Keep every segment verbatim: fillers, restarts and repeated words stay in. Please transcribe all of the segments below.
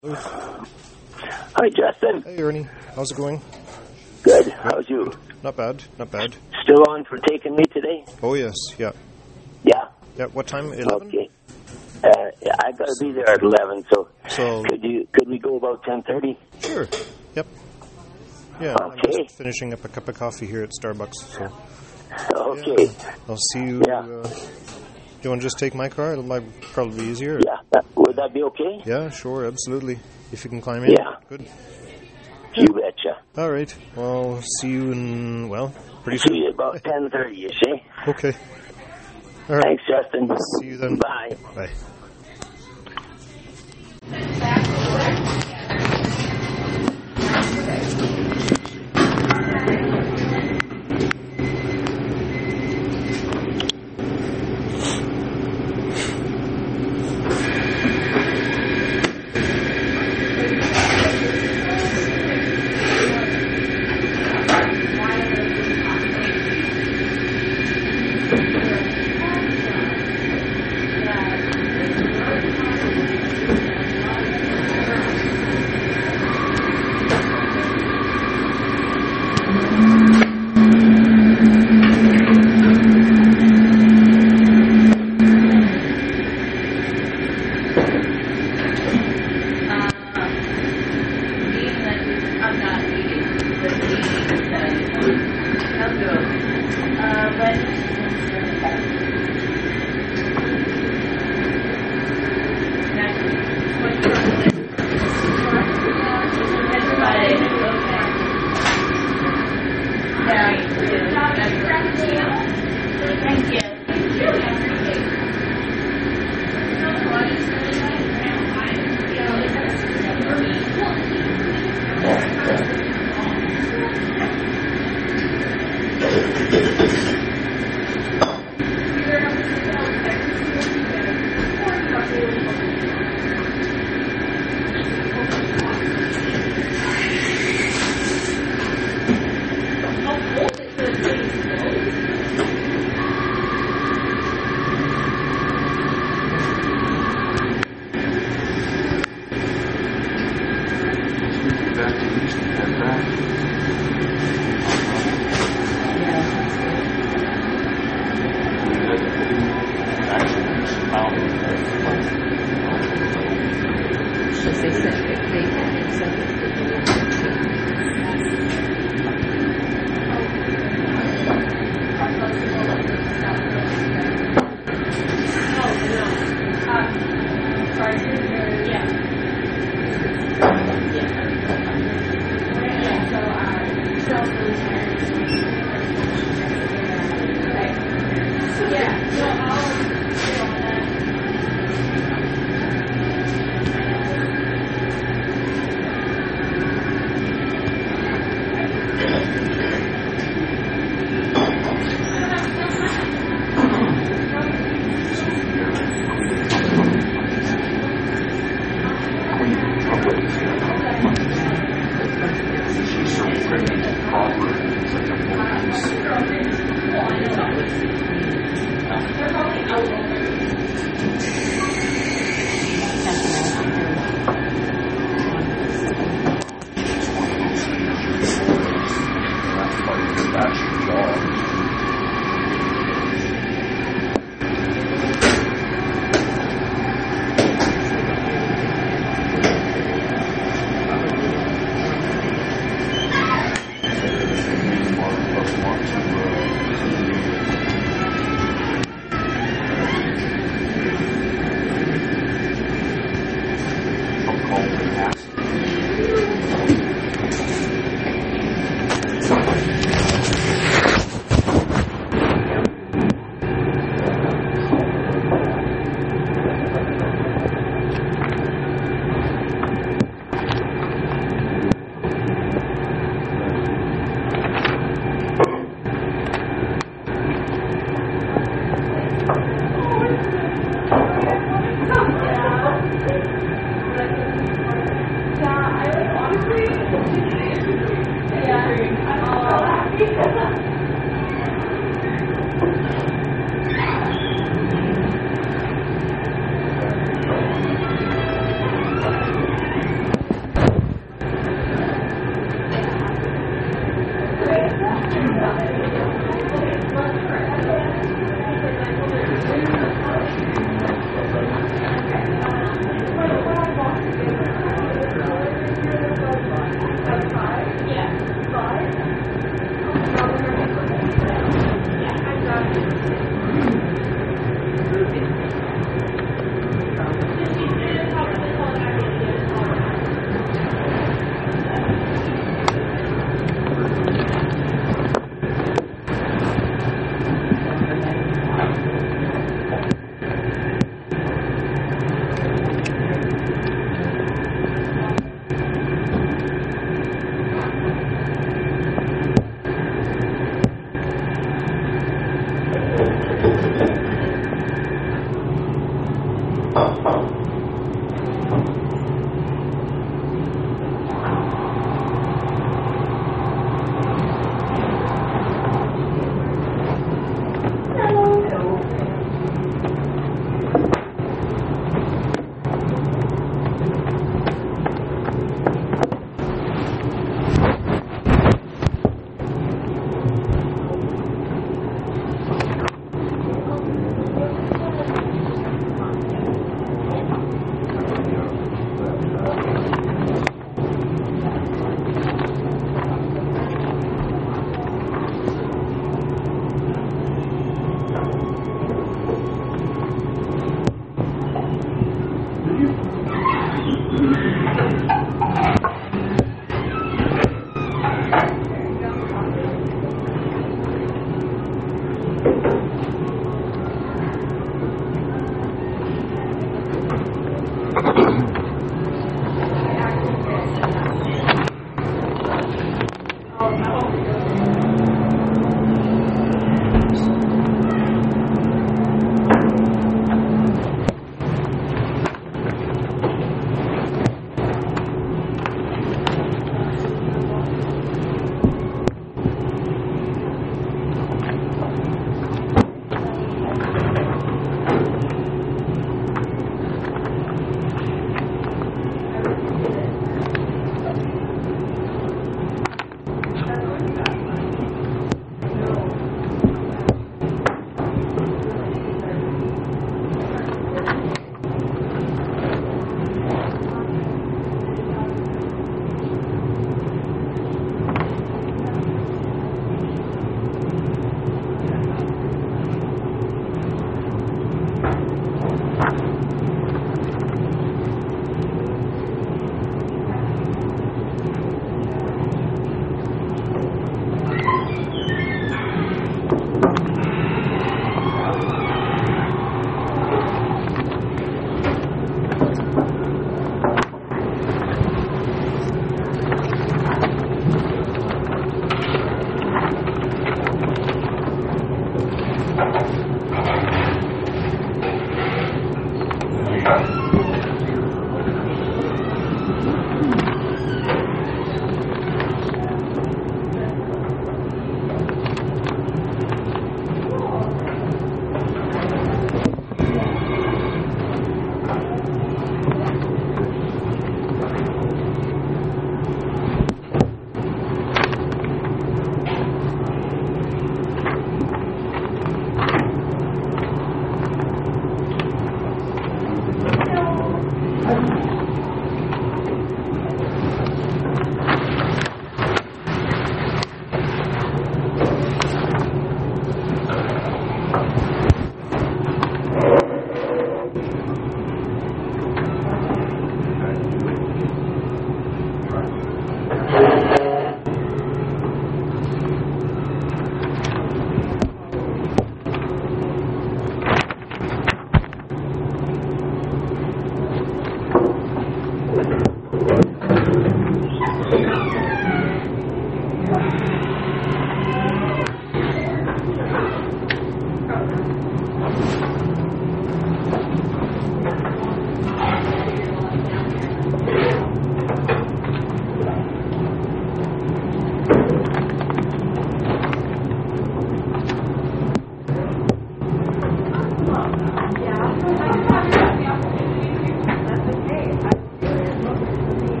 Hi, Justin. Hey, Ernie. How's it going? Good. How's you? Not bad. Not bad. Still on for taking me today? Oh, yes. Yeah. Yeah. Yeah. What time? eleven? Okay. Uh, yeah, I got to be there at eleven, so, So could you could we go about ten thirty? Sure. Yep. Yeah. I'm Okay. just finishing up a cup of coffee here at Starbucks. So Okay. yeah, I'll see you. Yeah. Uh, do you want to just take my car? It'll might probably be easier. Yeah. That, would that be okay? Yeah, sure, absolutely. If you can climb in. Yeah. Good. You betcha. All right. Well, see you in, well, pretty See soon. you about ten thirty, you see? Okay. All right. Thanks, Justin. See you then. Bye. Bye.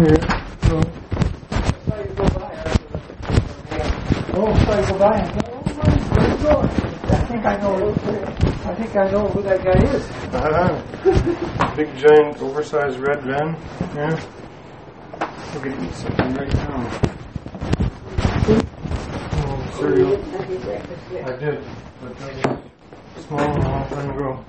here. So. Oh, so I go by and go, oh, where's he going? I think I know. I think I know who that guy is. Uh-huh. Big, giant, oversized red van. Yeah. We're going to eat something right now. Oh, cereal. I did, but that was small and a long time ago.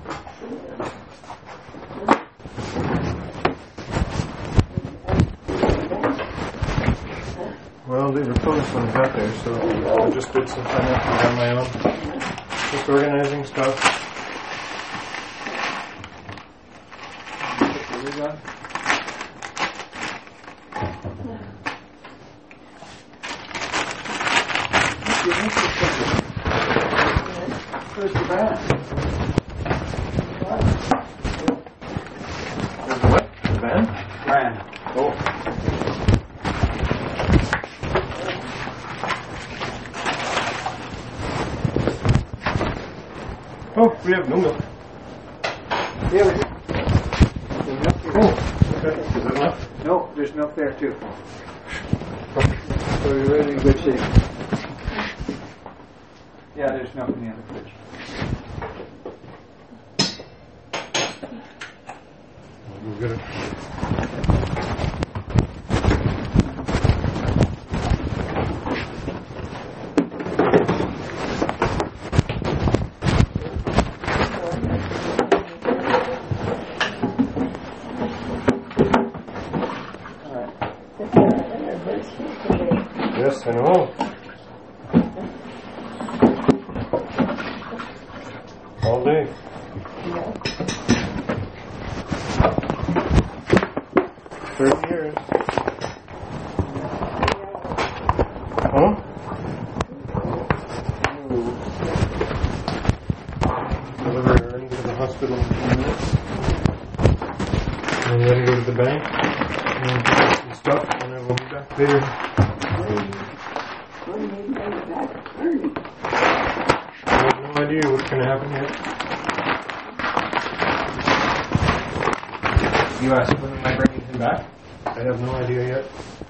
Well, they were closed when I got there, so I just did some financing on my own. Just organizing stuff. Where's the van? There's what? The van? Van. Oh. Oh, we have no milk. Yeah, we do. There's milk here. Oh, okay. Is that enough? No, there's milk there too. So you're really in good shape. Yeah, there's milk in the other fridge. We'll get it. Yes, I know. All day. Thirty years. Huh? Deliver her into the hospital in a few minutes. And then go to the bank and pick up some stuff, and then we'll be back later. I have no idea what's going to happen yet. You asked when am I bringing him back? I have no idea yet.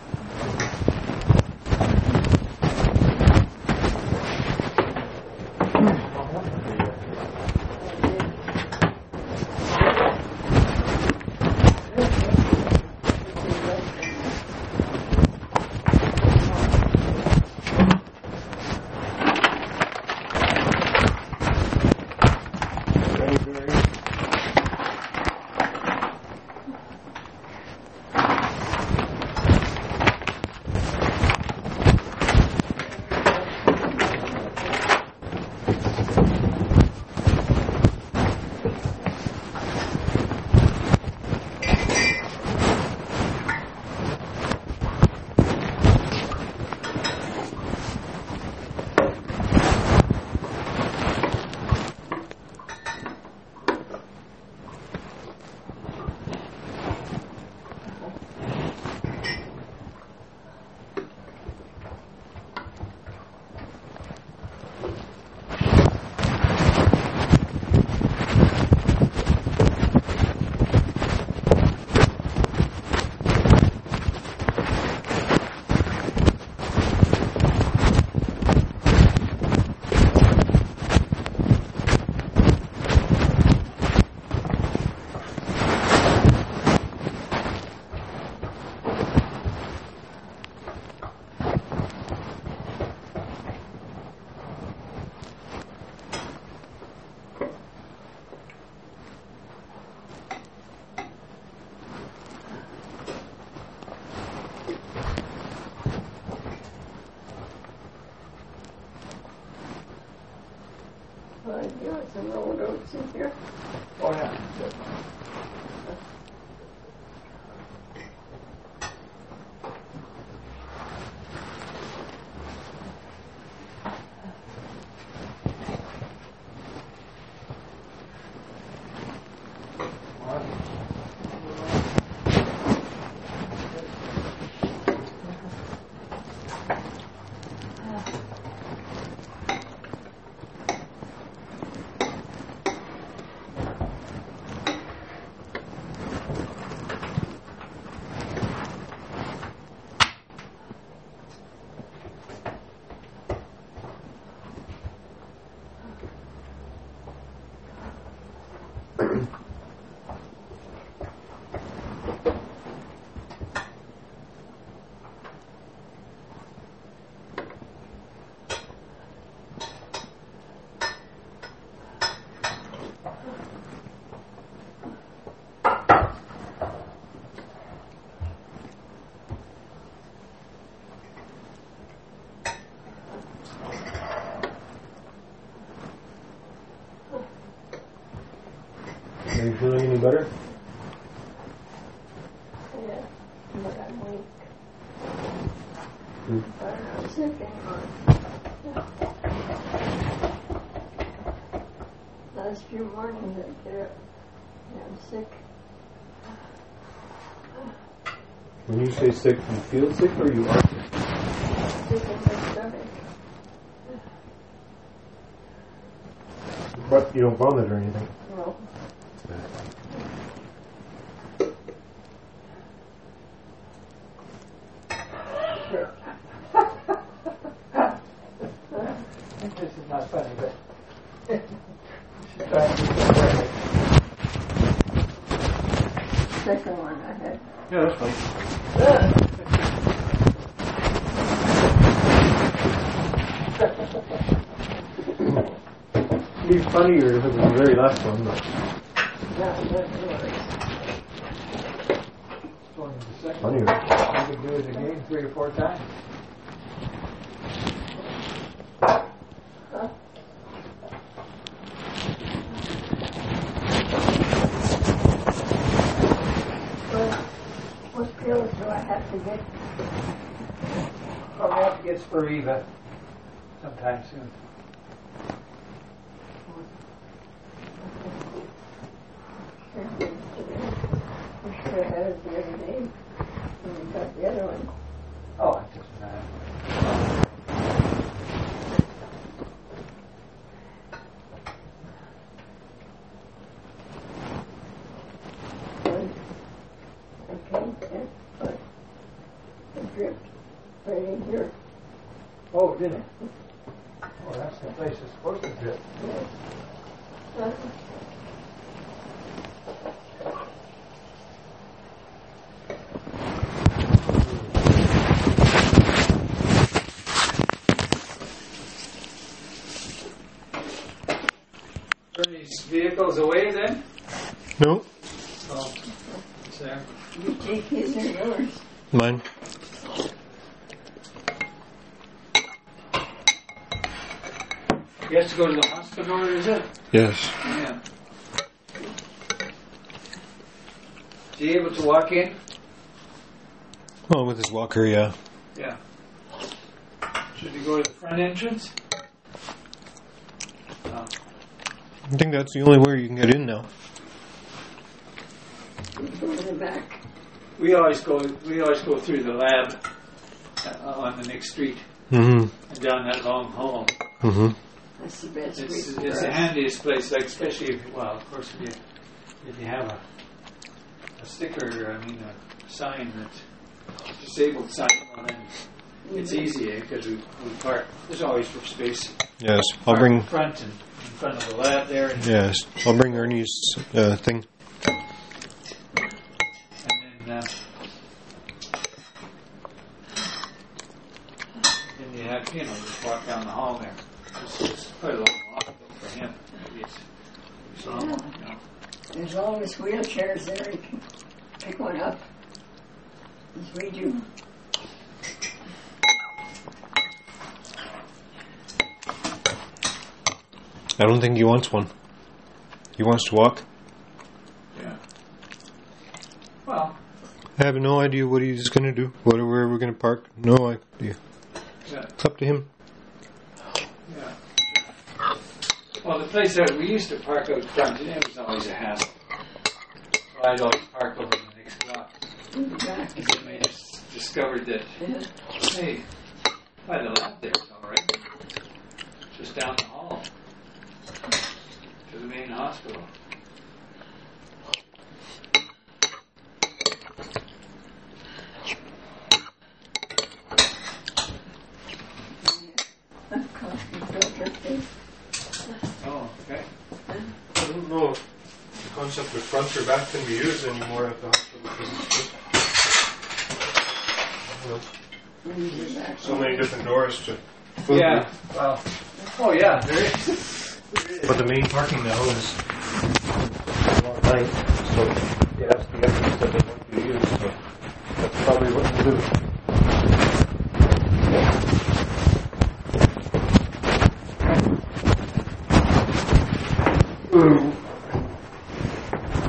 Some rolled oats in here. Oh, yeah. Are you feeling any better? Yeah, but I'm weak. Hmm. I'm not sick anymore. Last few mornings I get up and I'm sick. When you say sick, you feel sick or you are sick? Sick in my stomach. But you don't vomit or anything. No. This is not funny, but she's trying to keep it perfect. Second one I had. Yeah, that's fine. It'd be funnier if it was the very last one, but That was yours. It's only the second. funnier. I could do it again three or four times. Huh? Well, what pills do I have to get? Probably have to get Spiriva sometime soon. We should have had it the other day when we got the other one. Oh, it doesn't matter. And I can't get, but it dripped right in here. Oh, did it? Oh, that's the place it's supposed to drip. Yes. Uh, Are these vehicles away then? No, Oh, it's there. You take his or yours. mine. You have to go to the hospital, or is it? Yes. Yeah. Is he able to walk in? Well, with his walker, yeah. Yeah. Should he go to the front entrance? Oh. I think that's the only way you can get in now. You go in the back. We always go. We always go through the lab uh, on the next street Mm-hmm. and down that long hall. Mm-hmm. That's the best It's reason it's for the us. handiest place, like especially if, well, of course, if you if you have a a sticker, I mean a sign that's disabled sign, well then it's easy because we, we park. There's always space. Yes, I'll Park bring. in front and in front of the lab there, and, Yes, I'll bring Ernie's uh, thing. and then uh, then you have you know just walk down the hall there. It's, it's quite a long walk though for him. Maybe it's, it's long, you know. There's always wheelchairs there. You can pick one up. As we do. I don't think he wants one. He wants to walk. Yeah. Well, I have no idea what he's going to do. Where where we're going to park. No idea. yeah. It's up to him. Yeah. Well, the place that we used to park out front, it was always a hassle. So I'd always park over the next block. In the back. And then we just discovered that, Yeah. hey, by the lab there, it's all right. Just down the hall to the main hospital. Of course, we filter thing. Oh, okay. I don't know if the concept of front or back can be used anymore at the hospital because it's just, you know, In the back. so many different doors to food. Yeah, well, oh yeah, there is. But the main parking now is a long night, so it has the entrance that they want you to use. So that's probably what we'll do. Ooh.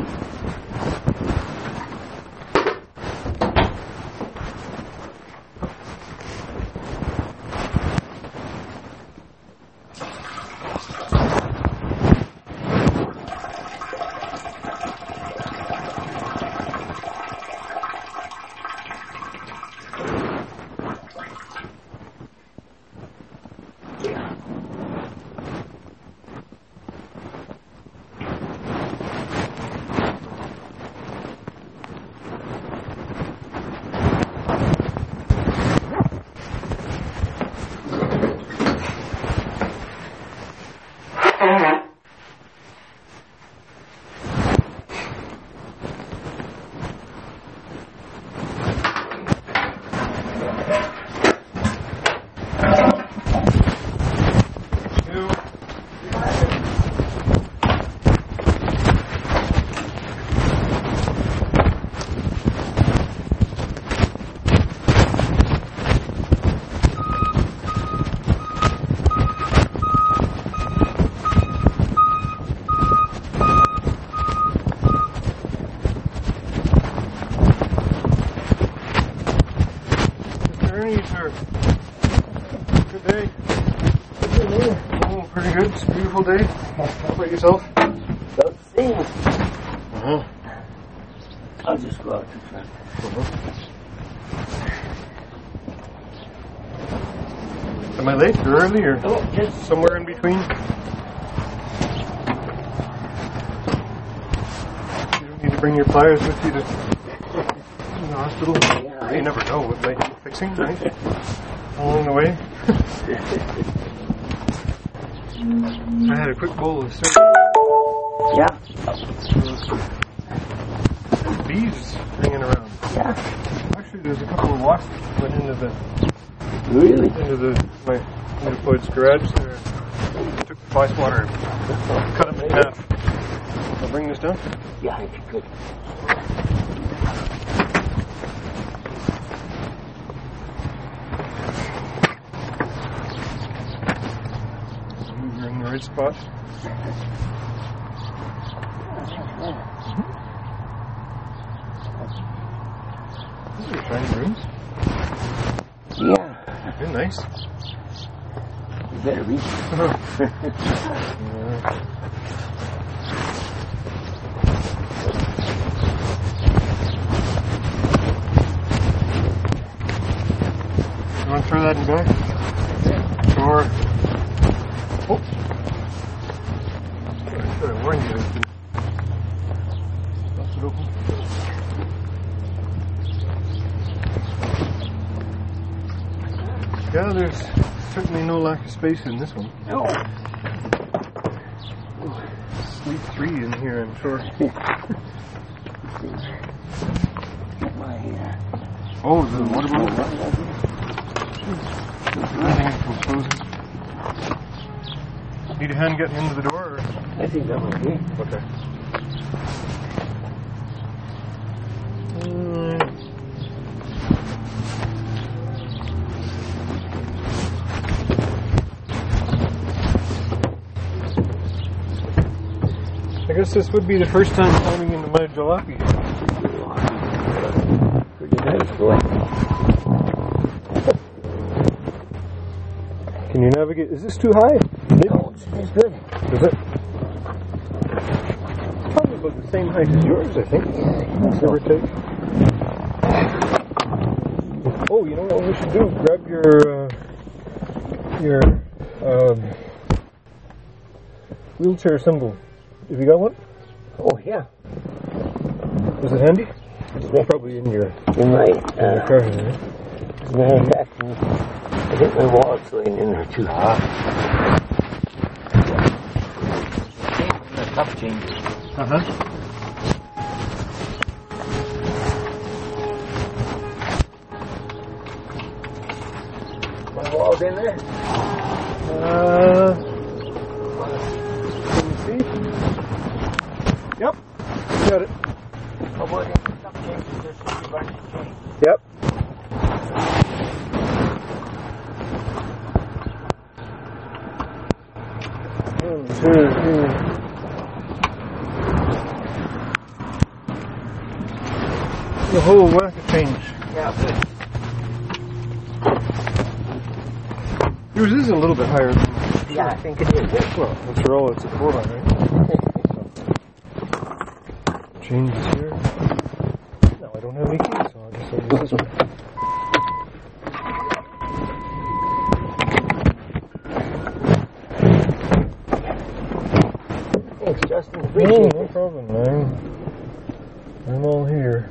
Ernie, sir. Good day. Oh, pretty good. It's a beautiful day. How about yourself? About the same. Uh-huh. I'll just go out to front. Uh-huh. Am I late or early or Oh, just somewhere in between? You don't need to bring your pliers with you to the hospital. Yeah, You never know what might need fixing, right? Along the way. I had a quick bowl of cereal. yeah, Bees hanging around. yeah. Actually, there's a couple of wasps that went into the Really? into the my Floyd's garage there. Took the fly swatter and cut them in half. I'll bring this down. Yeah, I think good. You're in the right spot. These are shiny rooms. Yeah, They're nice. you better reach. You want to throw that in back? Sure. Oh. I should have warned you. Bust it open. Yeah, there's certainly no lack of space in this one. No. Sleep three in here, I'm sure. Get my uh, Oh, the water bottle? Everything from closing. Need a hand getting into the door? Or? I think I'm okay. Okay. Mm. I guess this would be the first time climbing into my jalopy. Pretty nice, boy. Can you navigate? Is this too high? No, it's, it's good. Is it? It's probably about the same height as yours, I think. Give or take. Oh, you know what we should do? Grab your uh, your um, wheelchair symbol. Have you got one? Oh, yeah. Is it handy? Yeah. Probably in your In my, in your uh, car here. as a matter of fact, I think my wallet's laying in there too. Ah. Tough change. Uh huh. My wallet's in there? Uh, can you see? Yep. Got it. Oh, boy, tough change. There's a bunch of change. Yep. One, two, three. The whole whack of change. Yeah, good. Yours is a little bit higher than Yeah, I think it is. well, after all, it's a four line, right? Changes here. No, I don't have any keys, so I'll just use this one. Thanks, Justin. No, Appreciate no it. problem, man. I'm all here.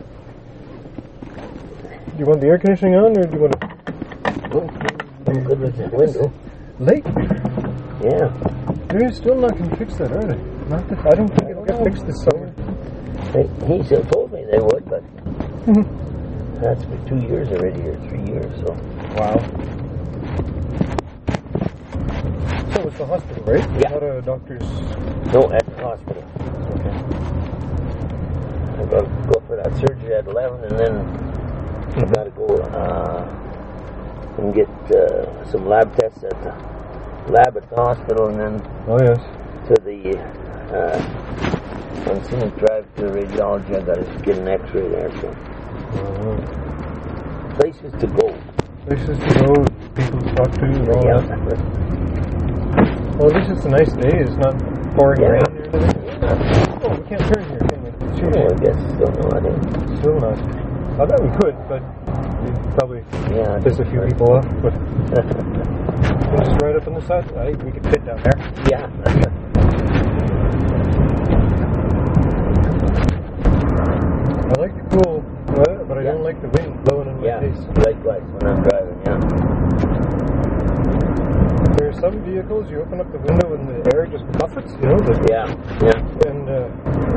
Do you want the air conditioning on, or do you want to... I'm good with the window. Late? Yeah. They're still not going to fix that, are they? Not the, I don't think it'll get fixed this summer. They, he said, told me they would, but that's for two years already, or three years, so. Wow. So it's the hospital, right? Yeah. Not a doctor's... No, at the hospital. Okay. I've got to go for that surgery at eleven, and then I've got to go uh, and get uh, some lab tests at the lab at the hospital, and then Oh, yes. to the uh, on scenic drive to radiology. I got to get an X-ray there, so Uh-huh. places to go. places to go, people to talk to, and all Yeah. that. Well, at least it's a nice day. It's not pouring Yeah. rain or anything. Oh, we can't turn here, can we? Oh, I guess still no idea. Still not. I bet we could, but we'd probably Yeah. piss a few people off. But just right up on the side, I think we could fit down there. Yeah. I like the cool weather, but I Yeah. don't like the wind blowing in my Yeah. face. Likewise when I'm driving, yeah. There are some vehicles you open up the window and the air just buffets, you know, the, Yeah. Yeah. and uh,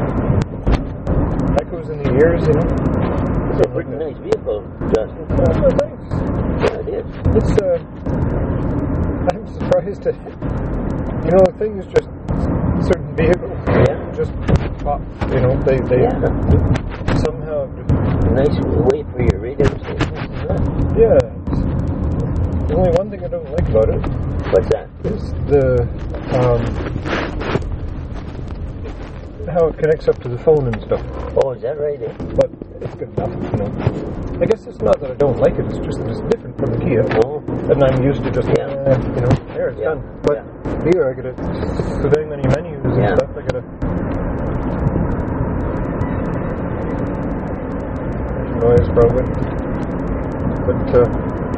echoes in the ears, you know. It's a pretty nice vehicle, Justin. Oh, thanks. Yeah, it is. It's, uh, I'm surprised that, you know, things just, certain vehicles Yeah. just pop, you know, they, they Yeah. somehow, Nice way for your radio station. yeah. The only one thing I don't like about it What's that? is the, um, how it connects up to the phone and stuff. Oh, is that right? Eh? But it's good enough, you know. I guess it's not that I don't like it, it's just that it's different from the Kia. Oh. And I'm used to just, Yeah. uh, you know, there it's Yeah. done. But here I gotta, so dang many menus and Yeah. stuff, I gotta, noise probably. But, uh,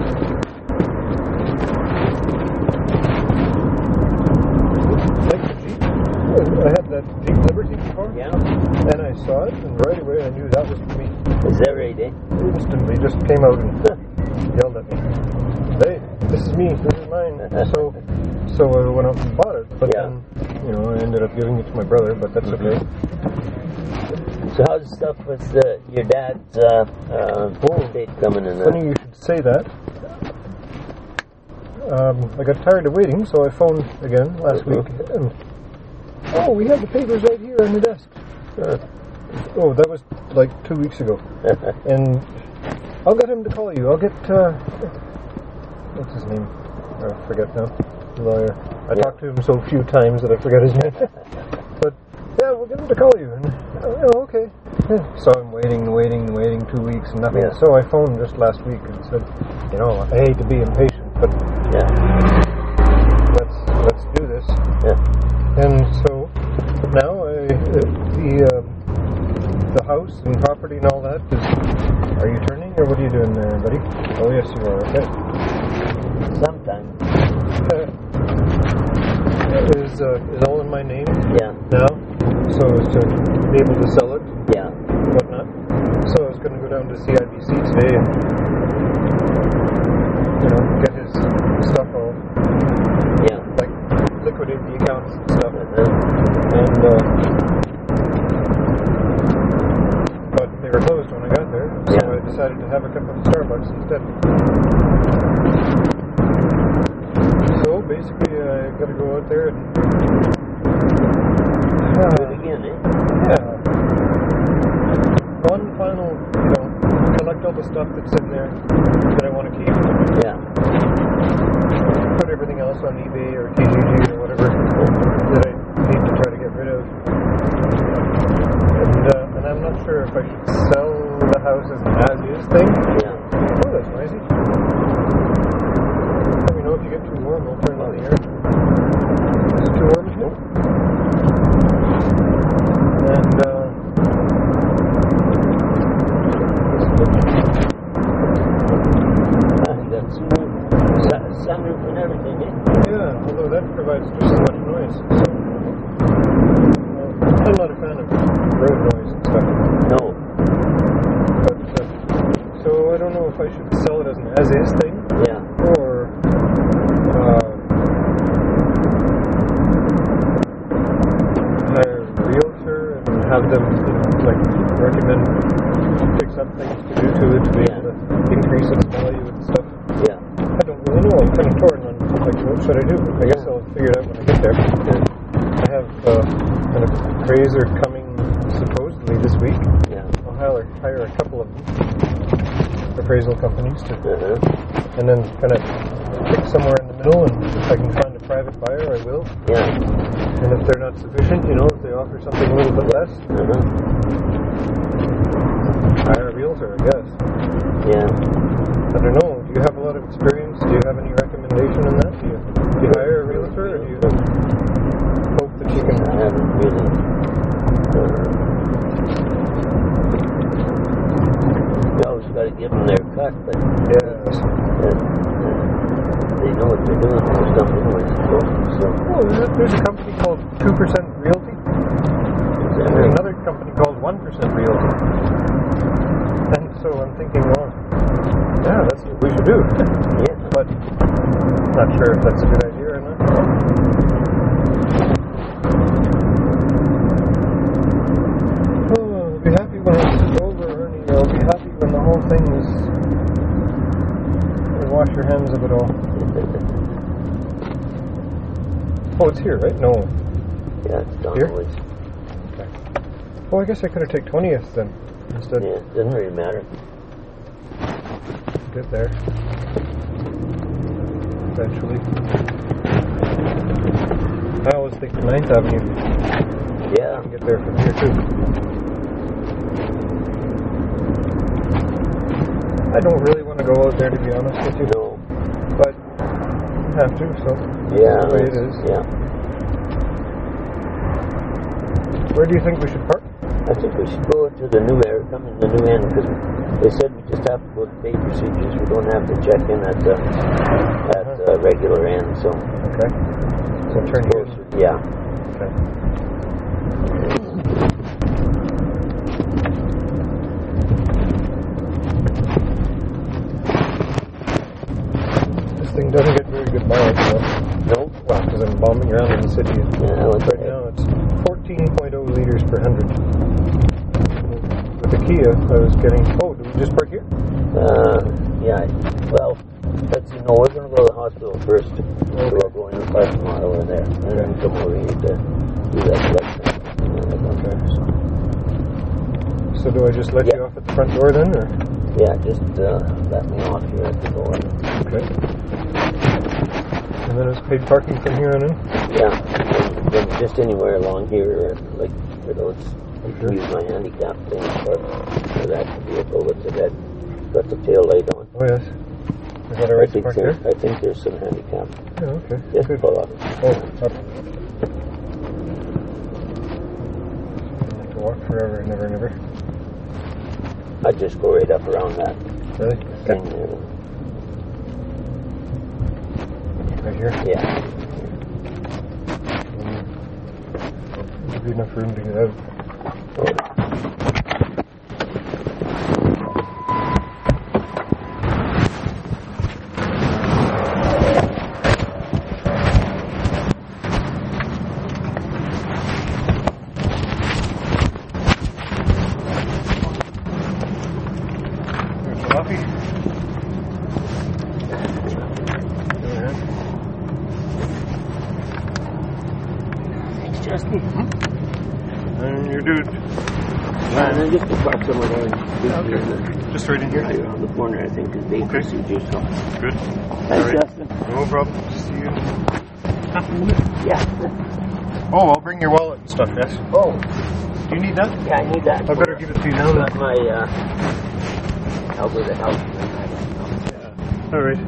like the Jeep, I had that Jeep Liberty before. Yeah. And I saw it, and right away I knew that was for me. Is that right? Eh? Instantly just came out and yelled at me. Hey, this is me, this is mine. So so I went out and bought it. But Yeah. then, you know, I ended up giving it to my brother, but that's okay. So how's the stuff with uh, your dad's uh, uh, home date coming in? Funny you should say that. Um, I got tired of waiting, so I phoned again last Mhm. week. And, oh, we have the papers right here on the desk. Uh, Oh, that was like two weeks ago. And I'll get him to call you. I'll get, uh, what's his name? I forget now. The lawyer. I Yeah. talked to him so few times that I forget his name. But, yeah, we'll get him to call you. And, oh, okay. Yeah. So I'm waiting and waiting and waiting two weeks and nothing. Yeah. So I phoned just last week and said, you know, I hate to be impatient, but yeah. let's let's do this. Yeah. And so now I, uh, the uh, the house and property and all that is. Are you turning or what are you doing there, buddy? Oh yes, you are. Okay. Sometimes. is uh, is all in my name Yeah. now, so as to be able to sell it, Yeah. and whatnot. So I was going to go down to C I B C today and you know get his stuff all Yeah. like liquidate the accounts and stuff. Uh-huh. And uh, but they were closed when I got there, so Yeah. I decided to have a cup of Starbucks instead. So basically, I got to go out there and Do it uh, again, eh? yeah, one final, you know, collect all the stuff that's in there that I want to keep. Yeah. Put everything else on eBay or Kijiji or whatever that I need to try to get rid of. And, uh, and I'm not sure if I should sell the house as an as-is thing. Yeah. Oh, that's noisy. Let me know if you get too warm. I'll turn on the air. Is it too warm in here? And, uh... Uh, you got smooth su- sunroof and everything, eh? yeah, although that provides just as much noise. So, well, I'm not a fan of road noise and stuff. No. But, uh, so I don't know if I should sell it as an as-is thing, Yeah. or uh, hire a realtor and have them, you know, like recommend fix up things to do to it to be Yeah. able to increase its value and stuff. Yeah. I don't really know. I'm kind of torn on like what should I do. I guess I'll figure it out when I get there. I have uh, an appraiser coming supposedly this week. Yeah. I'll hire, hire a couple of appraisal companies to, Uh-huh. and then kind of pick somewhere in the middle. And if I can find a private buyer, I will. Yeah. And if they're not sufficient, you know, if they offer something a little bit less, Uh-huh. hire a realtor, I guess. Yeah. I don't know. Do you have a lot of experience, do you have any recommendation in that? Do you, do you hire a realtor, or do you hope that you can... I haven't really. Uh, you always got to give them their cut, but Yes. uh, uh, they know what they're doing most of them anyway. So, Oh, there's, there's a company called two percent Realty. is that There's right? another company called one percent Realty. And so I'm thinking, well, yeah, that's what we should do. Yeah. But not sure if that's a good idea or not. Oh, I'll be happy when it's over, Ernie. I'll be happy when the whole thing is... You wash your hands of it all. Oh, it's here, right? No. Yeah, it's done. Here? Always. Oh, I guess I could have taken twentieth then instead. Yeah, it doesn't really matter. Get there. Eventually. I always think the ninth Avenue. I Yeah. can get there from here too. I don't really want to go out there, to be honest with you. No. But you have to, so Yeah. that's the way it is. Yeah. Where do you think we should park? I think we should go to the new area, come in the new end, because they said we just have to go to pay procedures. We don't have to check in at the at the regular end. So Okay. So turn you closer. Yeah. Okay. This thing doesn't get very good mileage, though. No. Well, because I'm bombing around in the city. Yeah. What's Right now it's fourteen point oh liters per hundred. With the Kia, I was getting... Oh, do we just park here? Uh, yeah. Well, let's see. No, we're going to go to the hospital first. So we'll go in the parking lot over there, and then come over here to do that collection. Okay. So do I just let Yeah. you off at the front door then, or? Yeah, just uh, let me off here at the door. Okay. And then it's paid parking from here on in? Yeah. And then just anywhere along here, like for those. I Sure. can use my handicap thing for, for that vehicle with the red, got the tail light on. Oh, yes. Is that I all right to think park there, there? I think there's some handicap. Yeah, okay. Just Good. pull up. Oh, up. I have to walk forever, never, never. I just go right up around that Really? thing Okay. there. Right here? Yeah. Mm. There'll be enough room to get out. There's coffee. Yeah. Thanks, Justin. And your dude. Yeah, and then just to park somewhere there. And Okay. Just right in here? Right around the corner, I think, is the Okay. procedure. So. Good. Thanks, All right. Justin. No problem. See you. Yeah. Oh, I'll bring your wallet and stuff, yes? Oh, Do you need that? yeah, I need that. I better give it to you now Got then. my uh, Alberta house. All right.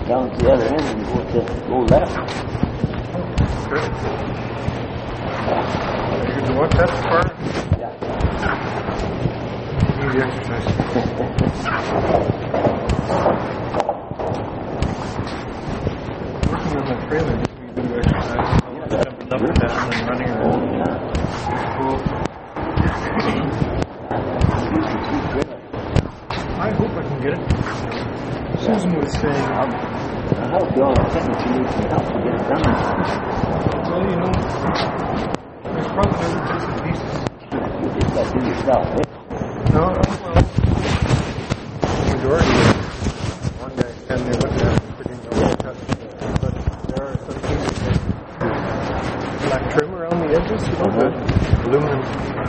down to the other end and go to go left. Good. You can walk that far? Yeah. Easy exercise. Working on the trailer gives me a bit of exercise. Yeah, jumping up and down and running around. Yeah. Cool. I hope I can get it. Susan was saying, I'll, I'll help you all. I think you need some help to get it done. well, you know, there's probably other bits and pieces. You just got to do yourself. Eh? No, well, the majority of it. One guy standing there looking at it, pretty well touched. But there are some pieces that black trim around the edges, you know, the aluminum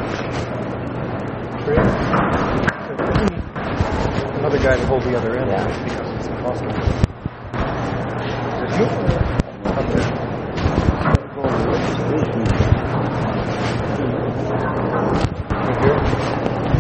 trim. So we need another guy to hold the other end, Yeah. because it's impossible. There's no up there. Right here.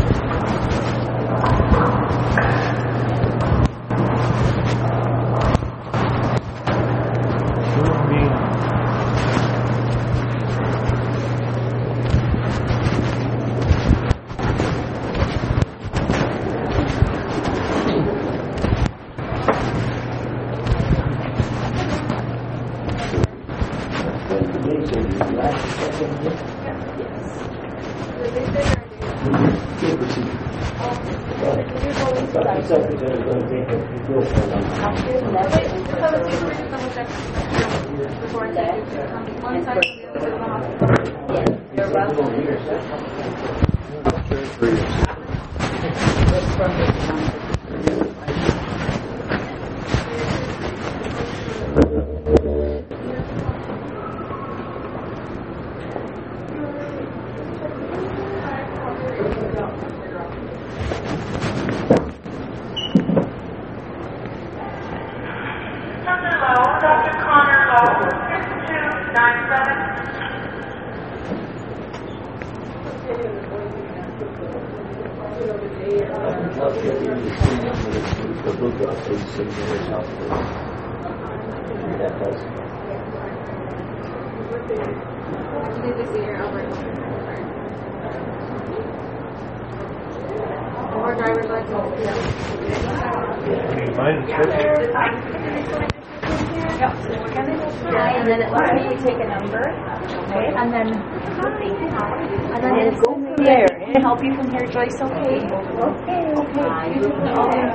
And then it lets me take a number, okay? And then, and then it's go from there. And help you from here, Joyce, okay? Okay, okay. You take all the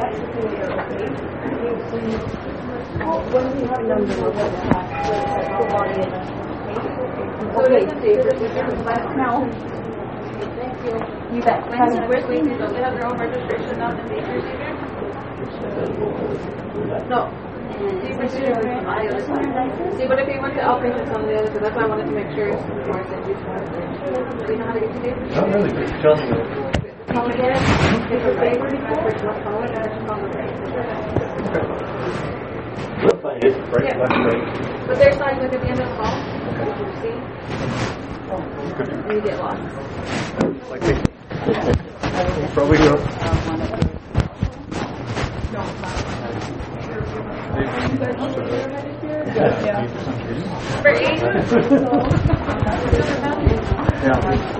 when do you have a number? Okay. Now. Thank you. You bet. When's the birthday? Don't they have their own registration on the majors either? No. See, but if you went to Alpine or some of the others, that's why I wanted to make sure before I send you to one. Do you know how to get to date? Not really, but tell me. Call again. If you're favorite, call it. We'll find it. Right, Yeah. left, right. But there's signs like at the end of the hall. See? Could And you get lost. like me. Probably will. For eight? Yeah.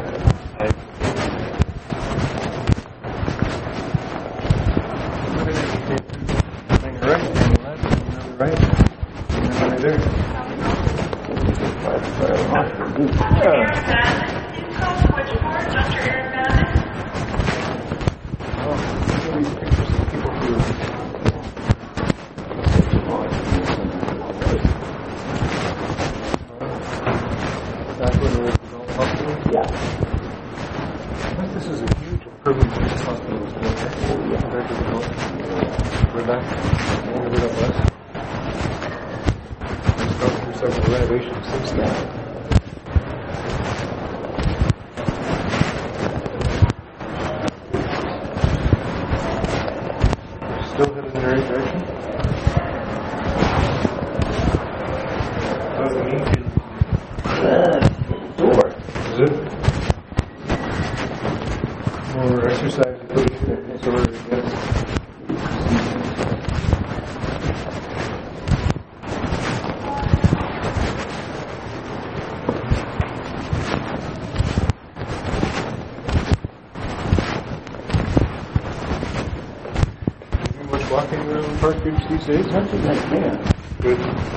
Much walking around Park Ridge these days, aren't you? Yeah. Good.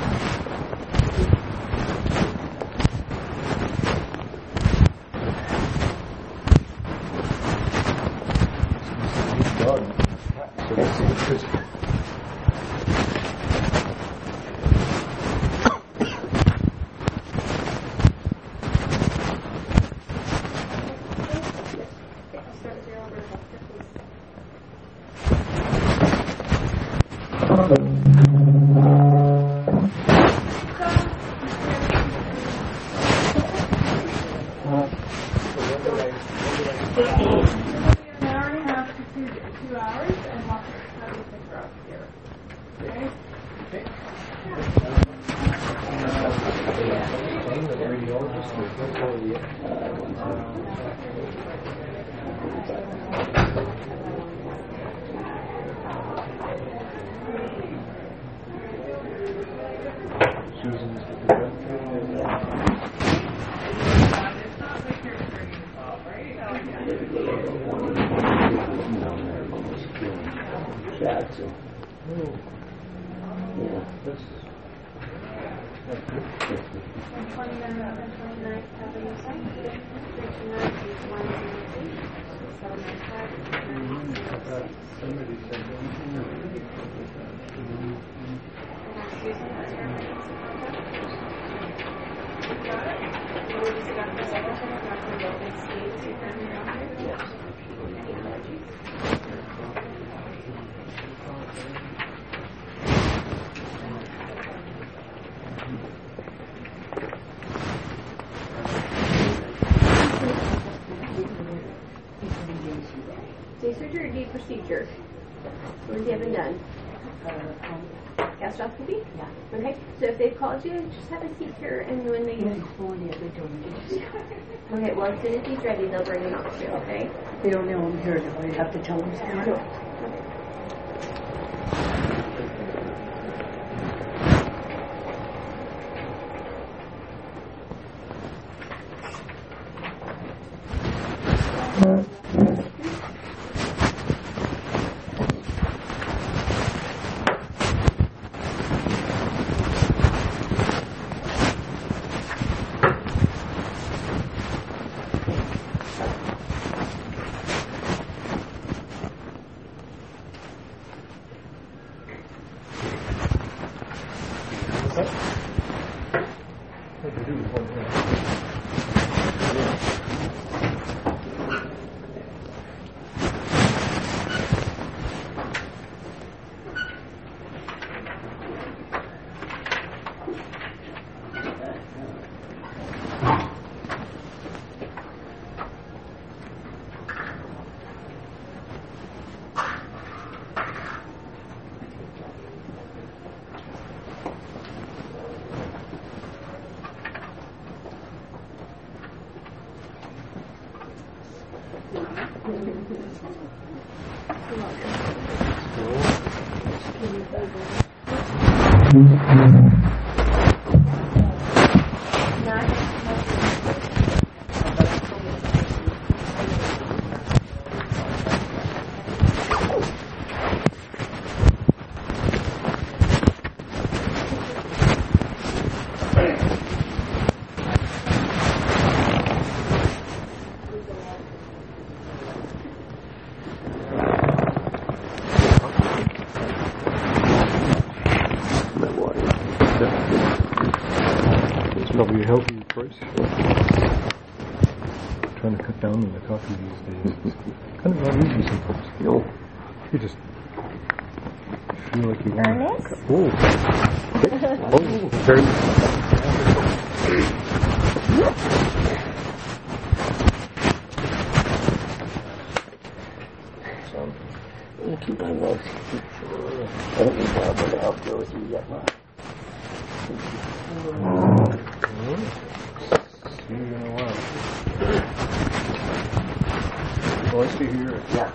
Day surgery or day procedure? What have you haven't done? Gastroscopy? Yeah. Okay. So if they've called you, just have a seat here, and when they okay, well as soon as he's ready, they'll bring him up to you. Okay. They don't know I'm here, do I have to tell them something? Probably a healthy choice. Trying to cut down on the coffee these days. It's kind of not easy sometimes. No. You just feel like you want Ernest? to. Oh. Oh, very. So I'm going to keep my nose. I don't need help to help go with you yet, Mom. See you in a while. Oh, I see here. Yeah.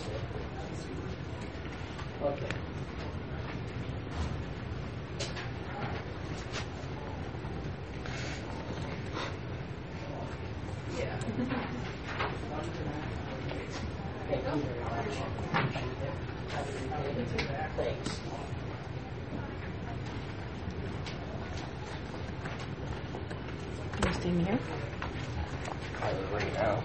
Okay. Thanks. You staying here? I was right now.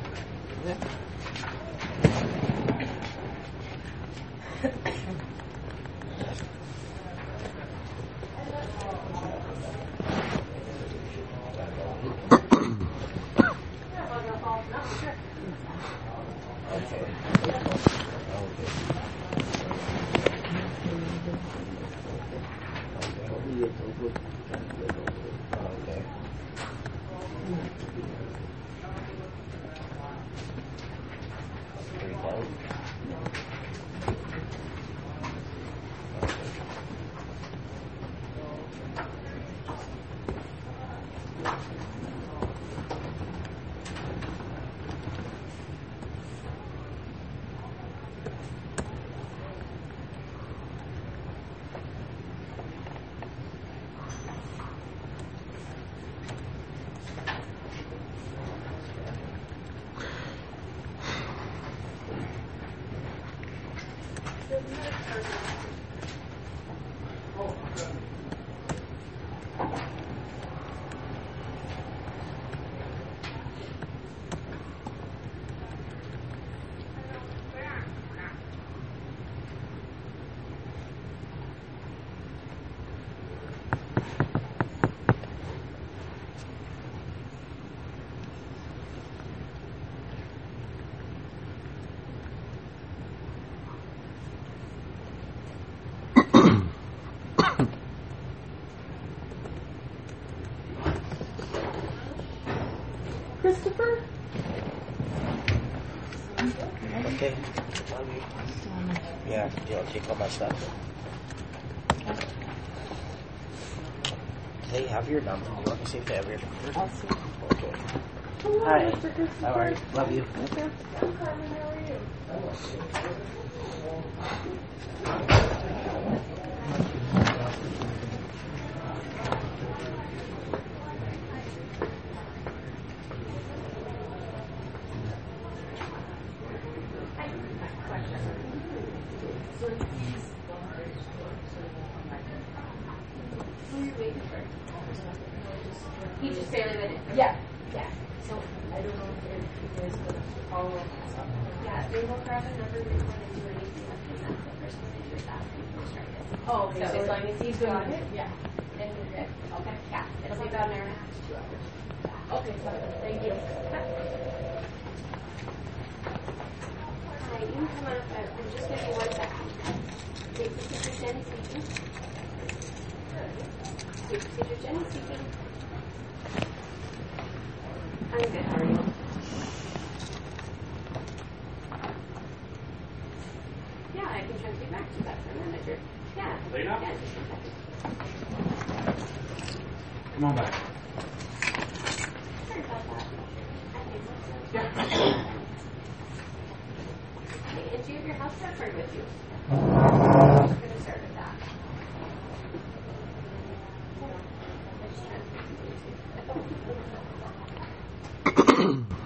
Christopher? Okay. Yeah, yeah, I'll take all my stuff. Do they have your number? Do you want to see if they have your number? I'll see. Okay. Hello, Hi. Mister Christopher. How are you? Love you. Okay. I'm Carmen. How are you? He just barely went in. Yeah. Yeah. So I don't know if you guys would follow up. Yeah, they will grab a number before they do anything with his app. The first one they do is ask him to start it. Oh, okay. So, So as long as he's got it, Yeah. then you're good. Okay. Yeah. It'll take about an hour and a half to two hours. Okay, so thank you. Hi, you can come on up. I'm just gonna be one second. Take the picture, Jenny speaking. Take the picture, Jenny speaking. I'm good. How are you? Yeah, I can transfer you back to that phone manager. Yeah. Lena? Yeah, just one second. Come on back. Sorry about that. I think so. Yeah. Okay, and do you have your house card card with you? I'm just gonna start with that. I just transferred you to-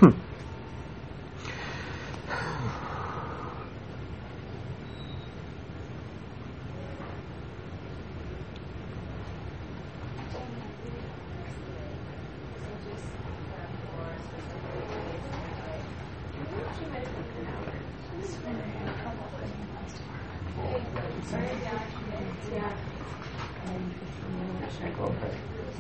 She might have taken an hour. Sorry, yeah. Yeah. Should I go over?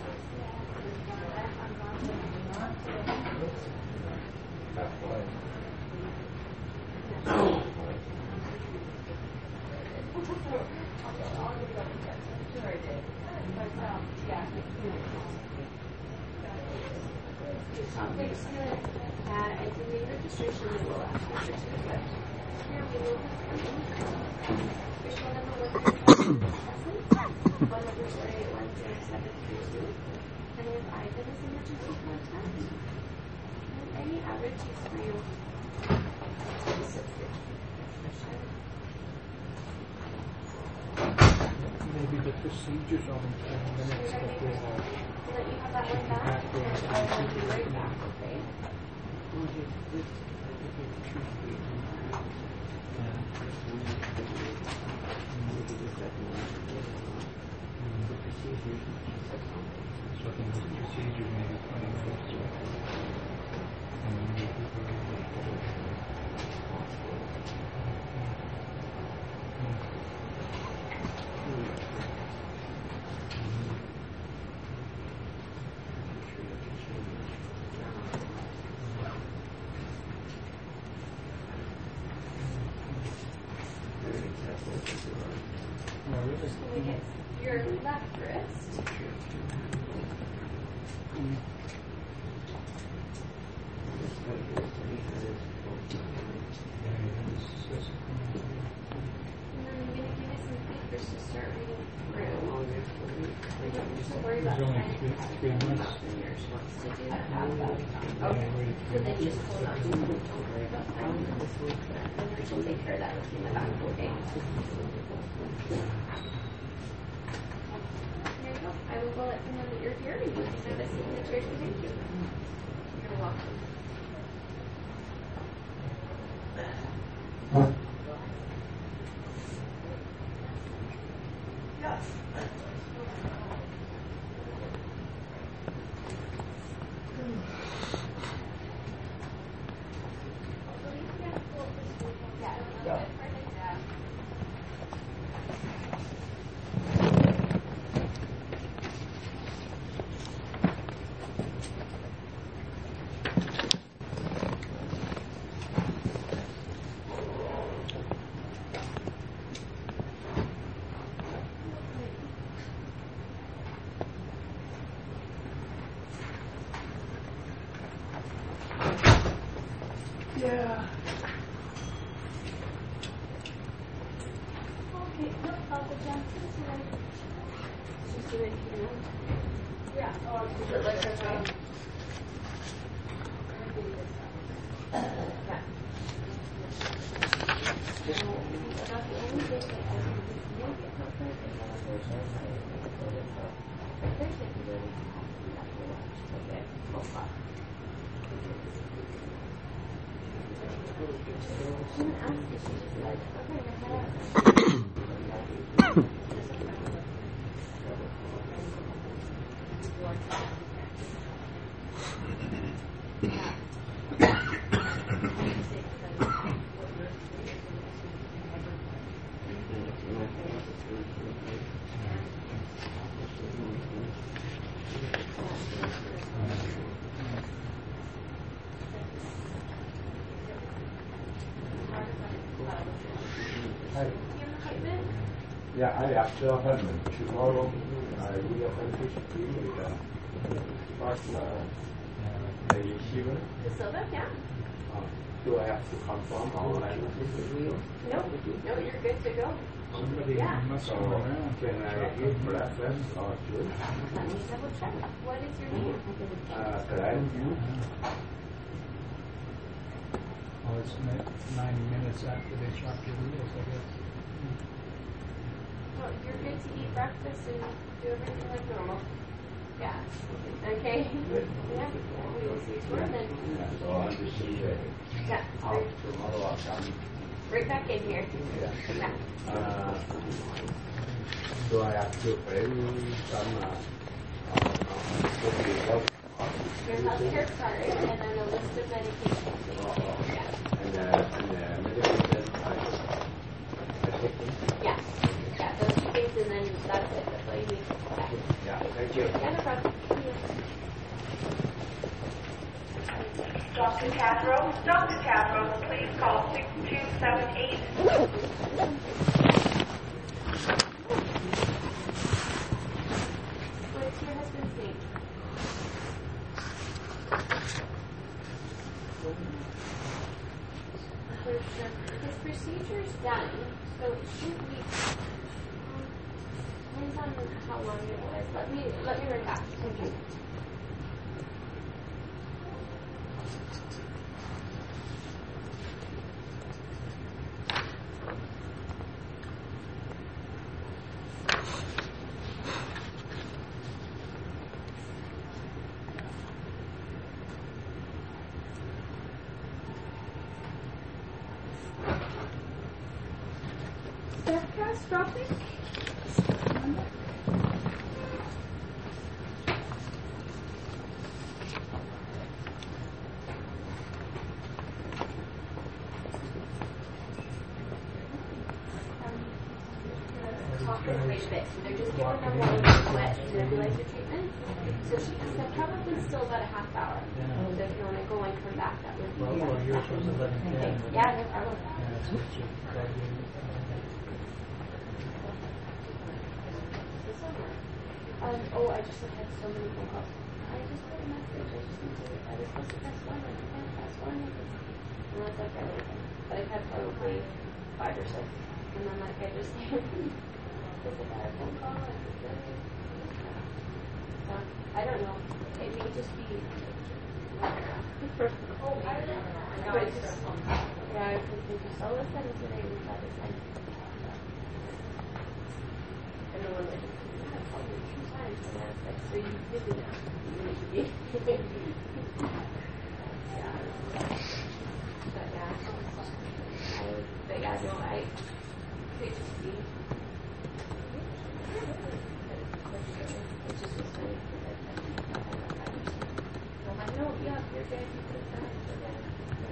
Yeah, I did the registration and we'll ask you for two, but here we will Here's one number one one number three one zero seven three two, and we have Ivan as emergency contact. And any average use for you? the procedures on in twenty minutes You're gonna before be so that you have that one back, and I will be right back, okay? So I think the procedure maybe twenty minutes. And then you Just gonna get your left wrist. And then I'm gonna give you some papers to start reading through. You don't need to worry about There's only signing three, three months. yours wants to do that. Okay, so then just hold on. Don't worry about signing this one. And then we'll take care of that with you in the back, okay? There you go. I will go let you know that you're here and you can have a signature to thank you. You're welcome. Yeah. Okay, no problem, Johnson. Just so that you know. Yeah. Oh, is it like that way? Yeah. Not the only thing that I can do to make it perfect is that there's no sign of the photo. So, if there's anything really have to do that for watch. Okay. Full stop. She didn't ask you, she just said, okay, I'm gonna head out. Yeah, I after appointment tomorrow. I will finish with the first uh, the receiver. The silver, yeah. Uh, do I have to confirm online? No, no, you're good to go. Somebody Yeah. must So go around. can I give reference or should? Let me double check. What is your name? Uh, Glenn, Well, it's ni- ninety minutes after they chop your wheels, I guess. Well, you're good to eat breakfast and do everything like normal. Yeah. Okay. Yeah. We will see you soon then. yeah, so I'll just see uh, Yeah. how tomorrow I'll come. Right back in here. Yeah. Yeah. Uh, do I have to pay some uh, uh, uh, Your healthcare card and then a list of medications. Yeah. and uh, and uh, medicine I I take them? Yeah. Yeah. Those two things and then that's it. That's all you need. Yeah. Yeah, thank you. Yeah, no problem. Doctor Catherine, Doctor Catherine, please call six two seven eight. What's your husband's name? For sure. His procedure's done, so it should be. Um, depends on how long it was. Let me let me run back. Okay. Step cast, drop it. Talk her quite a bit. So they're just giving her one wet nebulizer treatment. So she said probably still about a half hour. So if you want to go and come back, that would be Well, well, yours was eleven ten. yeah, no problem. Yeah, that's what you called in. Um, oh, I just had so many phone calls. I just got a message. I just need to. I was supposed to press one. I can't press one. And that's okay. But I've had probably five or six, and then like I just just got a phone call. And so, I don't know. It may just be. Oh, I don't know. But it's just, yeah, I was thinking all of a sudden today we had this time. And the one that yeah, probably two times, and I was like, so you busy now? You need to be. Yeah. But yeah, I, but yeah, no, I could just see. It's just was funny because I said, I'm like, no, yeah, you're good, you could have done it, so then,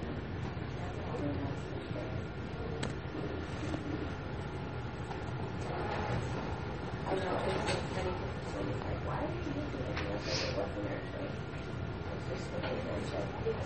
I know, it's just funny because when it's like, why did you do it? And I was like, it wasn't actually. I was just looking at it, just, yes.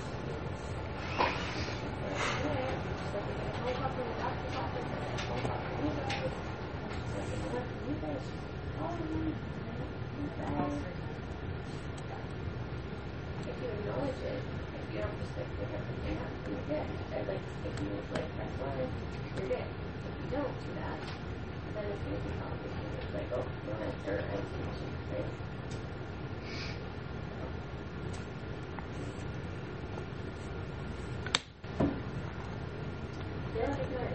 If you acknowledge it, if you don't just like pick everything up, then you're good. I like if you like press one, you're good. If you don't do that, then it's going to be complicated. It's like, oh, no answer, I see, right? Yeah, I think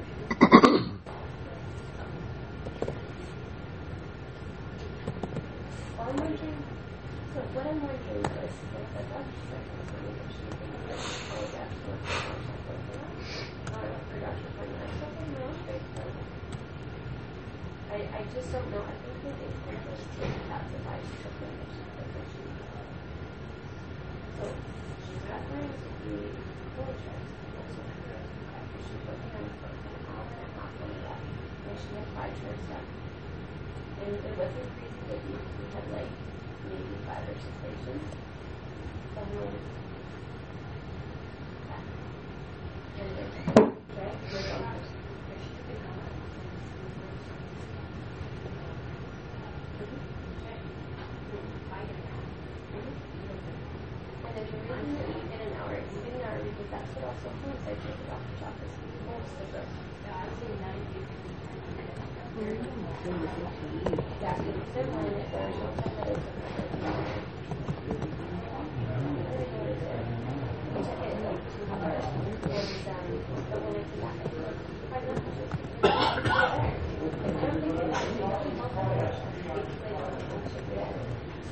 I'm wondering, so what I'm wondering is, like, I'd love to check this one if she thinks that all of that's going to contact with her. Not a production appointment. I still think no straight though. I, I just don't know. I think that it's one of those things that's the vice took them and she's like, what she needs. So she's got going to be full checks. Also, she's working on for an hour and a half on that. And she had five trips left. And it wasn't crazy that we, we had like maybe five or six patients. And then, yeah. And then, okay, we're going to and there's a reason that you get an hour. You get an hour because that's what also coincides with the doctor's office. Most of the, yeah, I've seen ninety. Yeah, it's similar in it. There's no time that it's a we took it like two hours, and um, but when I came back, I was like, five minutes just like, I don't think it's actually nothing more than that. Because I don't think it should be there.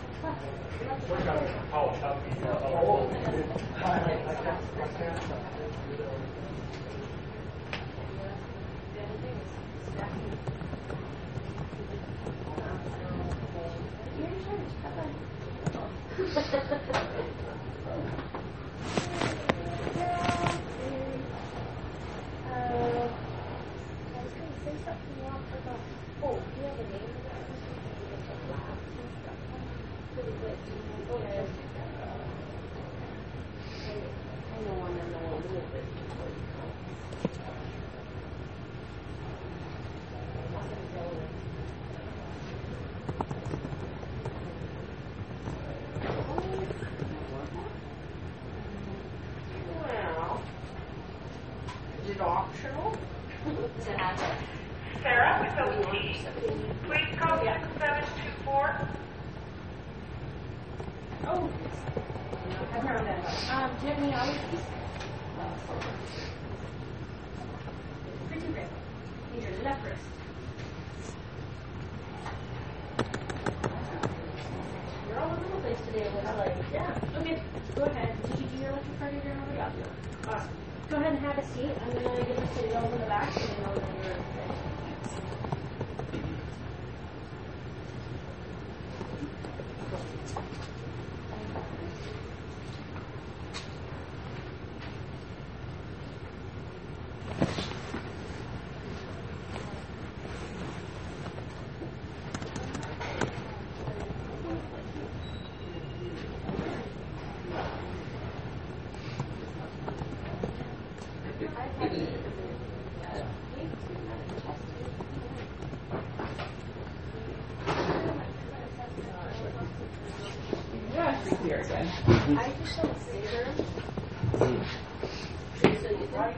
Optional? Sarah with O T. Please call six seven two four. Oh, I've heard that. Um, do you have any allergies? Pretty great. Need your left wrist. You're all over the place today. What I like. Yeah. Okay. Go ahead. Did you do your electrocardiogram already? Yeah. Awesome. Go ahead and have a seat. I'm going to get you to sit over in the back, and then I'll let you Yeah, she's here again. I just don't see her. So you like,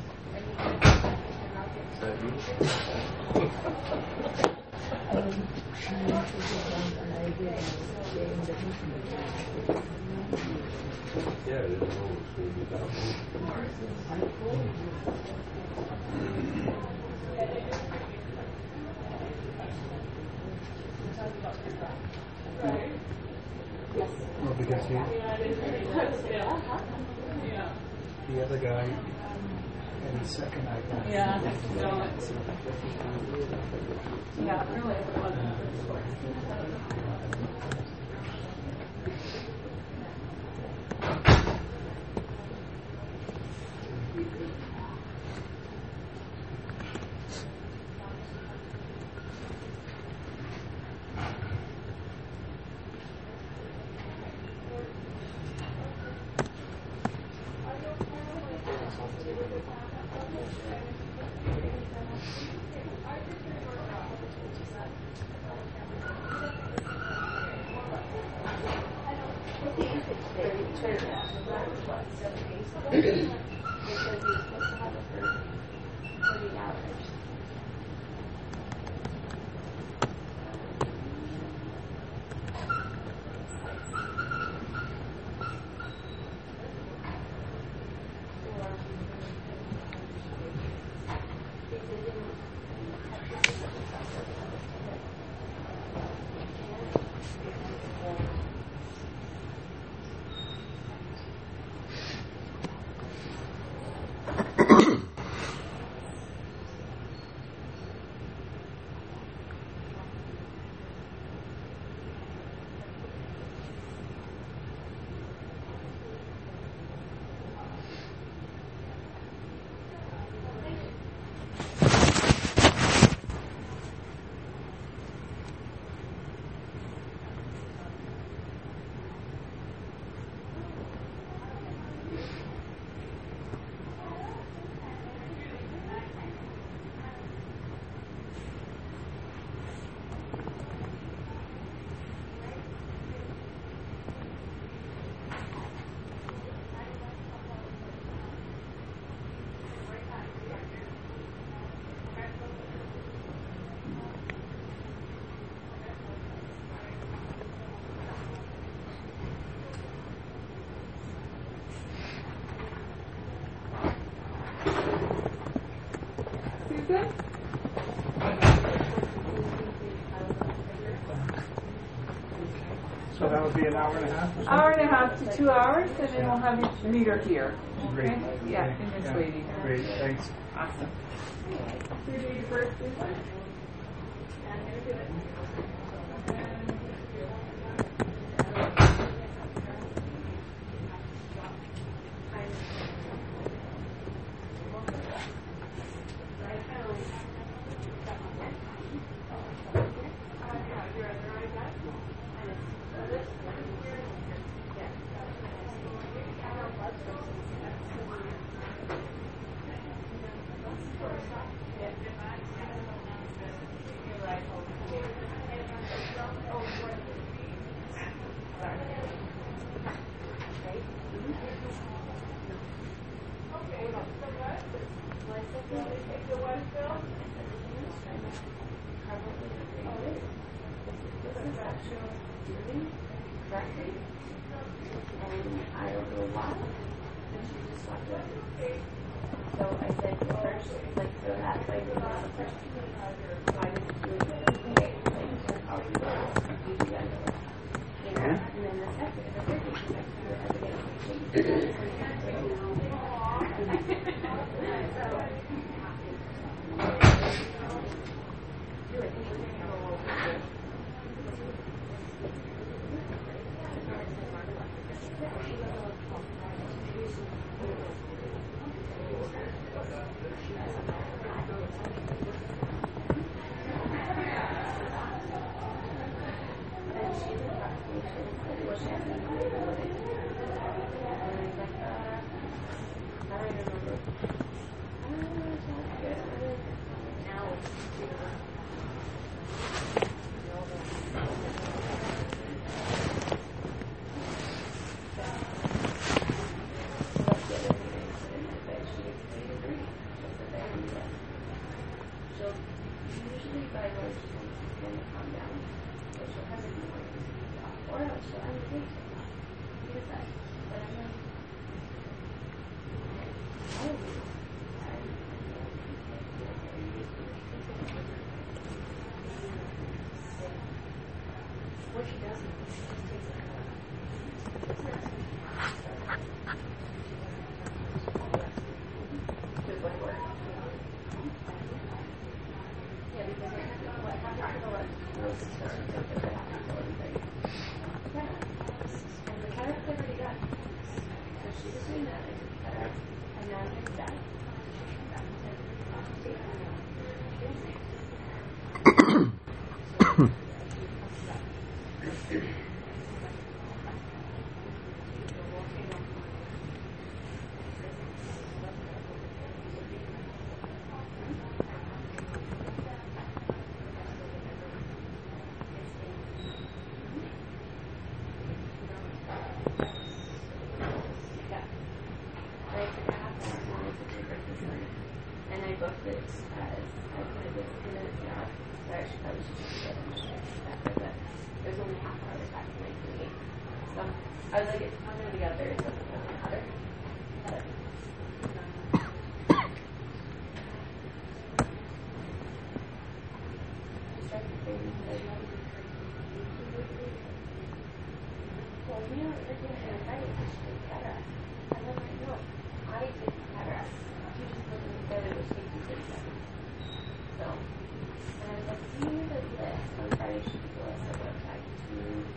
Yeah, I didn't know it was going to be that Well, because he, the other guy had his second iPad. Yeah, yeah, really. So that would be an hour and a half or something? Hour and a half to two hours, and then we'll have your meter here. Great. Okay? Yeah, Okay. in this Yeah. waiting. Great, thanks. Awesome. Who do you first, Lisa? but I know she's going to calm down. So she'll have it more off. Or else she'll end the day so off. He decides. But I'm like, I don't know. What she does is she just takes it out. Just like work. Yeah, because I have to what happens to the left most starts to put that happens to everything. Yeah. And the cataract I've already got. So she was doing that, I did cataract, and now it's that. I was like, it's coming together, it doesn't really matter. But, well, you know, you're doing it right, you should do cataract. And I'm like, no, I did cataract. You just wasn't together, which takes you six seconds. So, and I was like, do you need a list? On Friday, she did the list of website to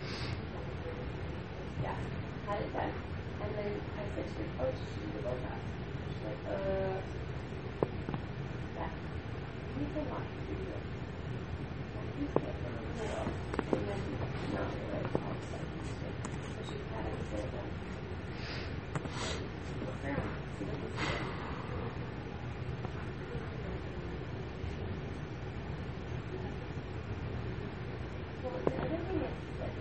yeah, had it done. And then I said to her, oh, she did the Botox. She's like, uh, yeah. You can watch the video. And you can get them in the middle. And then, no, you're like, all of a sudden, so she had it get it done. Look around, see what you see. Well, the other thing is that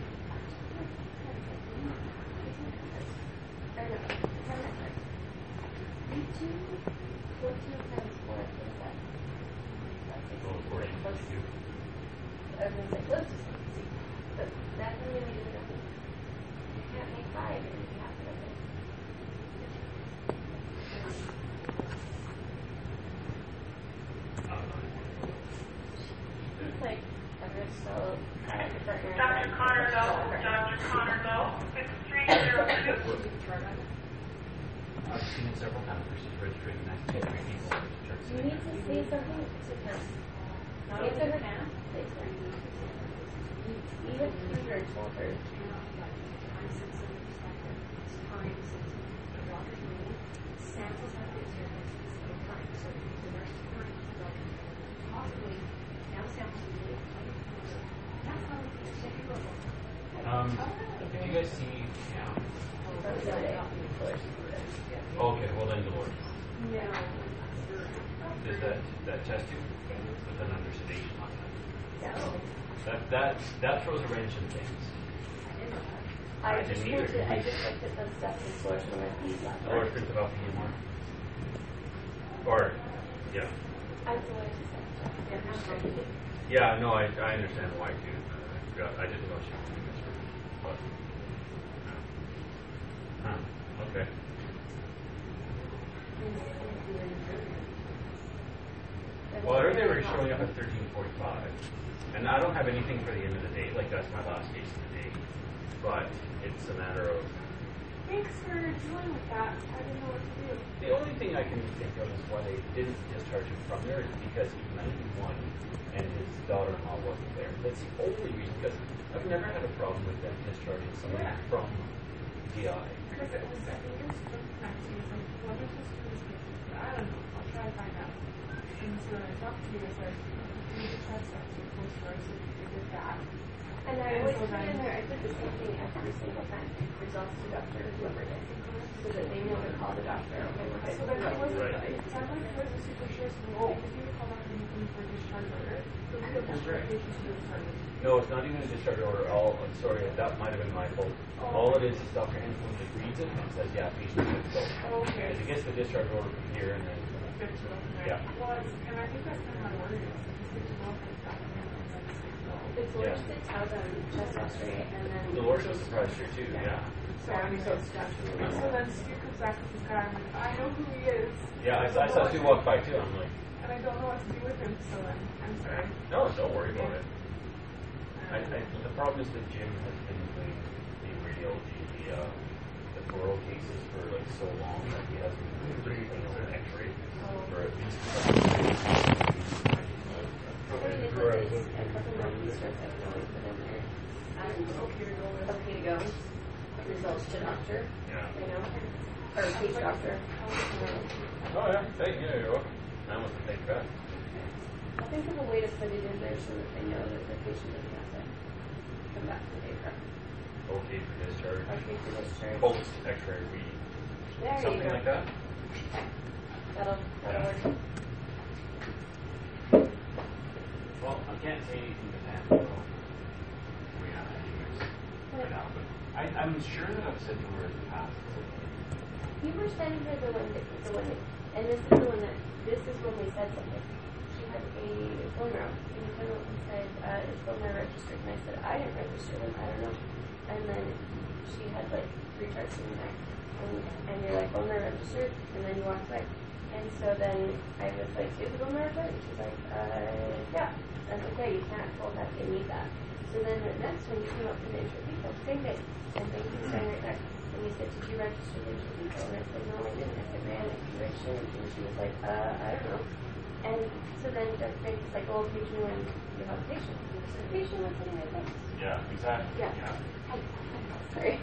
fourteen times four, what is that? That's like oh, four, eight, close to. Everyone's like, close to see. But that doesn't really do nothing. You can't make five and you have to make it. It's like, I'm just so partner. Doctor Connor Lowe, Doctor Connor Lowe, six three zero two. I've seen it several times where she's registering next to three people. You need to say something to him. Not to her now. You have to read her and told her. Um, if you guys see now. Okay, well then Dolores. Yeah. Does that that test you with an under sedation on that? No. That that that throws a wrench in things. I, I just didn't either. looked at, I just looked at the stuff in source when I used that. Dolores prints about P M R. Or yeah. I was the one Yeah, no, I I understand why too. Uh, I didn't know she was doing this, but huh. Okay. Well, I heard they were showing up at thirteen forty-five, and I don't have anything for the end of the day. Like that's my last case of the day, but it's a matter of. Thanks for dealing with that. I didn't know what to do. The only thing I can think of is why they didn't discharge him from there is because he's ninety-one and his daughter-in-law wasn't there. That's the only reason. Because I've never had a problem with them discharging somebody Yeah. from D I. Because it was, I think it was just next to you. Like, what is this for this case? I don't know. I'll try to find out. And so when I talked to you, I said, you need to try stuff to close doors so you can get that. And I always put in there, I did the same thing every single time. Results to doctor, whoever did. So that they know to call the doctor. Okay, we're good. So then it wasn't, Right. it sounded like it was a super serious role. If you recall that anything for discharge order, so we have discharge patients to discharge. No, it's not even a discharge order. All sorry, that might have been my fault. All it is is Doctor Hensley just reads it and says, "Yeah, patient good to go." Okay. Because it gets the discharge order from here and then. Good to know. Yeah. Well, it's, and I think that's kind of my word is, it's good to know if it's Dolores did tell them just yesterday, and then Dolores was surprised here too. Yeah. So I'm so So then Stu comes back with this guy, and I'm like, I know who he is. Yeah, I, I saw Stu walk by too. I'm like, and I don't know what to do with him, so then I'm sorry. no, don't worry about it. I, I, the problem is that Jim has been doing the radiology, the, uh, the coral cases for like so long that he hasn't really taken an X-ray for at least a couple of days. what he did was is a couple of research that we always put in there. Um, okay to go with. Okay to go. Results to doctor. Yeah. You know, or case doctor. Um, Oh yeah, thank you. You're welcome. I must have taken that. I think of a way to put it in there so that they know that the patient doesn't have to come back to the day. Okay for discharge. Okay for discharge. Post X-ray read. There you Something go. like that. That'll, that'll Yeah. work. Well, I can't say anything to that. So we have anyways right now, but I, I'm sure that I've said to her in the past. You were sending her the one that, the one that, and this is the one that, this is when we said something. She had a bone marrow, and you came up and said, uh, is bone marrow registered? And I said, I didn't register them, I don't know. And then she had like three charts in the back, and, and you're like, bone marrow registered? And then you walked away. And so then I was like, is the bone marrow chart? And she's like, uh, yeah. That's okay, you can't hold that, they need that. So then the next one, you came up with the intrathecal, same thing. And thank you, saying right there. And you said, did you register the intrathecal? And I said, no, I didn't. I said, man, if you registered it. And she was like, uh, I don't know. And so then Doctor Bates is like, well, page one, you have a patient. So the patient was sitting right there. Yeah, exactly. Yeah. yeah. Oh, sorry.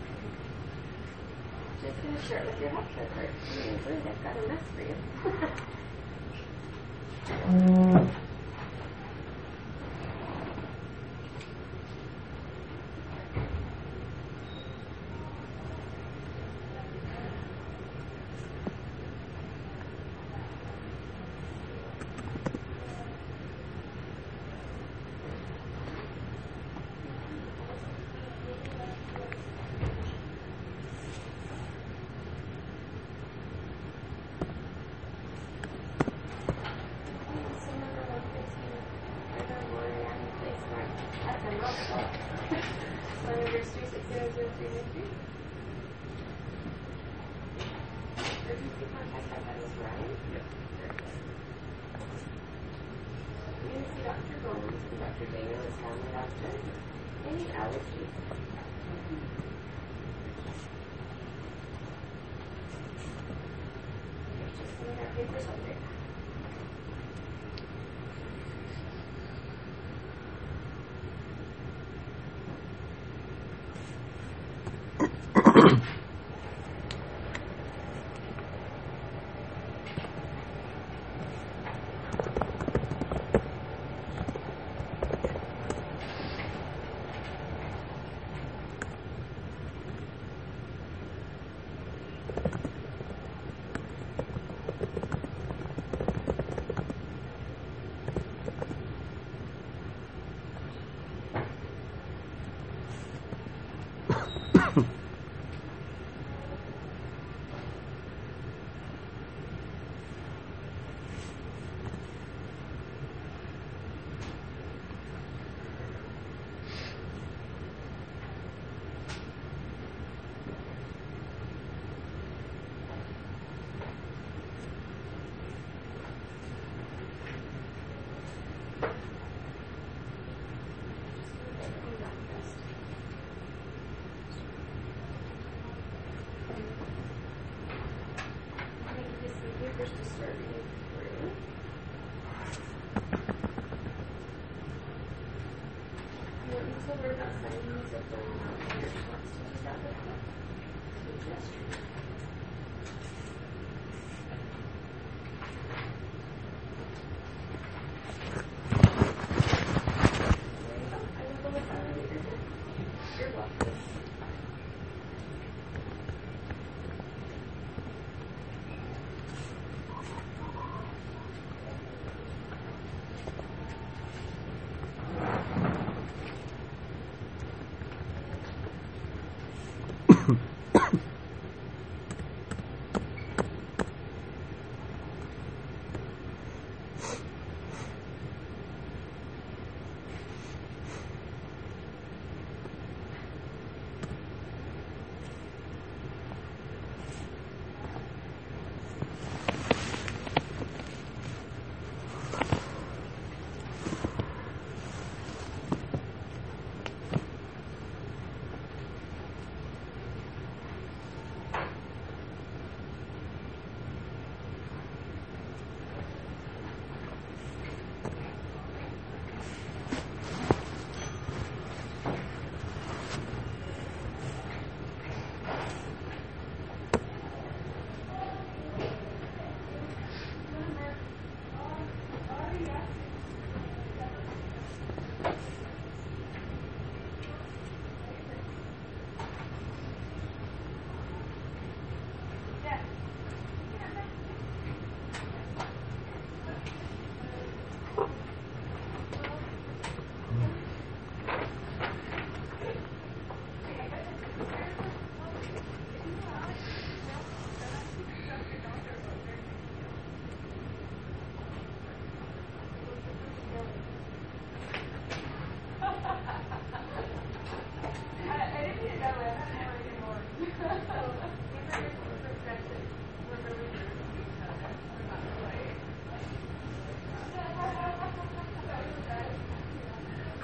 Just gonna share it with your health center. I mean, I've got a mess for you.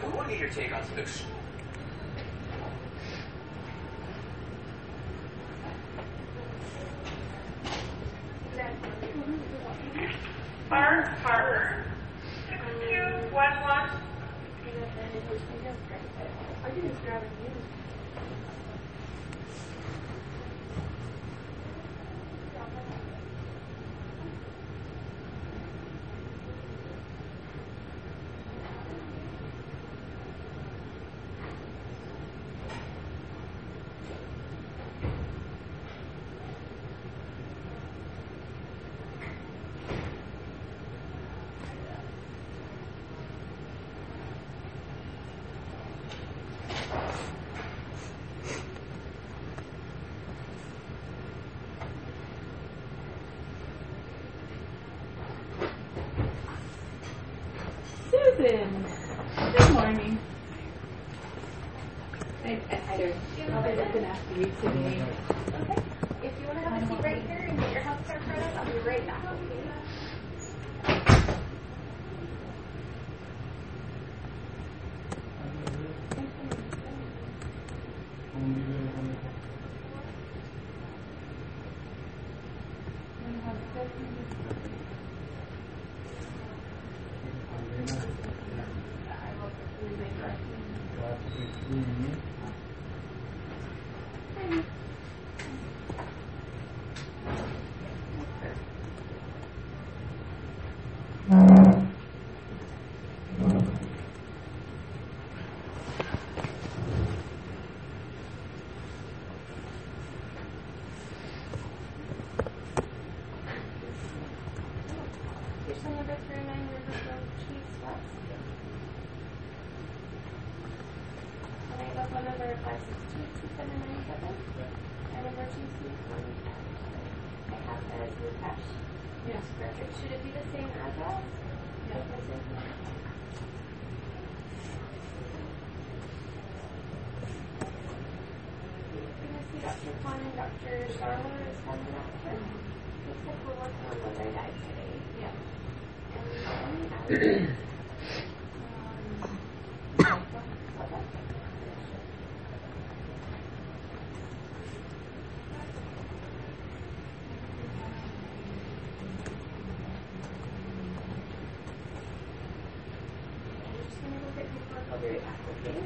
we want to get your take on some ex- Mark Harper, six two one one. I can just grab it and use it. Susan, good morning. I, I, I don't, I'll be looking after you today. Okay. If you want to have a seat right here and get your health care card up, I'll be right back. Okay. Yes. Perfect. Should it be the same address? Yeah. We're going to see Doctor Kwan and Doctor Charlotte is coming after. Looks like we're working on the right eye today. Yeah. And um, okay. I'll be right back, okay?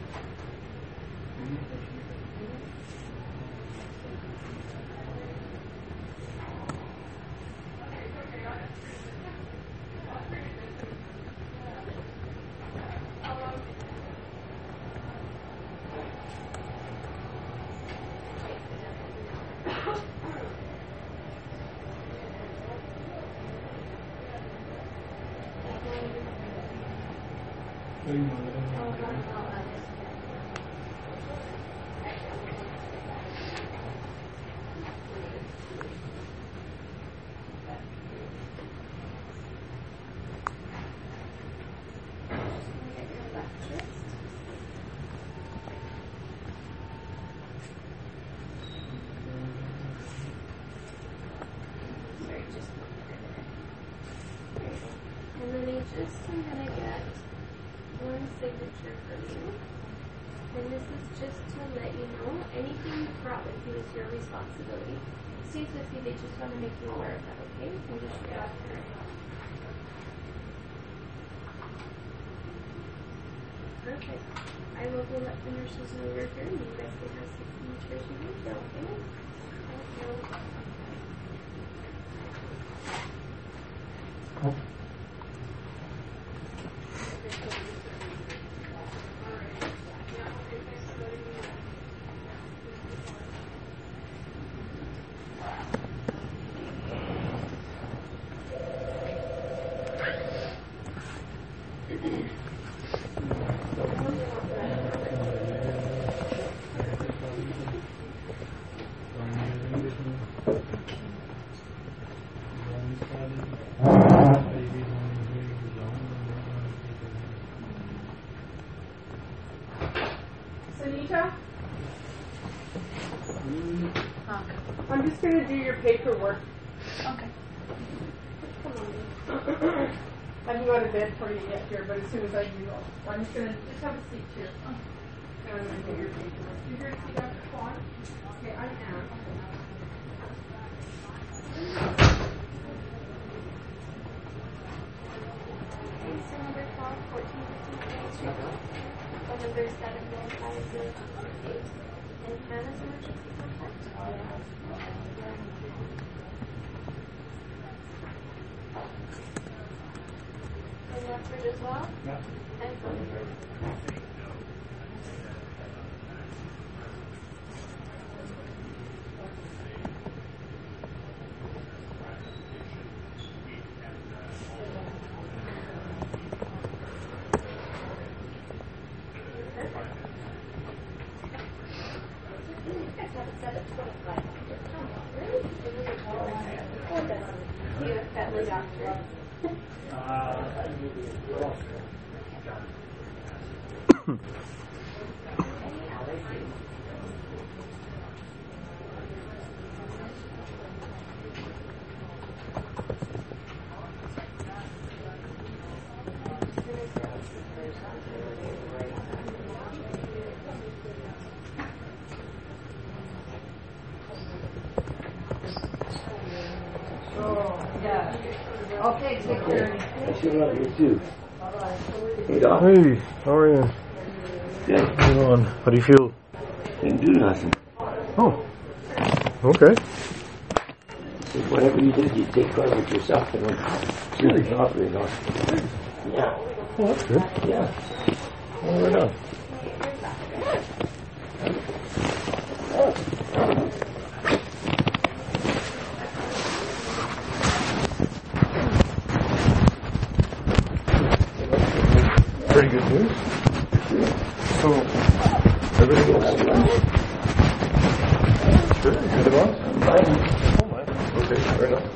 And then I just am going to get one signature from you. And this is just to let you know anything you brought with you is your responsibility. Stays with you, they just want to make you aware of that, okay? You can just grab her. Perfect. I will go let the nurses know you're here and you guys can have some signatures you need to, okay? Thank you. Sunita? I'm just going to do your paperwork. Okay. Come on. I haven't got a bed for you yet here, but as soon as I do, I'm just gonna just have a seat here. And I'm gonna do your paperwork. You here to see Doctor Kwan? Okay, I am. Case number twelve, fourteen fifteen Street. Phone number seven nine five zero two eight. And Hannah's emergency contact. And Watford as well? Yeah. And phone number. Okay, take care. I should love you too. Hey, Doc. Hey, how are you? Good. Hang on. How do you feel? Didn't do nothing. Oh. Okay. So whatever you did, you take care of it yourself. And it's really not very nice. Yeah. Well, that's good. Yeah. Well, right on. Pretty good news. So, everything else? Sure, you had it on? Oh, my. Okay, fair enough.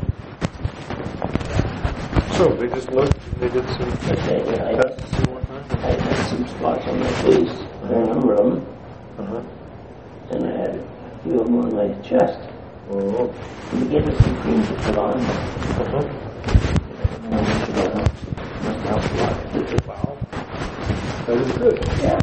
So, they just looked, they did some Okay, I, tests and whatnot? I had some spots on my face, a number of them, Uh-huh. and I had a few of them on my chest. Oh. Can you give me some cream to put on? Uh-huh. Must help a lot. Wow. That is good. Yeah.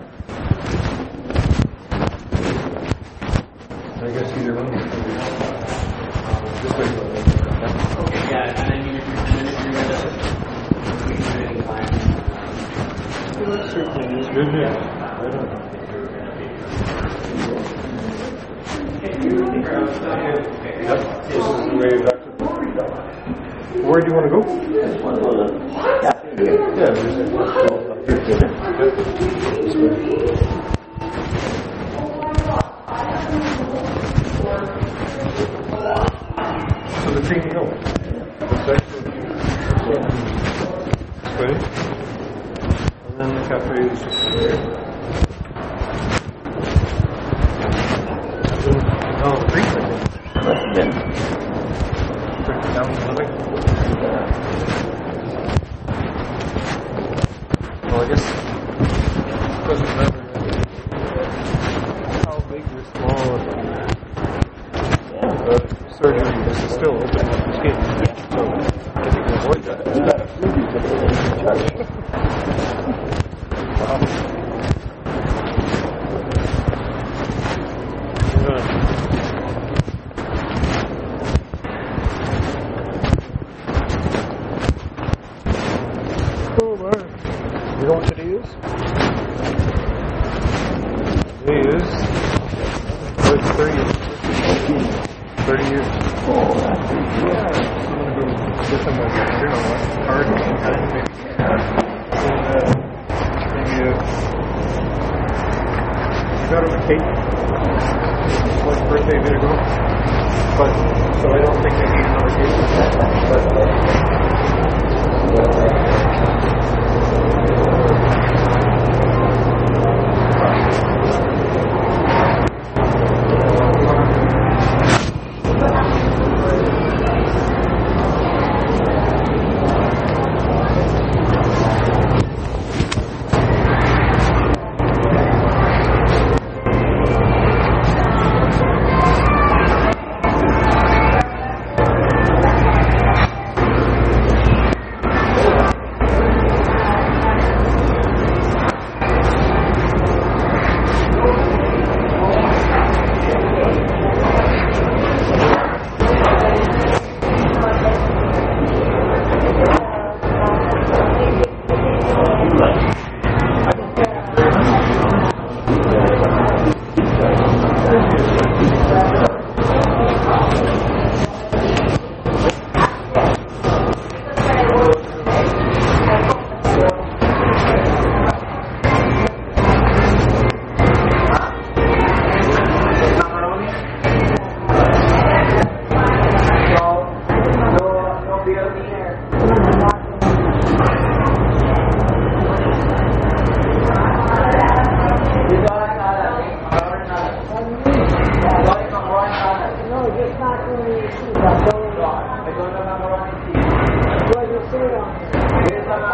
I guess either one. Just wait a minute. Okay, yeah, and then you, and then if you're gonna, we can do it It's good news. Right on. Yep, this is the way back to. Where do you want to go? I just want to go to the cafe here. Yeah, there's a well, up here. Yep. This way. So the Green Hill. It's actually this way. And then the cafe is here. Oh, the creek, I think. Must have been. Took it down the way. Well, I guess it doesn't matter how big or small the surgery is, still opening up the skin. So, if you can avoid that. You got a freebie today, Charlie. Wow. Yeah. Oh, man. You know what today is? Today is thirty, thirty years. Oh, that's pretty cool. Yeah. I'm going to go get them a you know, a card and maybe. And, uh, maybe, uh, I got him a cake. Like birthday a bit ago. But, so I don't think I need another cake. But,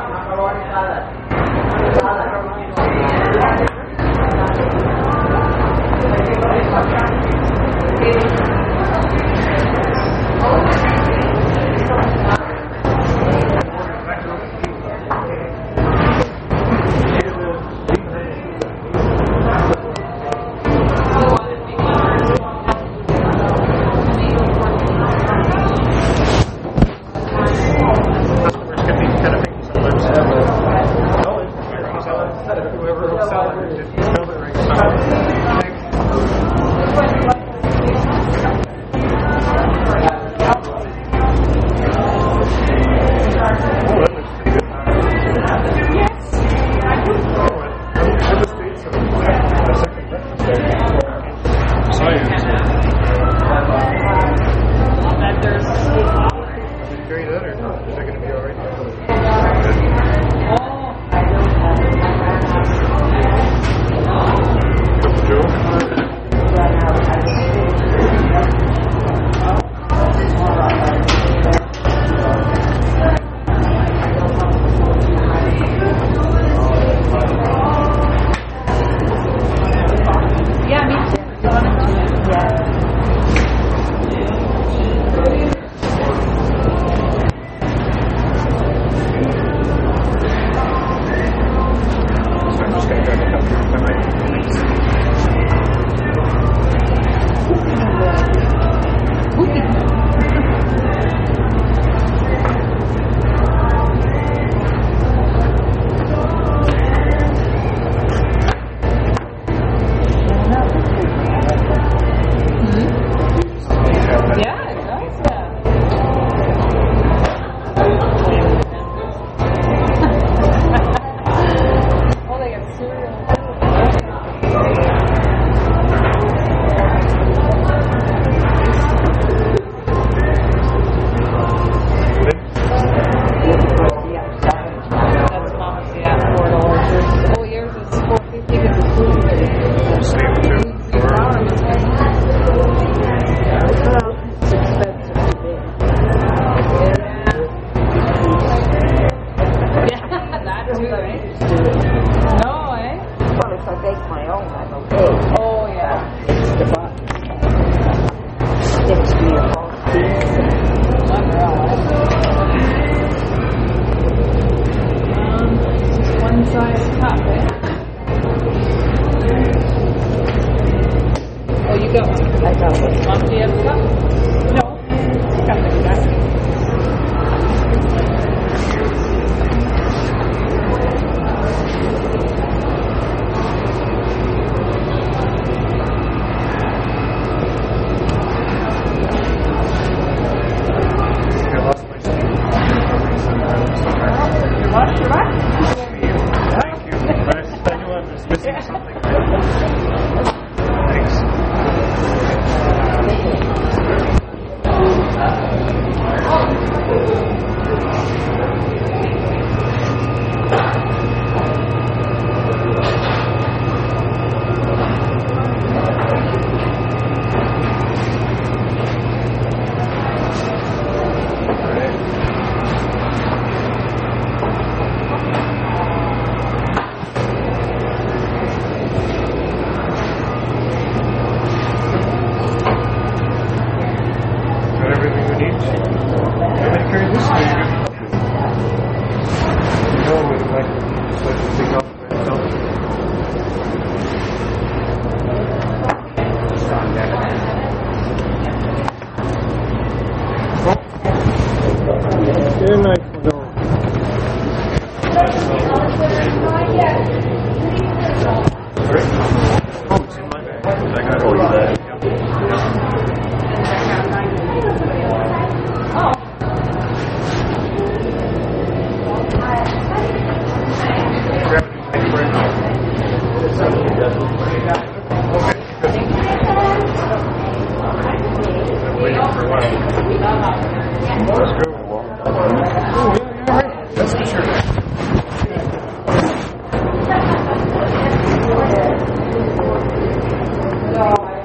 So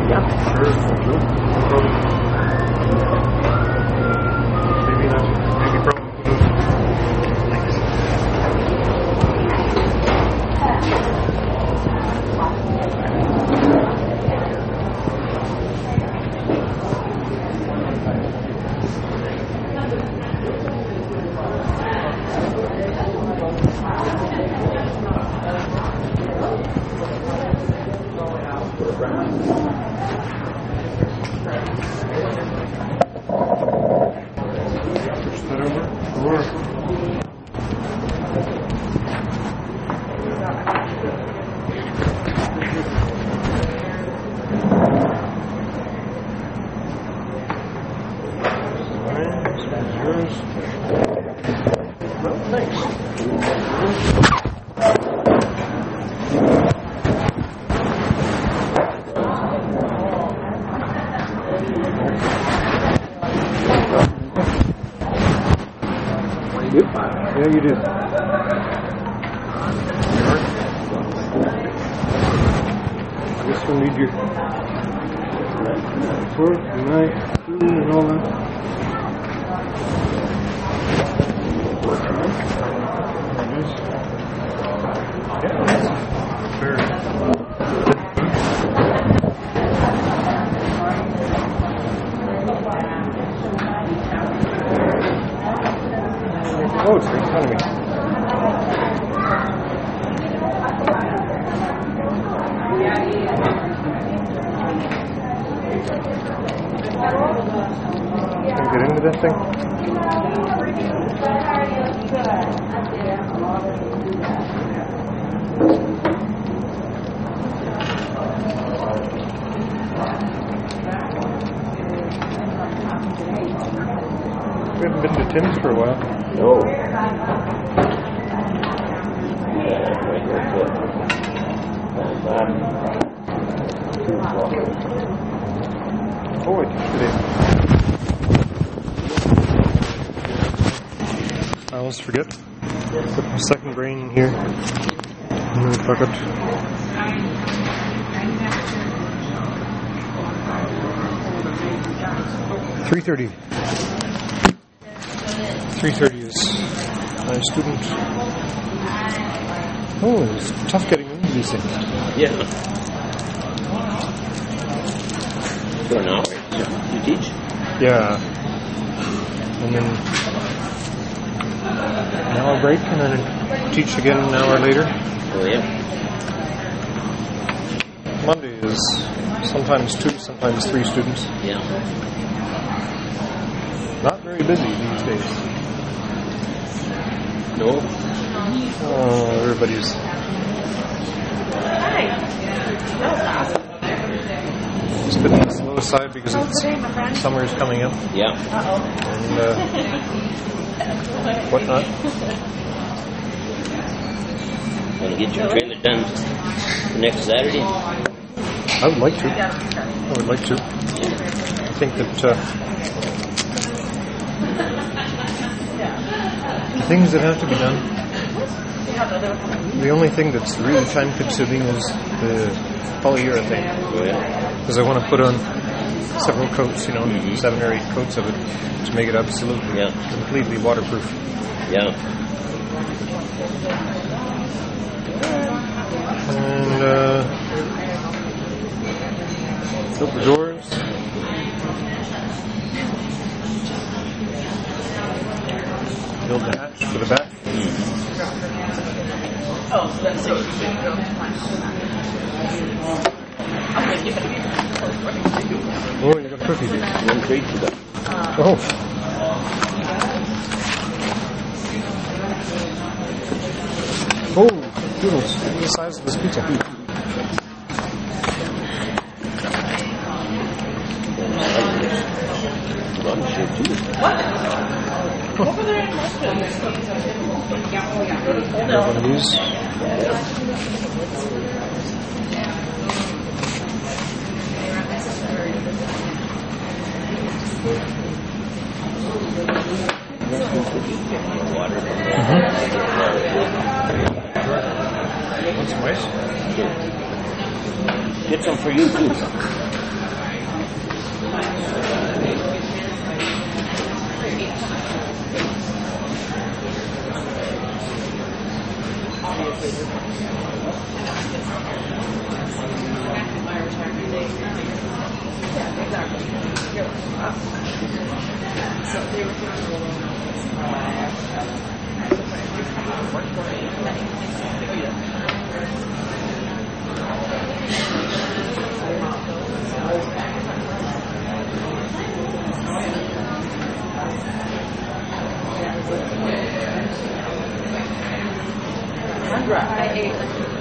Yeah. Sure. No problem. Maybe not. Maybe problem. Yeah, you do. I guess we'll need your fork and knife, spoon, and all that. Yeah, fair. Oh, it's right in front of me. Can you get into this thing? We haven't been to Tim's for a while. No. Oh, I did today. I always forget. Put my second grain in here. And then fuck it. Three thirty. Three thirty is my student. Oh, it's tough getting into these things. Yeah. For an hour, you teach? Yeah. And then an hour break, and then teach again an hour later. Oh, yeah. Monday is sometimes two, sometimes three students. Yeah. Not very busy these days. No. Oh, everybody's. It's been on the slow side because it's summer is coming up. Yeah. And uh, whatnot. Want to get your trailer done next Saturday? I would like to. I would like to. I think that uh, the things that have to be done, the only thing that's really time consuming is the polyurethane. Oh, yeah. Because I want to put on several coats, you know, mm-hmm. seven or eight coats of it to make it absolutely, yeah. completely waterproof. Yeah. And uh, fill the doors. Build the hatch for the back. Oh, so that's so Oh, you got cookies. One crate you got. Oh. Oh, noodles. Look at the size of this pizza. What? Over there in One of these. Want some ice? Get some for you too. I ate.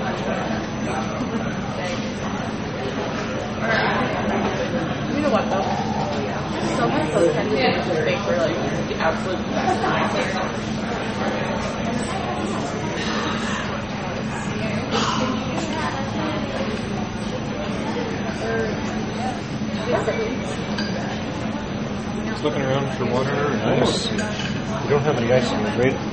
You know what though? Sometimes those kinds of things just make for like the absolute best. Just looking around for water and ice. We don't have any ice in the grate.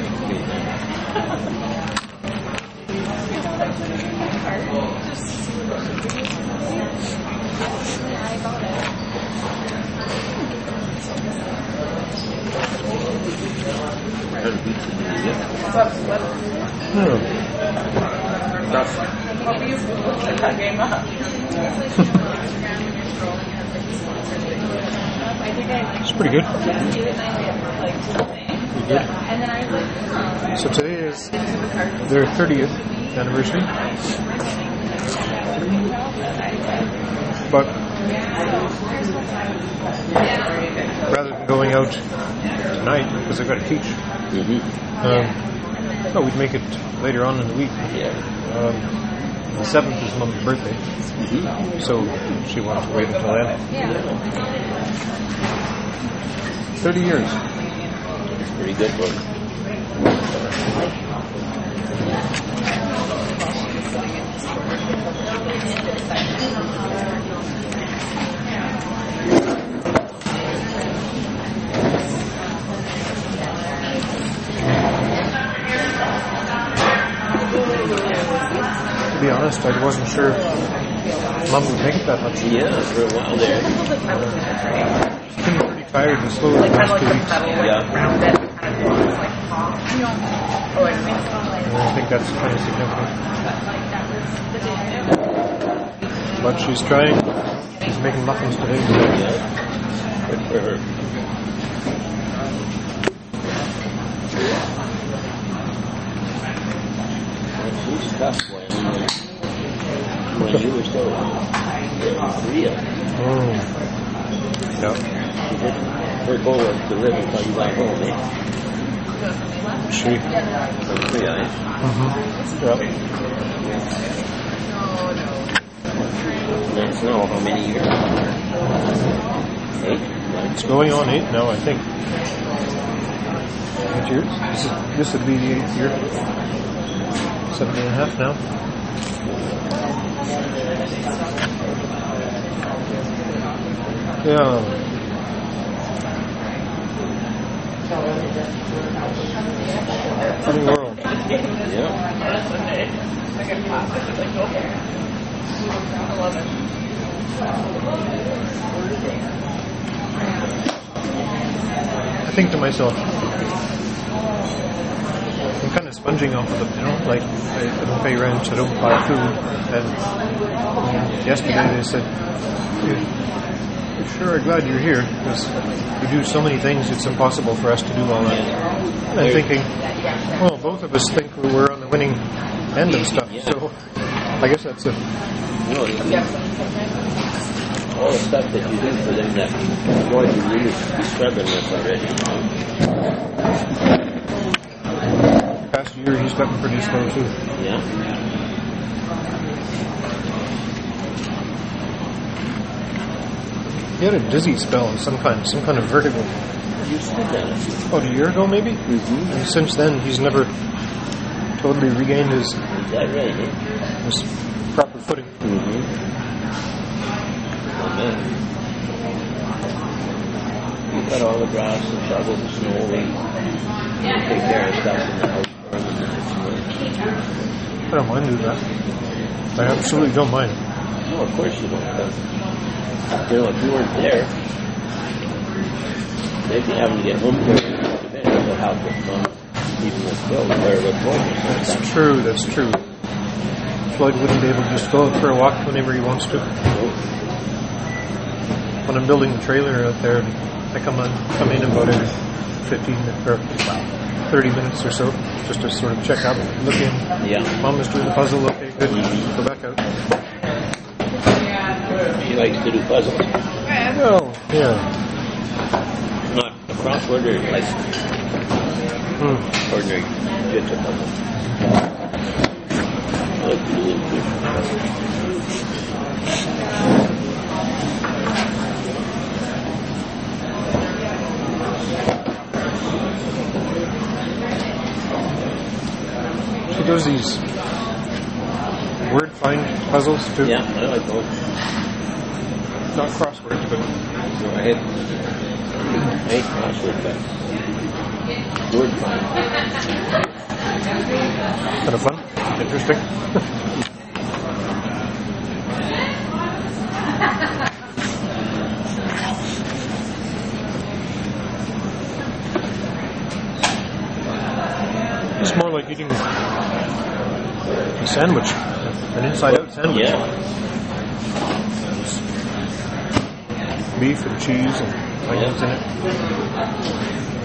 It's pretty good. Pretty good. So today is their thirtieth anniversary. But rather than going out tonight, because I've got to teach, mm-hmm. um, no, we'd make it later on in the week. Um, the seventh is Mom's birthday, mm-hmm. so she wanted to wait until then. thirty years. It's pretty good one. To be honest, I wasn't sure Mom would make it that much. Yeah, for a while there. Uh, she's been pretty tired and slow the last two weeks. Yeah. And I think that's kind of significant. But she's trying. She's making muffins today. Yeah. Good for her. She's tough when, when you were still real. Oh. Yeah. Her goal was to live until you got home, eh? She. From three eyes. Mm-hmm. Yeah. That's now how many years? Eight? Nine? It's going on eight now, I think. Eight years? This, is, this would be the eighth year. Seven and a half now. Yeah. Funny world. Yeah. I think to myself, I'm kind of sponging off of them, you know, like I, I don't pay rent, I don't buy food, and um, yesterday they said, we're sure are glad you're here, because we do so many things, it's impossible for us to do all that. And I'm thinking, well, both of us think we're on the winning end of stuff, so I guess that's it. No, all the stuff that you do for them that boy you really be struggling with already. Past year he's gotten pretty slow too. Yeah. He had a dizzy spell of some kind, some kind of vertigo. You said that. About a year ago maybe? Mm-hmm. And since then he's never totally regained his, Is that right, eh? his proper footing. Mm-hmm. Amen. You cut all the grass and shovel the snow away. You take care of stuff in the house. I don't mind doing that. I absolutely don't mind. No, of course you don't. But, you know, if you weren't there, they'd be having to get home quick to bed to help with fun. even with Phil, or with Floyd. That's true, that's true. Floyd wouldn't be able to just go out for a walk whenever he wants to. When I'm building the trailer out there, I come on, come in about every fifteen or thirty minutes or so, just to sort of check up, look in. Yeah. Mom is doing the puzzle, okay, good. Go back out. She likes to do puzzles. Well, yeah. Not a crossword or like Hmm. ordinary jigsaw puzzle. I like to do it too. She does these word find puzzles too. Yeah, I like those. Not crosswords, but So I hate, I hate crossword, but word find. kind of fun, interesting. It's more like eating a sandwich, an inside-out sandwich. Yeah. Beef and cheese and onions in it.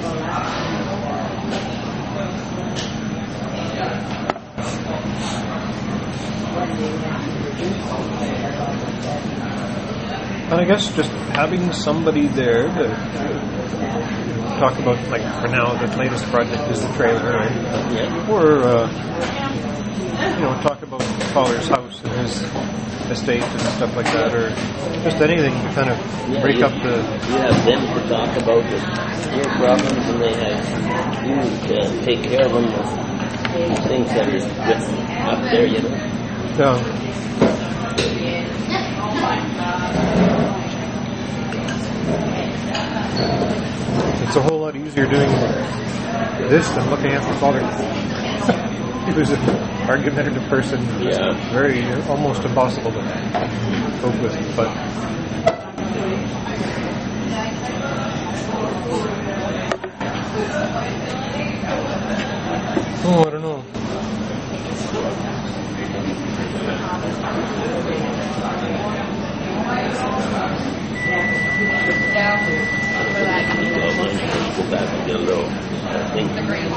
And I guess just having somebody there to talk about, like for now, the latest project is the trailer, right? Yeah. Or, uh, you know, talk about Fowler's house and his estate and stuff like that, or just anything to kind of Yeah, break you, up the... You have them to talk about the, your problems, and they have you to take care of them with things that are written up there, you know? Yeah. It's a whole lot easier doing this than looking after Father. He was an argumentative person. Yeah. Very, almost impossible to cope with, but... Oh, I don't know. Go back and get a little thing.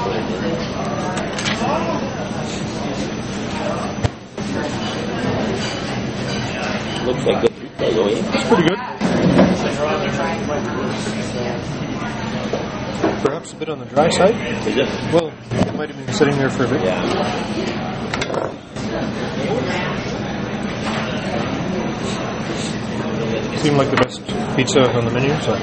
Looks like good treat by the way. It's pretty good. Perhaps a bit on the dry side. Is it? Well, it might have been sitting there for a bit. Yeah. Seemed like the best pizza on the menu, so.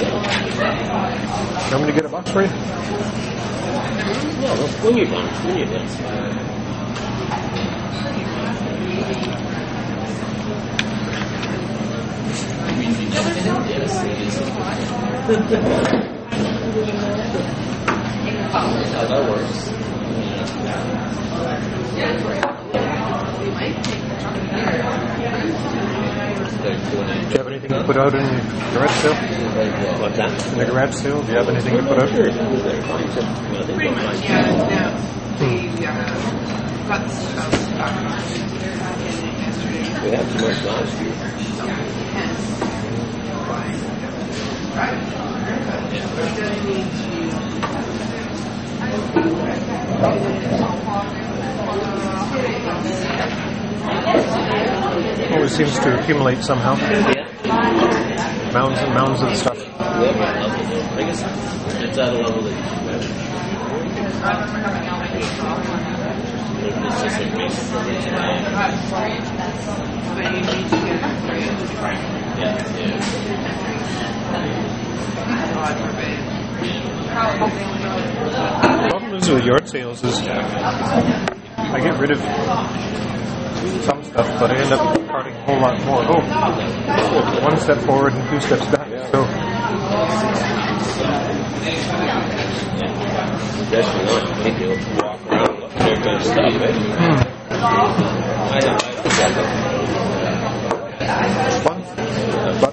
You want me to get a box for you? Yeah, well, when you're done, when you're done. How that works. Do you have anything to put out in the garage sale? What's that? In the garage sale, do you have anything to put out? Sure. We have some more last year. Always seems to accumulate somehow. Mounds and mounds of stuff. Yeah, I guess it's at a level that it's just like basic religion. Yeah, The problem is with yard sales is I get rid of some stuff, but I end up carting a whole lot more. Oh, one step forward and two steps back. So definitely not make you walk around looking at kind of stuff, right? hmm. I don't think It's fun, but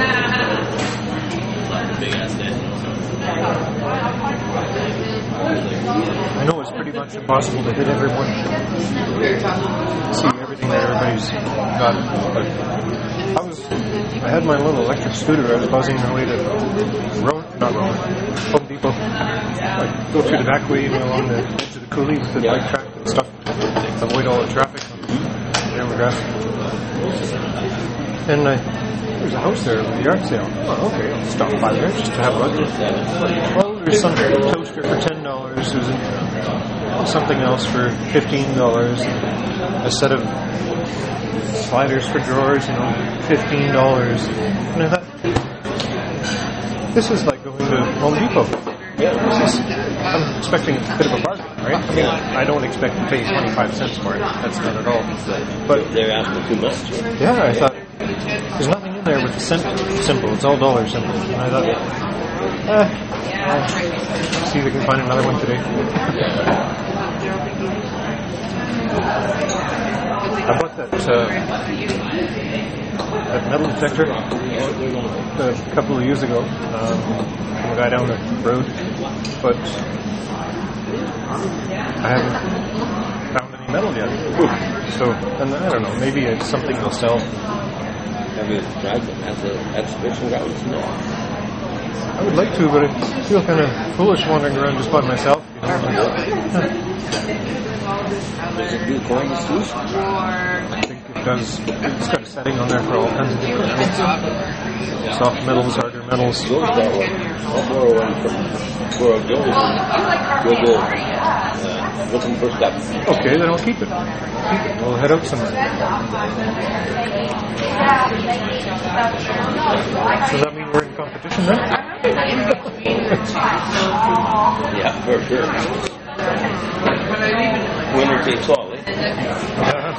big ass day. pretty much impossible to hit everyone. See everything that everybody's got. But I was, I had my little electric scooter. I was buzzing my way to Rowan, not Rowan, Home Depot. Like go through the back way and along the edge of the coulee with the bike track and stuff. Avoid all the traffic on the grass. And I. There's a house there with a yard sale. Oh, okay, I'll stop by there just to have lunch. Well, there's some toaster for ten dollars. There's a, something else for fifteen dollars. A set of sliders for drawers, you know, fifteen dollars. And I thought, this is like going to Home Depot. Yeah, this is, I'm expecting a bit of a bargain, right? I mean, I don't expect to pay twenty-five cents for it. That's not at all. But they're asking too much. Yeah, I thought, there's nothing in there with the cent symbol. It's all dollar symbols. And I thought, eh, I'll see if we can find another one today. I bought that, uh, that metal detector a couple of years ago um, from a guy down the road, but I haven't found any metal yet. So, and I don't know, maybe it's something they'll sell. Have you tried them at the exhibition grounds? No. I would like to, but I feel kind of foolish wandering around just by myself. You know? Does it do coins too? I think it does. It's got a setting on there for all kinds of different metals. Soft metals, harder metals. Joe's got one. I'll borrow one from borrow Joe's. We'll go uh, looking for stuff. Okay, then I'll keep it. Keep it. We'll head out somewhere. Does that mean we're in competition then? Yeah, for sure. Winner takes all, eh? Yeah.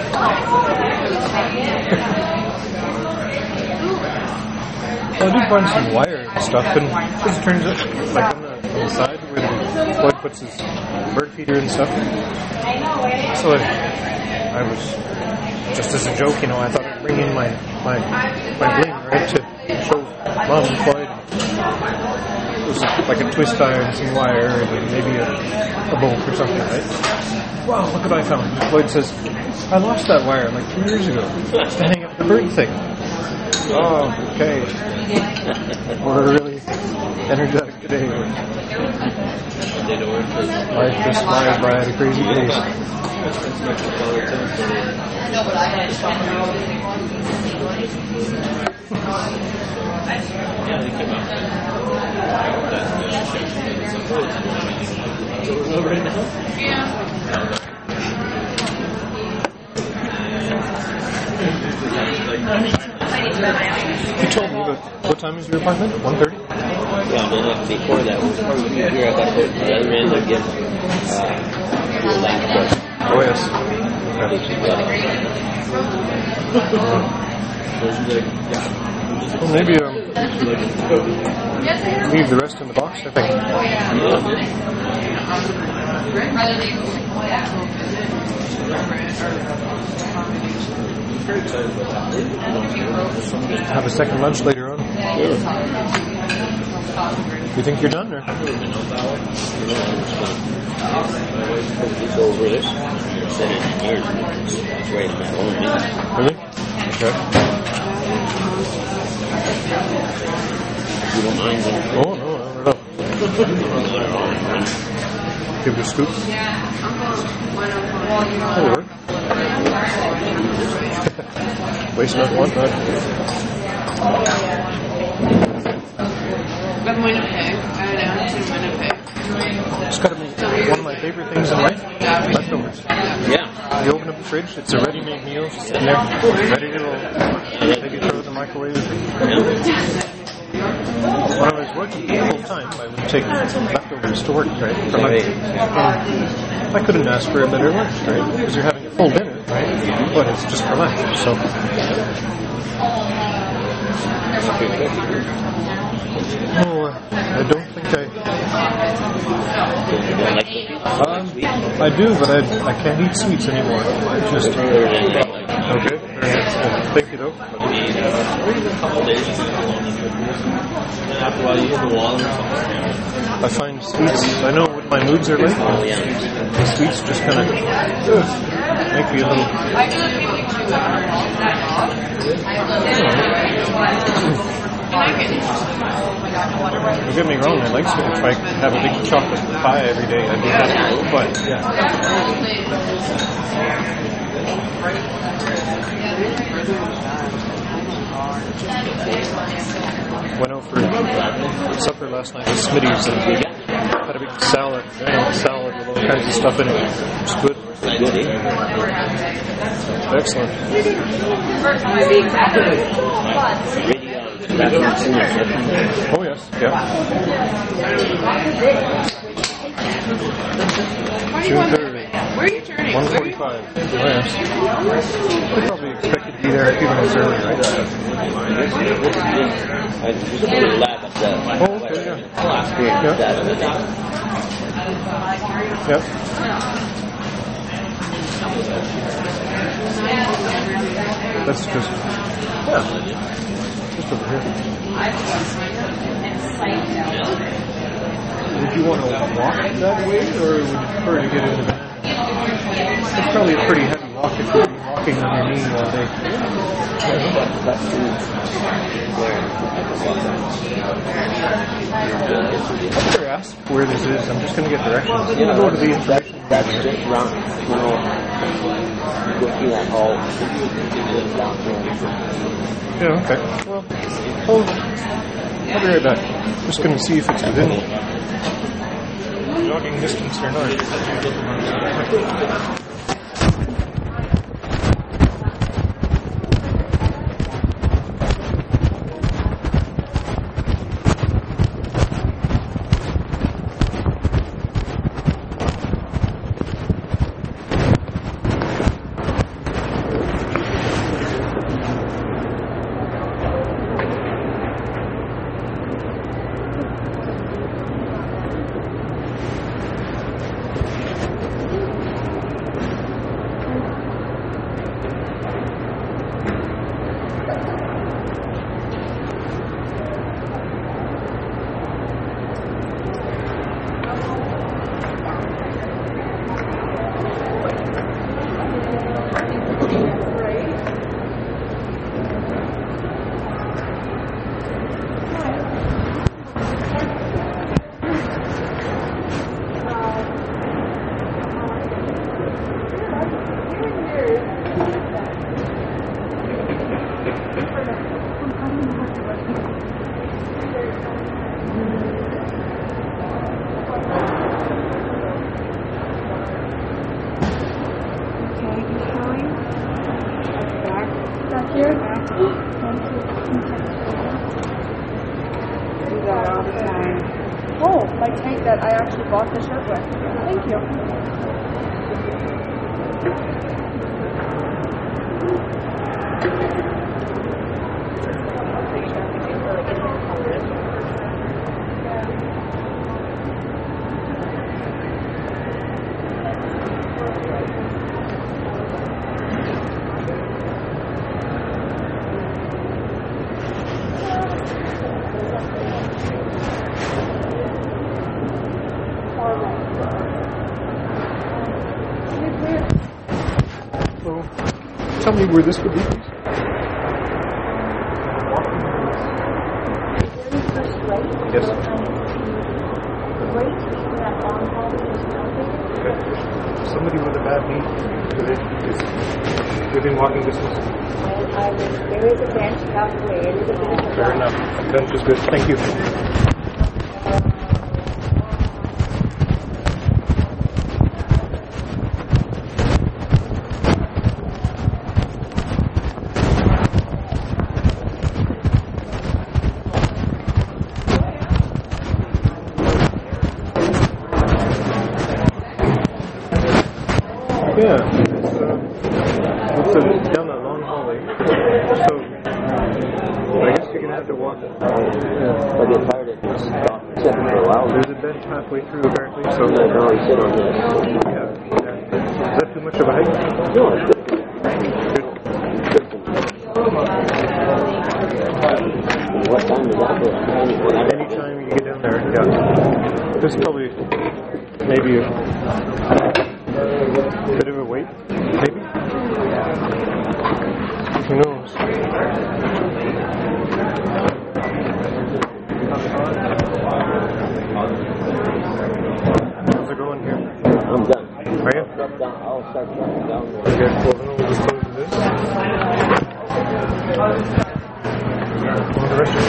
Well, I did find some wire and stuff, and it turns out, like on the, on the side where Floyd puts his bird feeder and stuff. So I, I was, just as a joke, you know, I thought I'd bring in my my my bling, right, to show Mom and Floyd. It was like a twist iron, some wire, and maybe a, a bolt or something, right? Wow, look what I found. And Floyd says, I lost that wire like two years ago. It's to hang up the bird thing. Oh, okay. We're really energetic today. Life just flies by at a crazy pace. You told me, but what time is your appointment? one thirty? Yeah, and then before that, was part of the here, I got to go to the other end and get uh, your last question. Oh, yes. Okay. Well, maybe um, leave the rest in the box, I think. Have a second lunch later on. You think you're done, or? It's over this. It's in years. It's right in my own name. Really? Okay. You don't mind them? Oh, no, not at all. Give it a scoop. That'll work. Waste not, want not. But Winnipeg, I announced in Winnipeg. It's got to be one of my favorite things in life. Leftovers. Yeah. You open up the fridge, it's a ready-made meal, just in there, ready to roll. Maybe throw it in the microwave. When I was working full time, I would take leftovers to work, right? For lunch. And I couldn't ask for a better lunch, right? Because you're having a full dinner, right? But it's just for lunch, so. Oh, uh, I don't think I. Um, I do, but I I can't eat sweets anymore. I just. Okay. Thank you, though. I find sweets. I know. my moods are like. Oh, yeah. The sweets just kind of make me a little. Don't get me wrong, I like sweets. If I could have a big chocolate pie every day, I'd be happy. But, yeah. Went out for supper last night with Smitty's and had a big salad, giant salad with all kinds of stuff in it. It was good. Excellent. Oh yes, yeah. Two thirty. Where are you turning? One forty-five. Oh yes. I probably expected to be there a few minutes early, right? I just did a lab at the Oh, okay, yeah. last period Yeah. Saturday. Yep. That's just, yeah. Just over here. Would you want to walk that way, or would you prefer to get in the van? It's probably a pretty heavy walk if you're walking on your knee all day. I better ask where this is. I'm just going to get directions. I'm going to go to the information. That's just around, you know, go through that hall, down here. Yeah, okay. Well, I'll, I'll be right back. Just going to see if it's within jogging distance or not. That I actually bought the shirt with. Thank you. Tell me where this would be. The very first right. Yes. The right to that long hallway is elevated. Okay. Somebody with a bad knee. Do they, is within walking distance? And I was, there is a bench halfway. It is a bench. Fair enough. Bench is good. Thank you. Yeah, it's, uh, it's a, down that long hallway, so I guess you're going to have to walk. I get tired of this. Sitting for a while. There's a bench halfway through apparently, so... I can always sit on this. Yeah, yeah. Is that too much of a hike? No, it's good. Good. What time is that? Anytime you get down there, yeah. This is probably maybe a bit of a wait, maybe? Who knows? How's it going here? I'm done. Are you? I'll start down. I'll start shutting down. Okay, well then we'll just close this. Want the rest of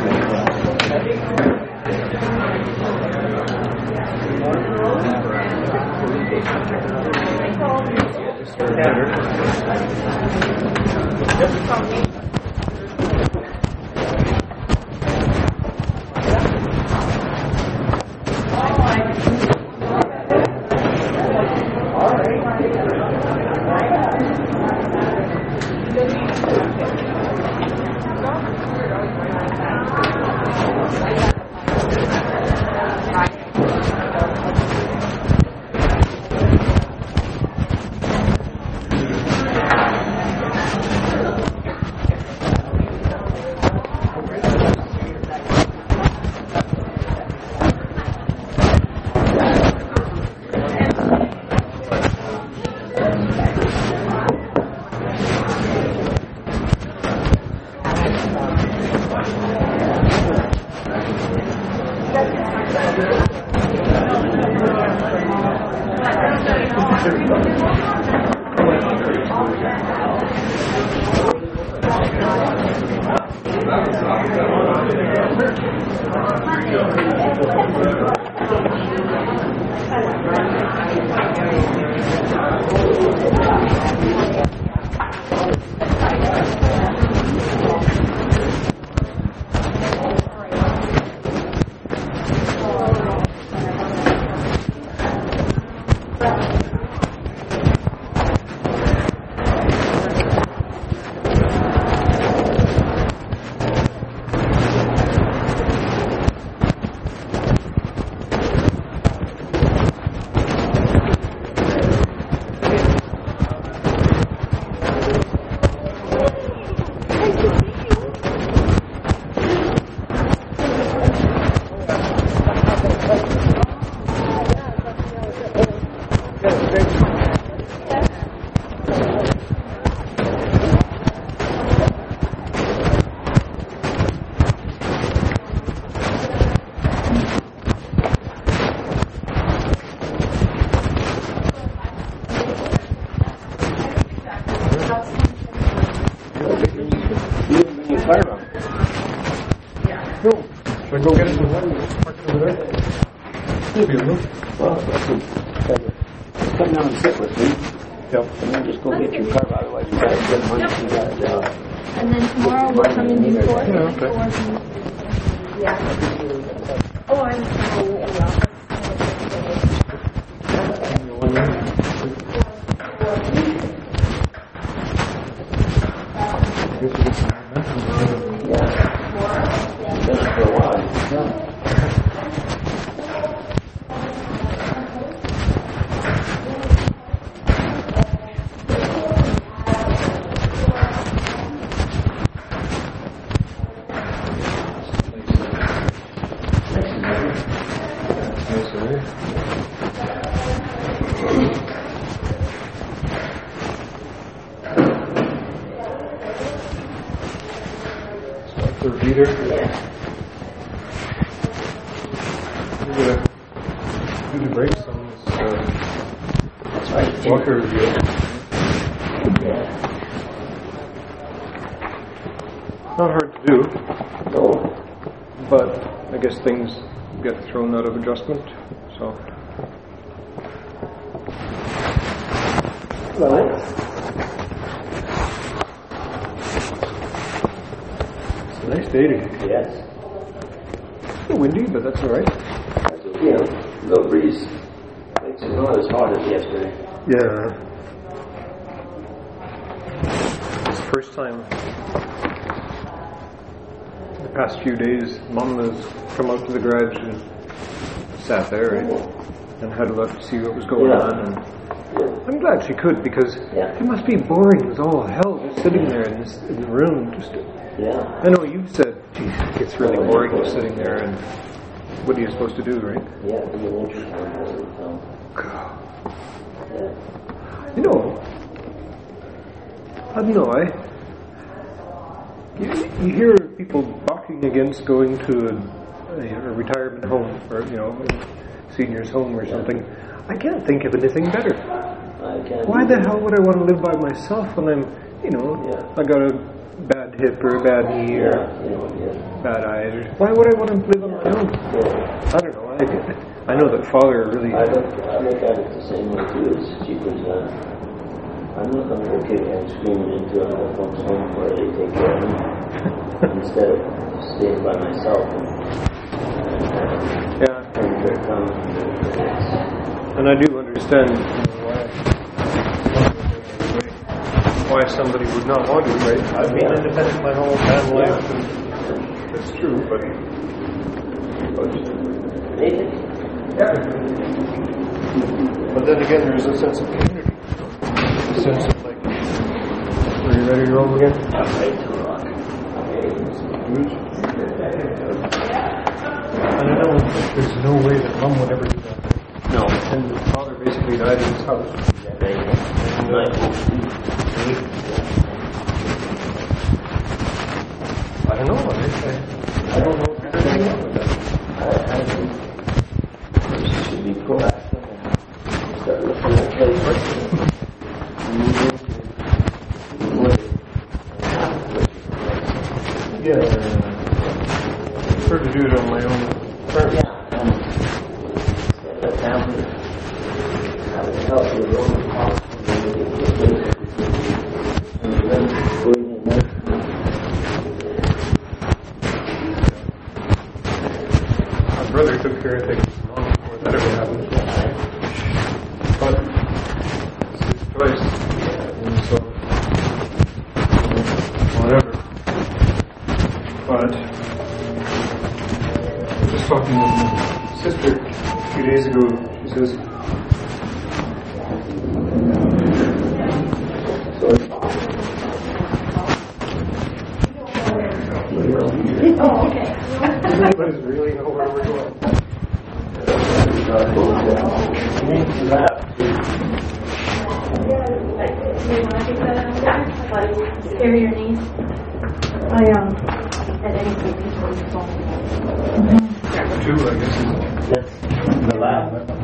Should I go get it? Park it over there? Maybe a little. Well, come down and sit with me. Yep. And then just go get your car, otherwise you gotta get money Yep. from that job. And then tomorrow we'll come in before. Yeah, okay. Yeah. Oh, I'm The reader. We're gonna do the brakes on this uh, That's right. Walker review. Not hard to do, No. but I guess things get thrown out of adjustment. So. Well, Nice day today. yes. A little windy, but that's all right. You know, the breeze makes it not as hot as yesterday. Yeah. It's the first time the past few days Mom has come out to the garage and sat there and, and had a look to see what was going Yeah. on. And I'm glad she could, because Yeah. it must be boring as all hell just sitting there in, this, in the room. Just Yeah. I know you said, geez, it gets really boring just sitting there, and what are you supposed to do, right? Yeah, in the winter time. So. Yeah. You know, I don't know, I, you, you hear people balking against going to a, a, a retirement home or, you know, a senior's home or something. I can't think of anything better. I can't. Why the hell would I want to live by myself when I'm, you know, Yeah. I got a bad hip or a bad knee or Yeah, you know, yeah. bad eyes? Or, why would I want to live on my own? Yeah. I don't know. I, I know that Father really... I look, I look at it the same way too as Jeepers. Uh, I'm not going to go kicking and screaming into another folks' home where they take care of me instead of staying by myself. And, yeah. And they're coming. And I do understand, you know, why, why somebody would not want to, right? I've been independent my whole damn life, and that's true, but... but yeah. But then again, there's a sense of community. A sense of like, are you ready to roll again? I'm ready to rock. And I know there's no way that Mom would ever do that. No. And Father basically died in his house. And, uh, I don't know. I, I, I don't know anything about that. I, I think we should be proactive and start looking at places. Yeah, I prefer to do it on my own terms. Yeah, and the family, have it help your own house, and then going in there. My brother took care of things long before that ever happened. But it's his choice, and so whatever. But I was just talking with my sister a few days ago. She says, Oh, okay. "Anybody's really know where we're going?" Carry your knees. I um at any point before you fall. Two, I guess. That's the lab.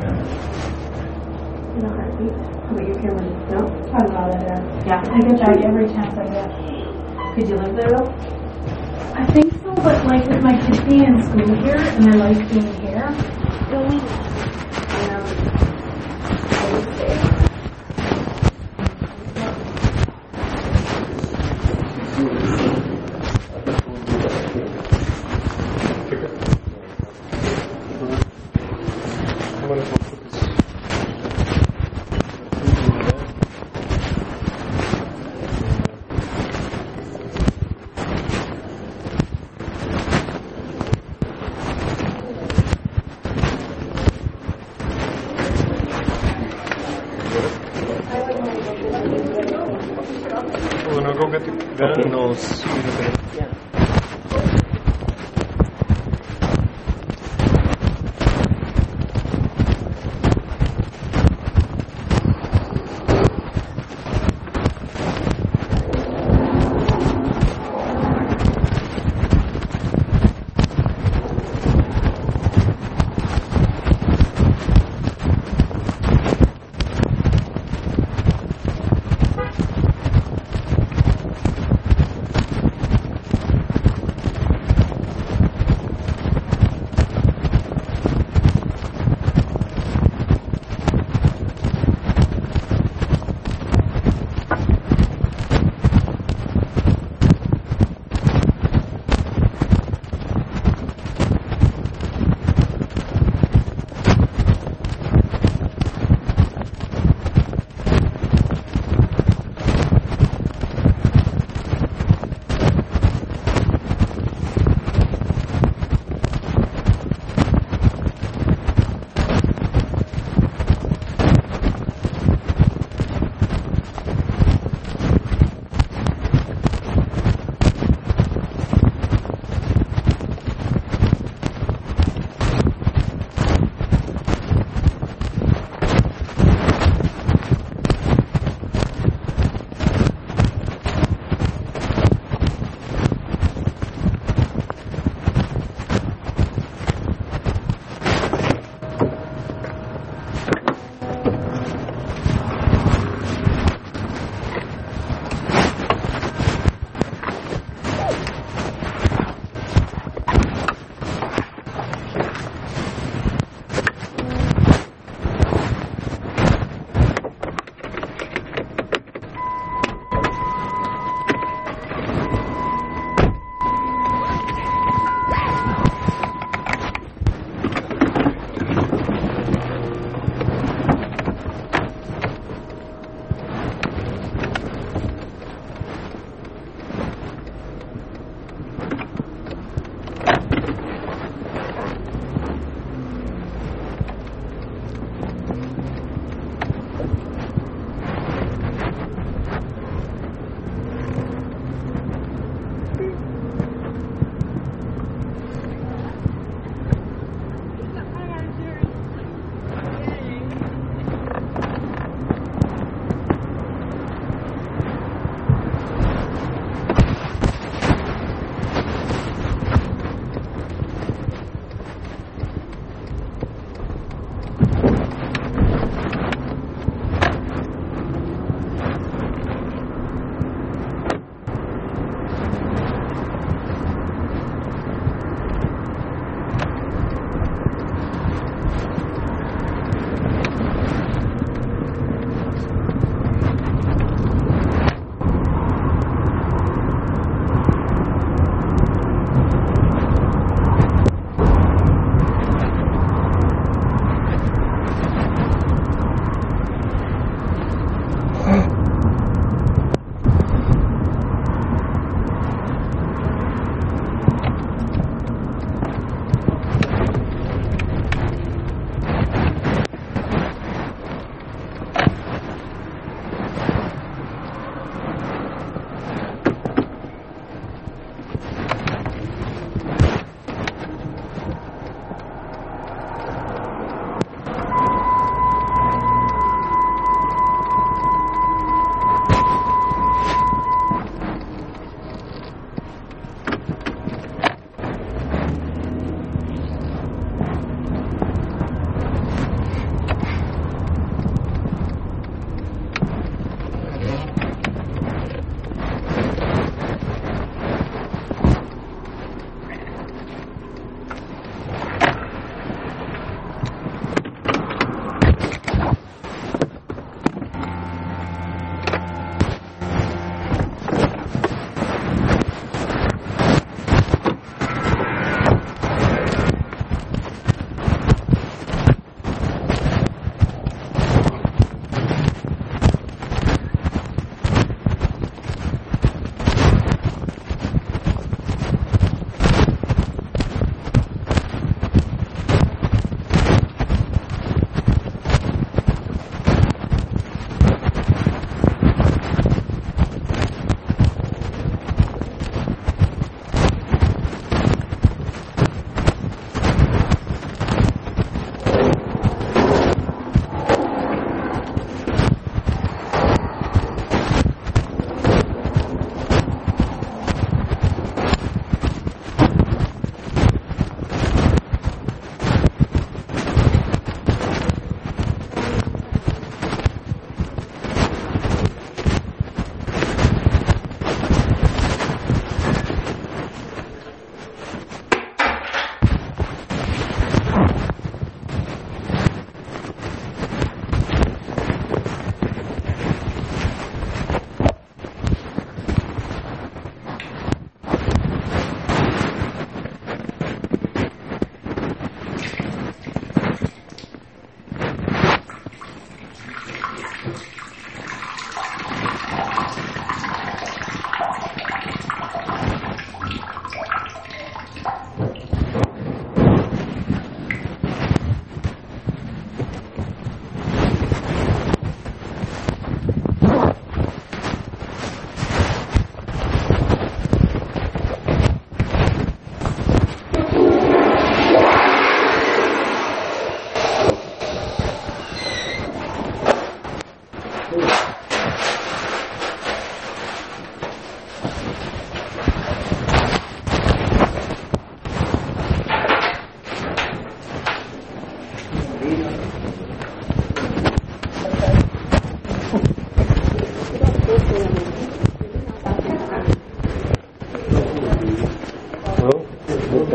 In a heartbeat. But you can no? I'd rather there. Yeah, I get that every chance I get. Did you live there though? I think so, but like with my kids being in school here and I like being here, Going. Um, I would say. I'm gonna go put this. Well, then I'll go get the gun and I'll see you there. Yeah.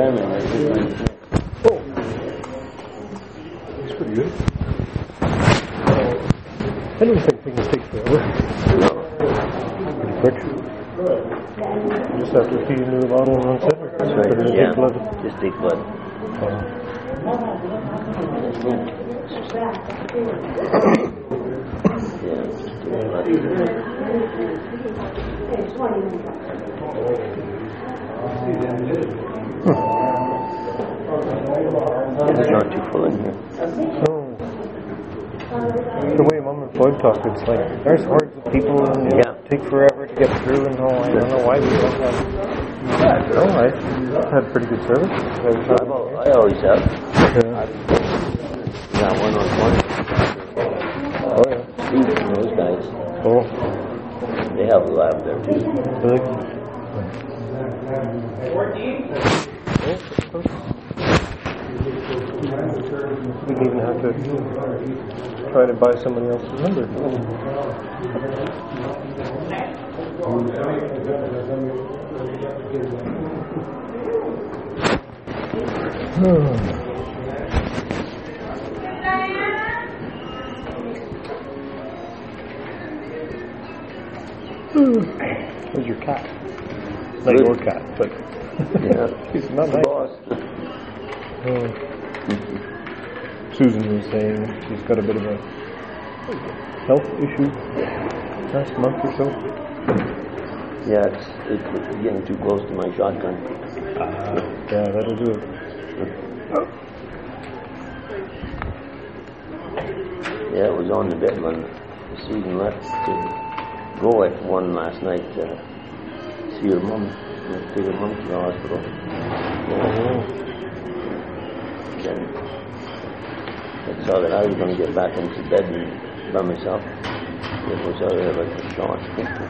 timing. I think. Oh. That's pretty good. I don't think things take forever. No. Pretty quick. You just have to feed into the bottle and run center. That's right. Just Yeah. take blood. Just take blood. Yeah, just take blood. It's not too full in here. No. The way Mom and Floyd talk, it's like there's hordes of people and Yeah. it take forever to get through, and all. I don't know why we don't have. No, I had pretty good service. I've al- I always have. Yeah. Yeah, one on one. Oh yeah. Steve and those guys, Oh. they have a lab there too. Really? We'd even have to try to buy somebody else's number. Where's your cat? Not Good. your cat, but Yeah. he's not The nice. boss. Oh. Susan was saying she's got a bit of a health issue last month or so. Yeah, it's, it's getting too close to my shotgun. Ah, yeah, that'll do it. Yeah, it was on the bed when Susan left to go at one last night to see her mom, uh, take her mom to the hospital. Yeah. Then I saw that I was going to get back into bed and by myself. It was out there like a shot.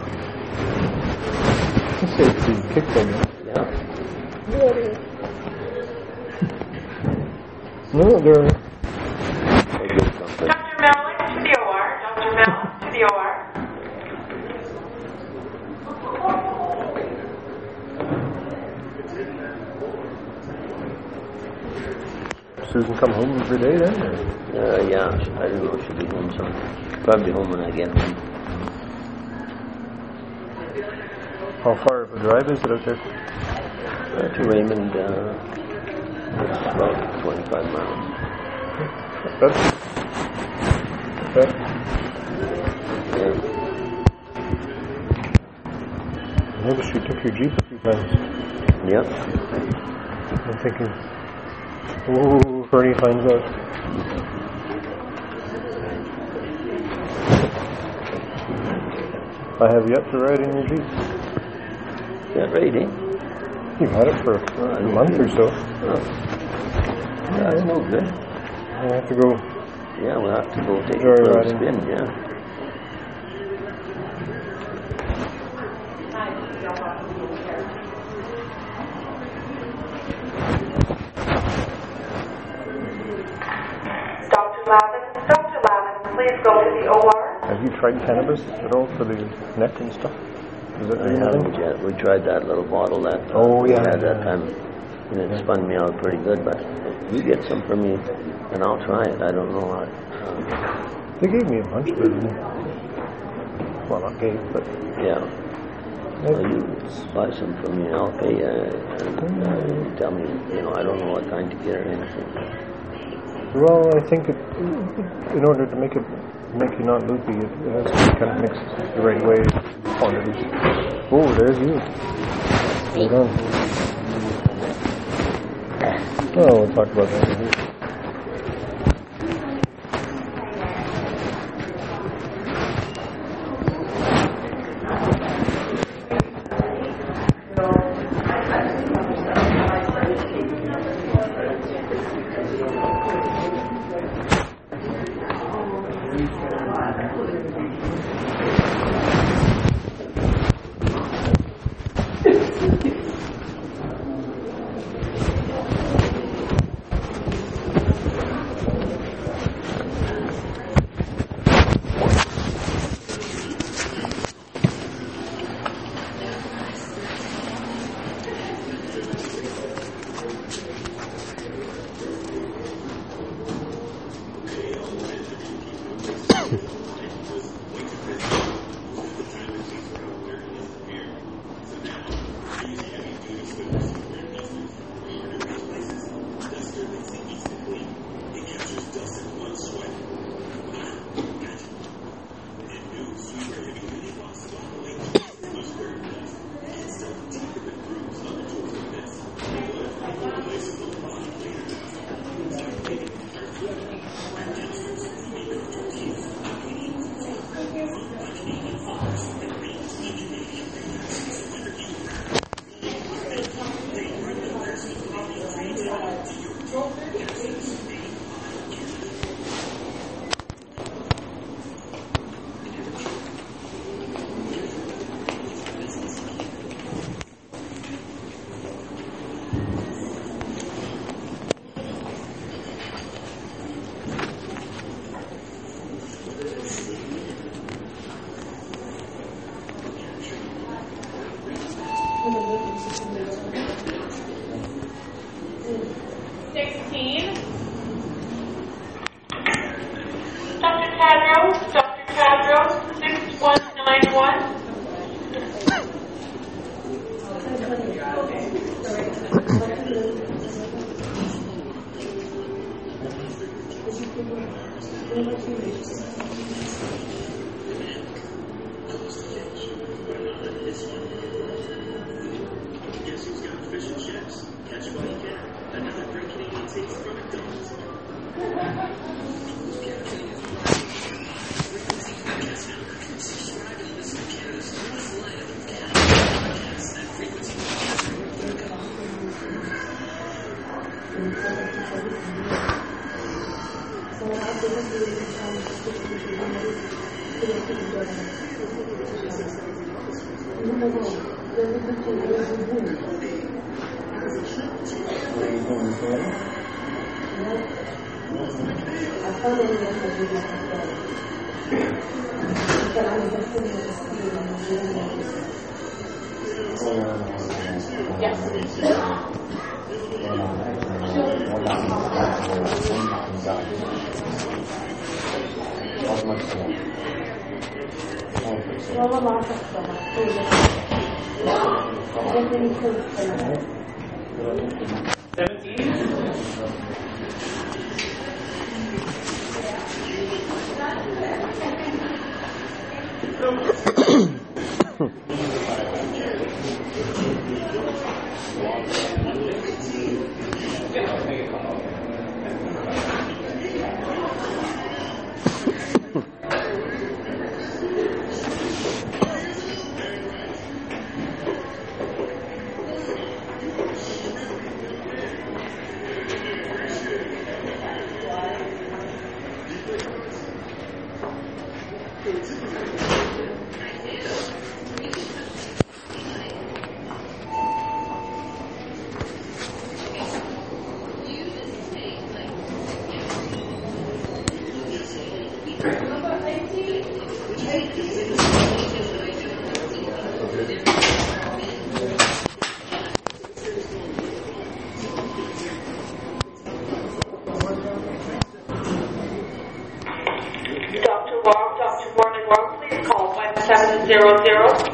Let's say it's being kicked on you. Yeah. No, they're... I did something. Doctor Mellon to the O R. Doctor Mellon to the O R. Susan come home every day then? Or? Uh, yeah, I don't know if she'll be home soon. Probably home when I get home. How far of a drive is it out there? Uh, to Raymond, uh, it's about twenty-five miles. That's... That, Yeah. I noticed you took your Jeep a few times. Yep. I'm thinking, oh, Bernie finds out. I have yet to ride in your Jeep. Is that right, eh? You've had it for a month or so. Oh. That's no good. I have to go. Yeah, we'll have to go take a Joy little riding. spin, yeah. Doctor Lavin, Doctor Lavin, please go to the O R. Have you tried cannabis at all for the neck and stuff? Is that I doing haven't anything? yet. We tried that little bottle that Oh, we yeah, had that yeah. time, and it spun me out pretty good, but you get some for me, and I'll try it. I don't know how. Uh, They gave me a bunch, but well, not gave, but yeah. Well, you buy some for me, and I'll pay you. And uh, you tell me, you know, I don't know what kind to get or anything. well, I think it, in order to make it make you not loopy, it, it has to be kind of mixed the right way, quantities. Oh, there's you. Hold on. Oh, we'll talk about that in here. Sixteen. Doctor Tadros, Doctor Tadros, six one nine one. Guess who's got fish and chips? Catch it while you can. Another great Canadian taste from McDonald's. Subscribe and listen to Canada's newest lineup of Canada podcasts at frequency Zero zero.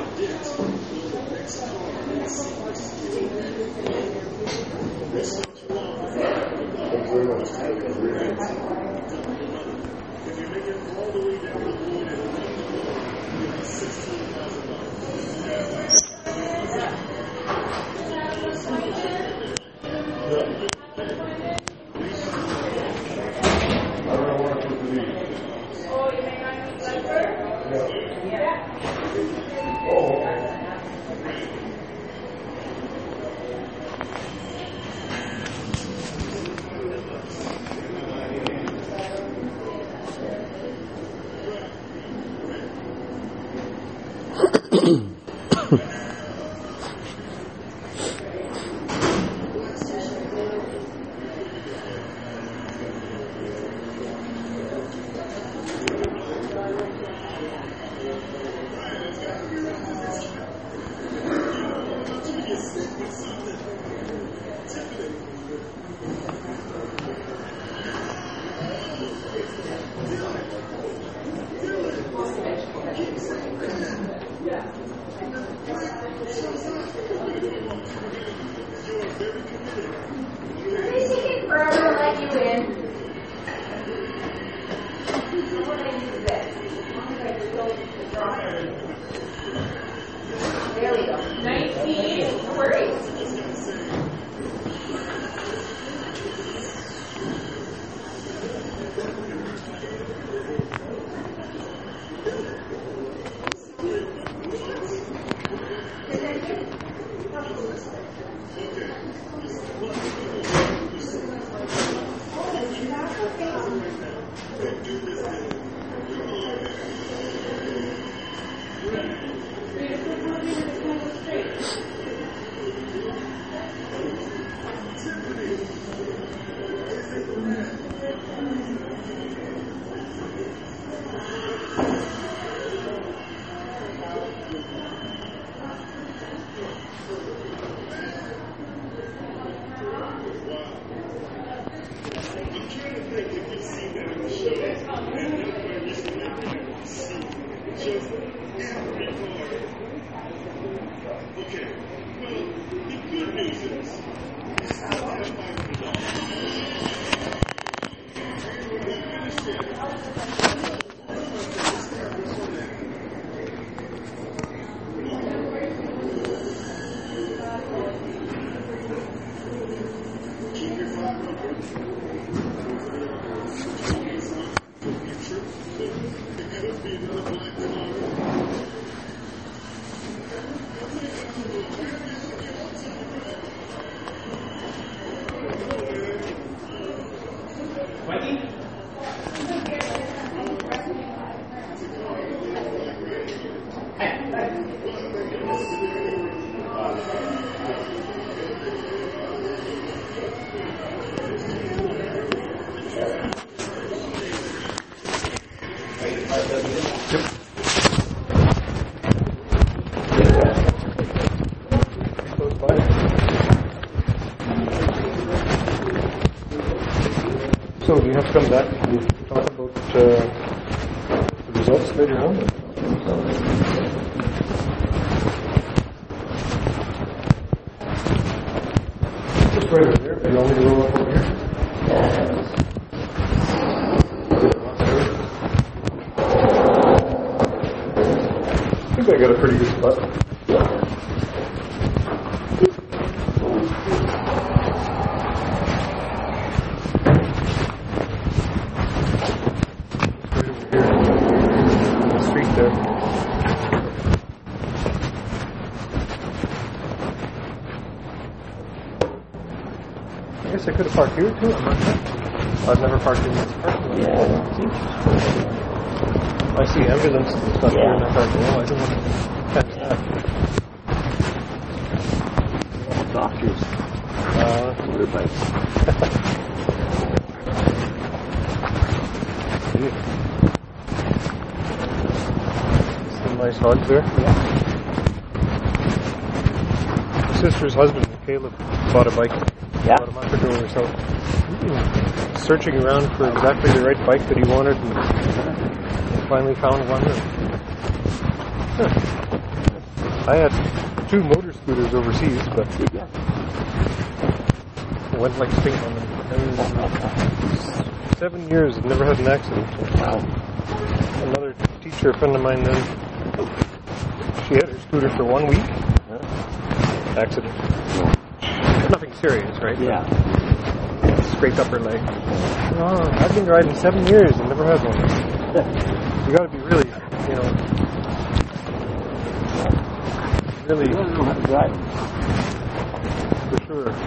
So do you have to come back and talk about uh, the results later on? Just right over here. Do you want me to roll up over here? I think I got a pretty good spot. I could have parked here too, I'm not sure. I've never parked in this parking lot. Yeah. I see ambulance and stuff Yeah. here in that parking lot. I don't want to catch that. Doctors. Uh, Motorbikes. Some nice hogs there. Yeah. My sister's husband, Caleb, bought a bike. Yeah. About a month ago or so. Mm. Searching around for exactly the right bike that he wanted and finally found one. Huh. I had two motor scooters overseas, but I went like stink on them. I was seven years and never had an accident. Wow. Another teacher friend of mine then, she had her scooter for one week. Accident. Nothing serious, right? Yeah. Scraped up her leg. Oh, I've been riding seven years and never had one. You gotta be really, you know, really. You don't know how to drive. For sure.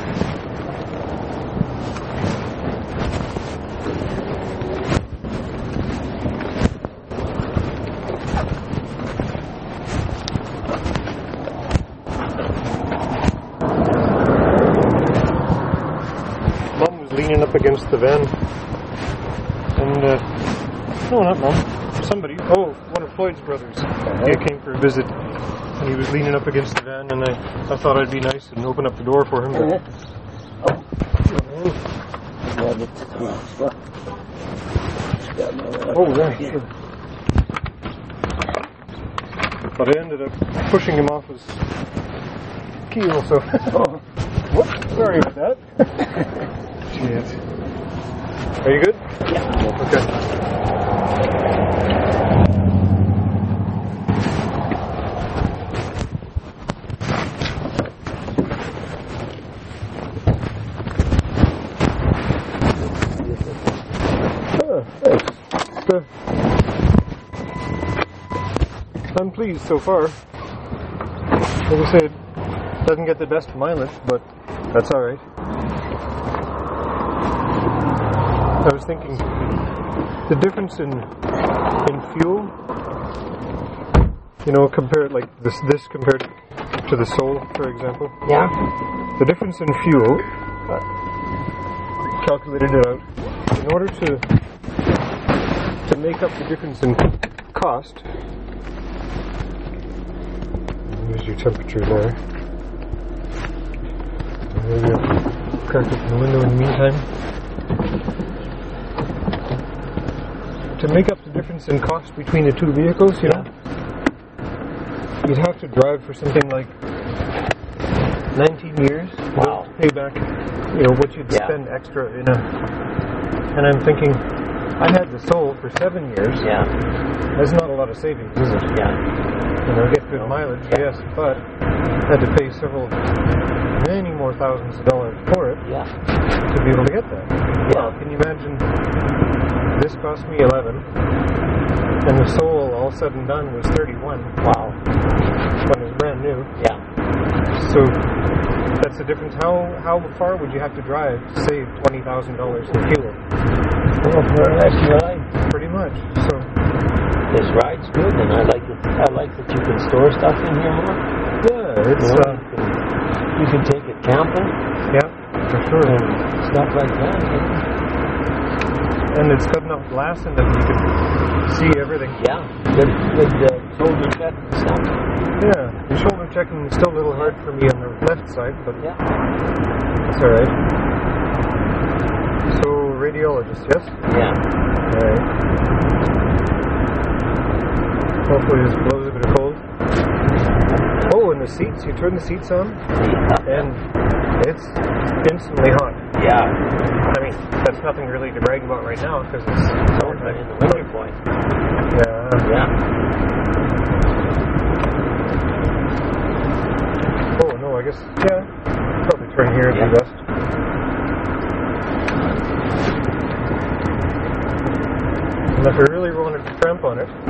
Leaning up against the van, and uh, no, not mom, somebody. Oh, one of Floyd's brothers. He came for a visit, and he was leaning up against the van, and I, I thought I'd be nice and open up the door for him. But oh, right. But I ended up pushing him off his keel. So, whoops, sorry about that. Shit. Are you good? Yeah. Okay. Oh, thanks. Uh, I'm pleased so far. As I said, it doesn't get the best mileage, but that's alright. I was thinking the difference in in fuel, you know, compared like this this compared to the Soul, for example. Yeah. The difference in fuel, uh, calculated it out. In order to to make up the difference in cost, here's your temperature there. Maybe I'll crack open the window in the meantime. To make up the difference in cost between the two vehicles, you know, you'd have to drive for something like nineteen years. Wow. To pay back, you know, what you'd Yeah. spend extra in a. And I'm thinking, I had the Soul for seven years. Yeah. That's not a lot of savings, is it? Yeah. You know, get good mileage, yes, but I had to pay several, many more thousands of dollars for it. Yeah. To be able to get that. Yeah. Well, can you imagine? This cost me eleven, and the Soul, all said and done, was thirty-one. Wow. When it was brand new. Yeah. So that's the difference. How how far would you have to drive to save twenty thousand dollars in fuel? Well, for a nice ride. Pretty much. So this ride's good, and I like it. I like that you can store stuff in here more. yeah, it's You know, uh, you, can, you can take it camping yeah, for sure. and stuff like that. You know? And it's got enough glass in it you can see everything. Yeah. Good, good uh, shoulder check and stuff. Yeah, the shoulder checking is still a little hard for me on the left side, but Yeah. it's alright. So, radio radiologist, yes? Yeah. Alright. Hopefully this blows a bit of cold. Oh, and the seats, you turn the seats on, and it's instantly hot. Yeah. I mean, that's nothing really to brag about right now, because it's summertime. In the winter point. Yeah. Yeah. Oh, no, I guess, yeah. Probably turn here Yeah. at the best. And if I really wanted to cramp on it,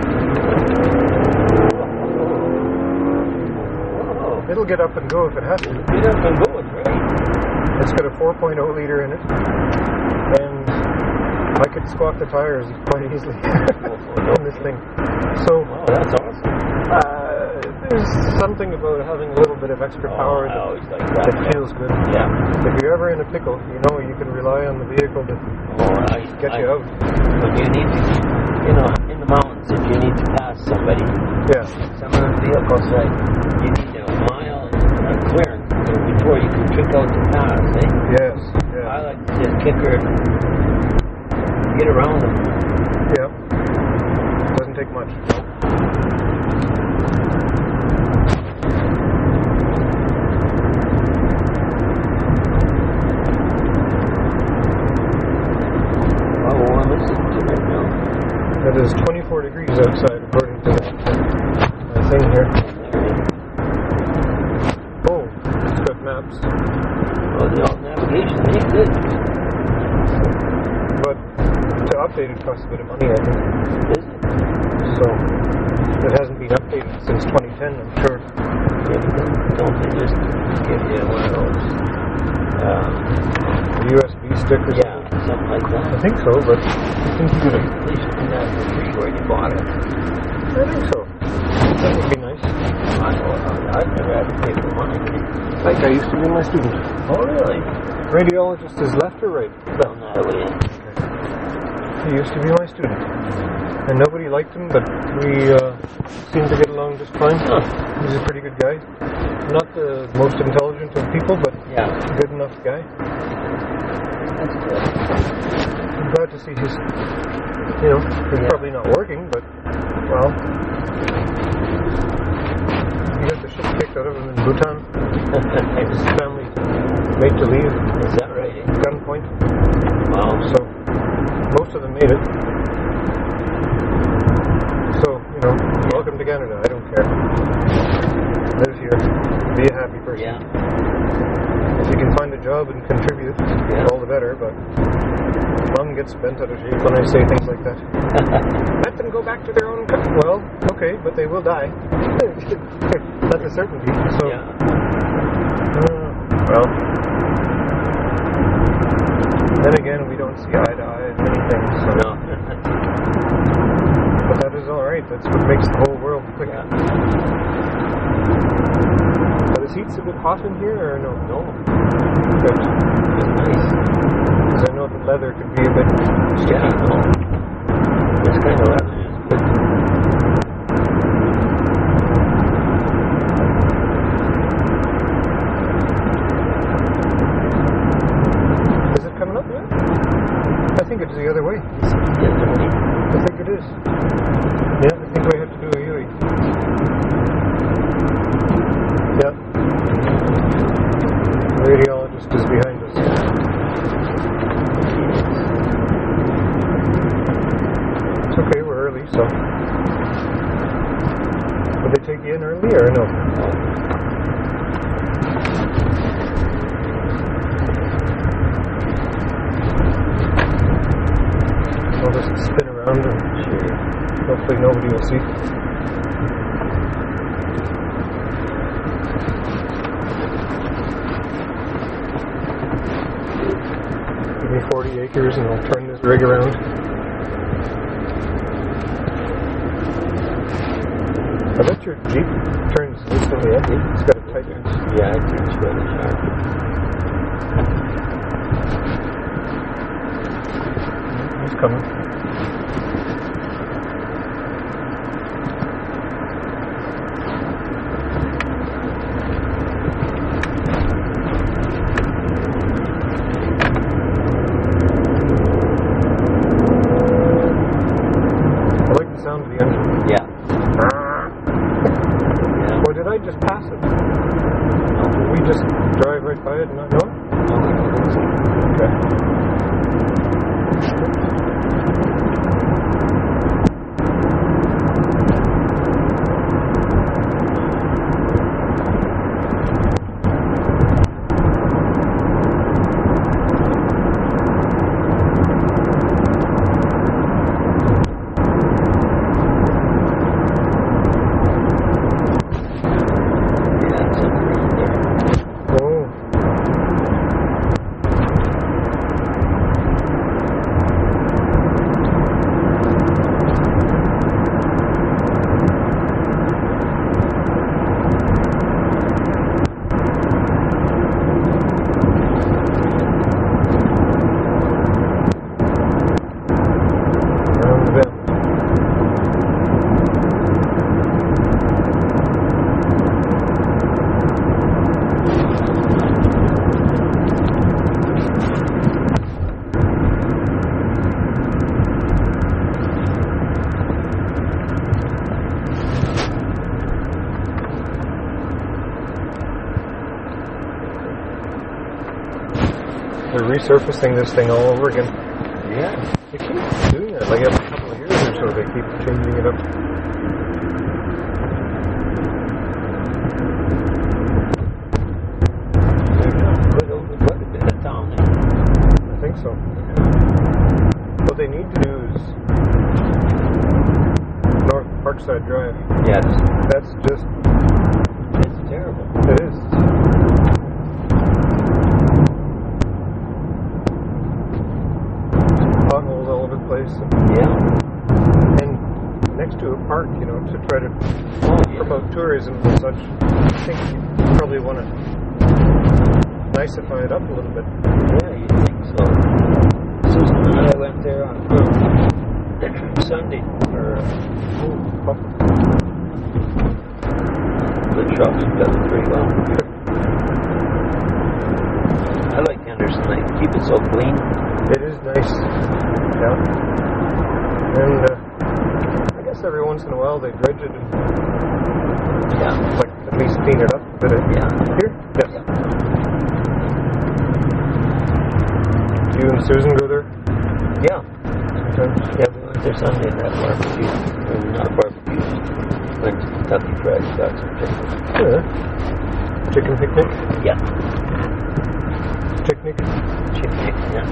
it'll get up and go if it has to. Get up and go, it's right. It's got a four point oh liter in it, and I could squawk the tires quite easily on this thing. So, Oh, that's awesome. uh, there's something about having a little bit of extra power Oh, I that, always like that. that feels good. Yeah. If you're ever in a pickle, you know you can rely on the vehicle to Oh, I, get I, you out. When you need to, you know, in the mountains, if you need to pass somebody, Yeah. some of the vehicles say you need a mile of clearance before you can trick out the pass. Eh? Yes. I Yeah. like to just kick her, get around them. Yeah. Doesn't take much. Oh, well, I'm listening to it now. It is twenty-four degrees outside, according to that uh, thing here. Oh, it's got maps. Oh, the old navigation, ain't good. But to update it costs a bit of money, I think. Is it? So, it hasn't been updated since twenty ten, I'm sure. Yeah, but don't they just give you one of those? Um, A U S B stick or yeah, something like that. I think so, but I think you could At least from that for free where you bought it. I think so. That would be nice. I know, I've never had to pay for money. Like I used to be my student. Oh, really? Radiologist is left or right? Well, not really. He used to be my student. And nobody liked him, but we uh, seemed to get along just fine. Huh. He's a pretty good guy. Not the most intelligent of people, but Yeah. a good enough guy. That's good. I'm glad to see he's, you know, he's Yeah. probably not working, but, well, he got the shit kicked out of him in Bhutan. His family made to leave. Is that right? Eh? Gunpoint. Wow. So, most of them made it. So, you know, welcome to Canada. I don't care. Live here. Be a happy person. Yeah. If you can find a job and contribute, Yeah. all the better, but mom gets bent out of shape when I say things like that. Let them go back to their own country. Well, okay, but they will die. That's a certainty. So, Yeah. uh, well, then again, we don't see eye to eye in many things. So. No. But that is alright. That's what makes the whole world click. Yeah. Are the seats a bit hot in here, or no? No. Good. Nice. Because I know the leather could be a bit sticky. Yeah, no. This kind of leather is good. Is it coming up yet? I think it's the other way. Definitely. I think it is. Yeah, I think we have to do a U-E. Yeah. The radiologist is behind us. It's okay, we're early, so. Would they take you in early or no? I'll just spin around and sure. Hopefully nobody will see. Give me forty acres and I'll turn this rig around. I bet your Jeep turns instantly empty. It's got a tight end. Yeah, it turns really sharp. He's coming. you not know? Okay. They're resurfacing this thing all over again. Yeah. They keep doing it. Like every couple of years or so, they keep changing it up. Quite a, quite a bit of town. I think so. What they need to do is North Parkside Drive. Yes. That's just... It's terrible. It is. Potholes all over the place. Yeah. And next to a park, you know, to try to Oh, yeah. promote tourism and such. I think you probably want to nicify it up a little bit. Yeah, you think so. Susan and I went there on uh, Sunday for uh, the trucks got it pretty well. I like Henderson. They keep it so clean. It is nice. Yeah. And uh, I guess every once in a while they dredge it and Yeah. like at least clean it up a bit. Yeah. Here? Yes. Yeah. You and Susan go there? Yeah. Okay. Yeah, we went there Sunday and had barbecue. Or not barbecue. Went to Kentucky Fried, got some chicken. Yeah. Chicken picnic? Yeah. Picnic? Chicken, yeah.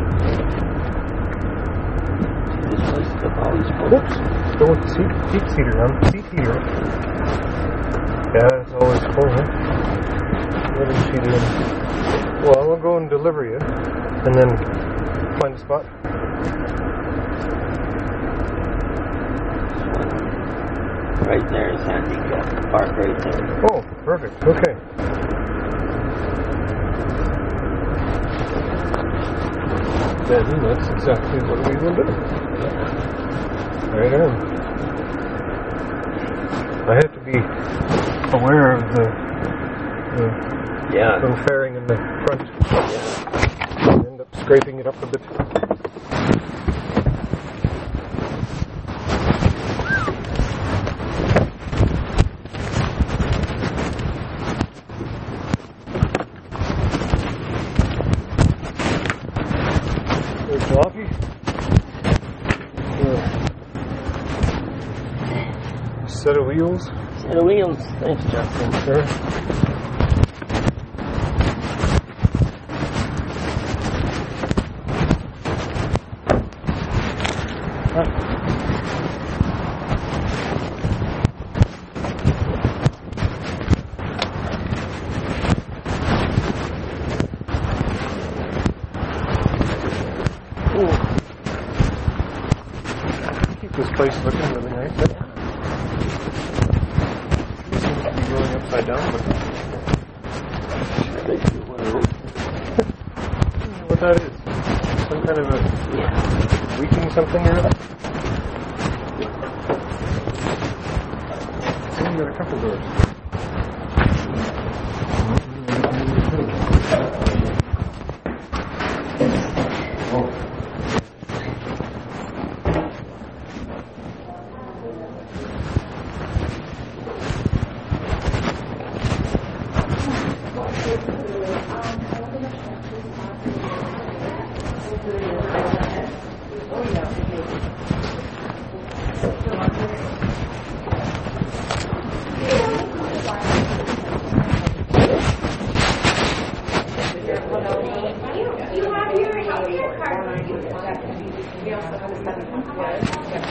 This place took all these Oops. folks. Go with the seat, seat heater on. Seat heater. Yeah, it's always full, huh? What is she doing? Well, we'll go and deliver you. And then find a spot. Right there is handicap. Park right there. Oh, perfect. Okay. Then that's exactly what we will do. Right on. I have to be aware of the, the Yeah. little fairing in the front. Yeah. End up scraping it up a bit. There's coffee. Uh, set of wheels. Set of wheels. Thanks, Justin. Sure. Keep this place looking really nice. It seems to be going upside down, but what that is? Some kind of a Yeah. leaking something or other? Oh, you got a couple doors. Um, We also have a seven month one.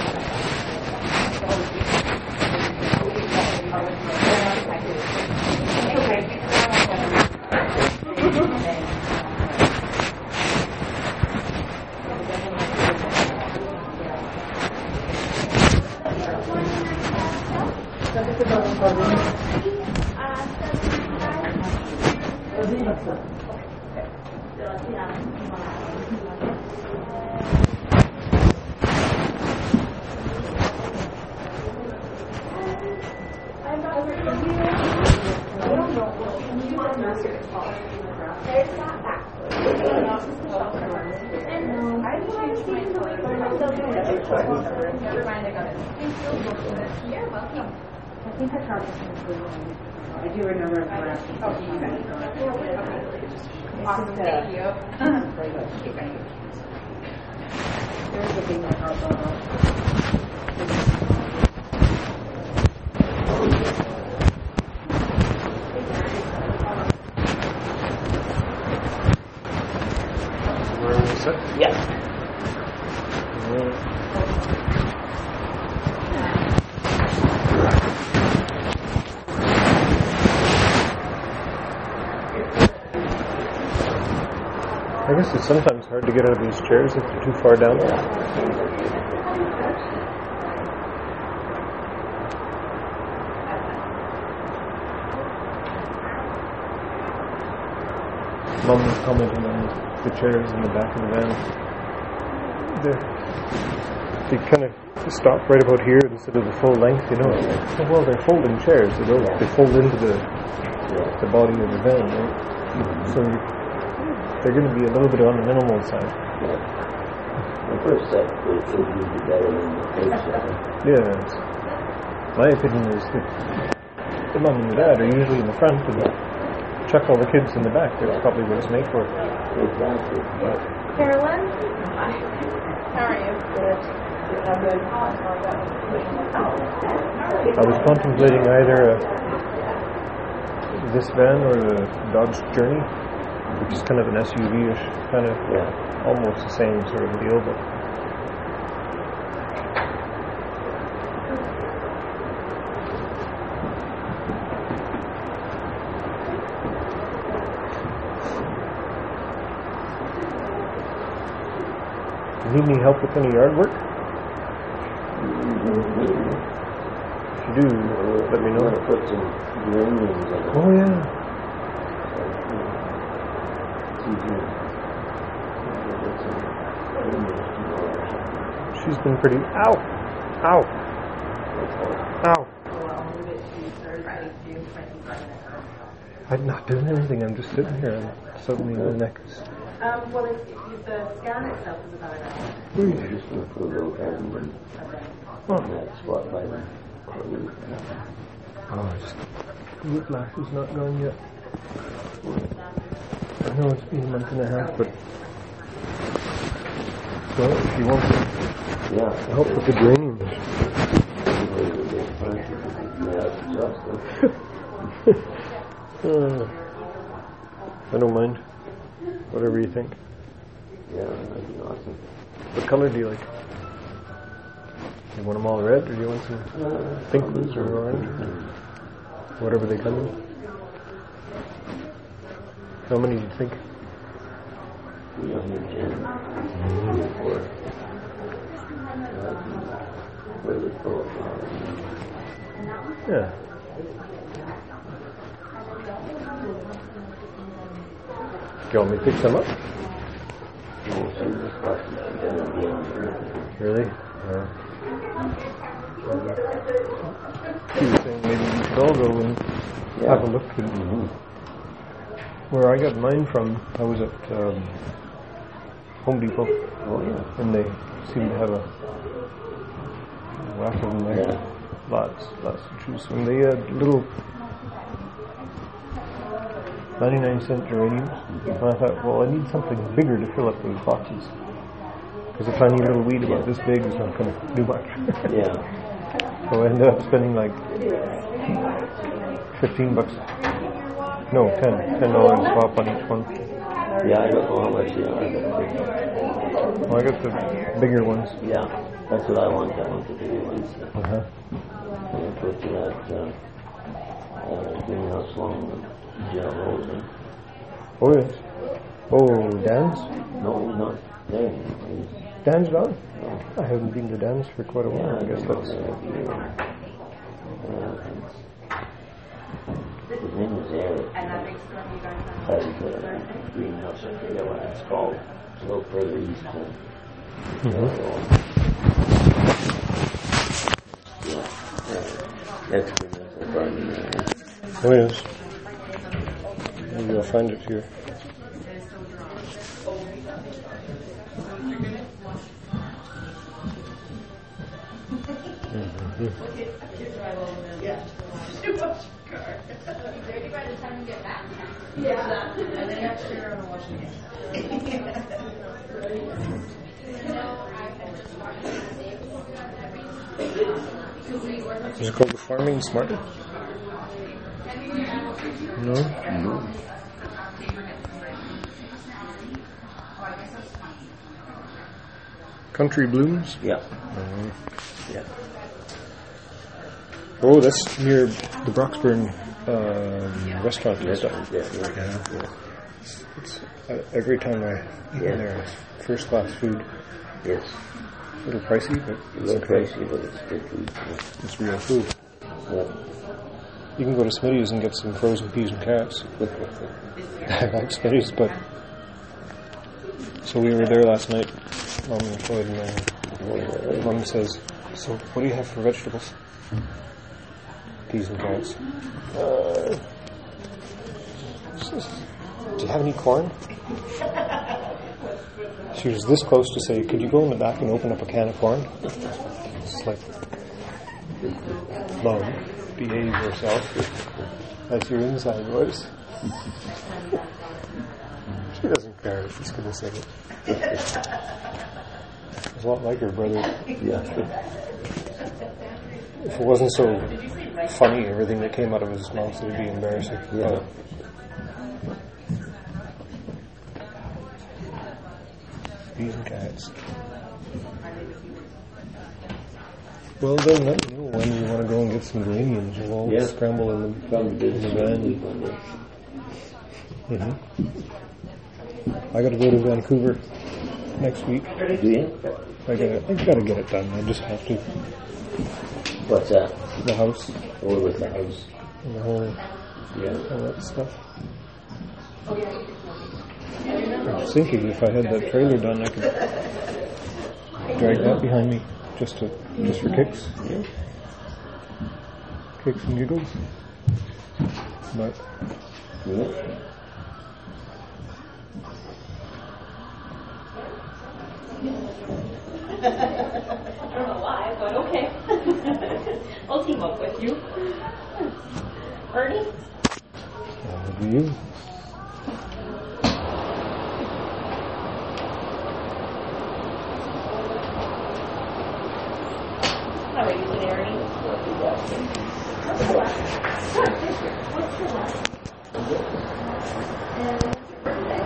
Never mind, I got it. You're welcome. I think I tried this one. I do remember it last week. Awesome, thank you. There's a big one. Where was it? Yeah. I guess it's sometimes hard to get out of these chairs if they're too far down. Mom was commenting on the chairs in the back of the van. They're, they kind of stop right about here instead of the full length, you know. It's like, well, they're folding chairs. They don't. They fold into the the body of the van, right? So they're going to be a little bit on the minimal side. The first set would be better than the first set. Yeah. My opinion is that the mom and the dad are usually in the front and chuck all the kids in the back. That's probably what it's made for. Exactly. Carolyn? How are you? Good. I was contemplating either uh, this van or the Dodge Journey, which is kind of an S U V-ish, kind of Yeah. almost the same sort of deal, but need any help with any yard work? If you do, let me know. I'm going to put some geraniums in it. Oh, yeah. She's been pretty... Ow! Ow! Ow! I'm not doing anything. I'm just sitting here and suddenly my neck is... Um, well, it's, it's, the scan itself is about an hour. I'm just going to put a little hand in Oh. that spot by the... Oh, it's... Whiplash is not gone yet. I know it's been a month and a half, but... Well, if you want to Yeah. help with the geraniums. uh, I don't mind. Whatever you think. Yeah, that'd be awesome. What color do you like? You want them all red, or do you want some pink ones or orange? Or whatever they come in? How many do you think? three hundred ten. Or... Really full of flowers. Yeah. Do you want me to pick some up? Really? Uh, she was saying maybe we should all go and Yeah. have a look. And Mm-hmm. where I got mine from, I was at um, Home Depot. Oh, yeah. And they seem to have a whack of them there. Yeah. Lots, lots to choose from. They had little ninety-nine cent geraniums. And I thought, well, I need something bigger to fill up those boxes. Because a tiny little weed about this big is not going to do much. Yeah. So I ended up spending like fifteen bucks. No, ten. Ten dollars swap on each one. Yeah, I don't know how much they are. Oh, I got the bigger ones. Yeah, that's what I want. I want the bigger ones. Uh-huh. And put that uh, uh, greenhouse along the gel road. Eh? Oh, yes. Oh, Dan's? No, not there. Dan's gone? No. I haven't been to Dan's for quite a while. Yeah, I guess that's... His name was Eric. That's the greenhouse. I forget what it's called. It's a little further east. Uh, mm-hmm. Yeah. That's greenhouse. I brought in there. Oh, yes. Maybe I'll find it here. Mm-hmm. Yeah. Ready by the time you get back? Yeah. And then next year I'm watching it. Is it called the Farming Smarter? No? No. Country Blooms? Yeah. Uh, yeah. Oh, that's near the Broxburn um, restaurant and stuff. Yeah, yeah, yeah. yeah. It's, it's, uh, every time I eat Yeah. in there, it's first class food. Yes. A little pricey, but A it's little okay. pricey, but it's good food. Yeah. It's real food. Yeah. You can go to Smitty's and get some frozen peas and carrots. I like Smitty's, but... So we were there last night, Mom and Floyd, and uh, Mom says, so what do you have for vegetables? Peas and carrots. Uh, says, do you have any corn? She was this close to say, could you go in the back and open up a can of corn? It's like, Mom, behave yourself. That's your inside voice. She doesn't care if she's going to say it. It's a lot like her brother. Yeah. If it wasn't so funny, everything that came out of his mouth would be embarrassing. Yeah. Peas and carrots. Well, then let me know when you want to go and get some geraniums. We'll all Yeah. scramble in the, in the van. Mm-hmm. I got to go to Vancouver next week. Do you? I gotta, I gotta get it done. I just have to. What's that? The house. Or with the house? And the whole, Yeah. all that stuff. I was thinking if I had that trailer done, I could drag that behind me just to, just for kicks. Yeah. Kicks and giggles. But Yeah. I don't know why, but okay. I'll team up with you. Ernie? that would be you. How are you today, Ernie? What's the last? Good, thank you. What's the last? And what's your birthday?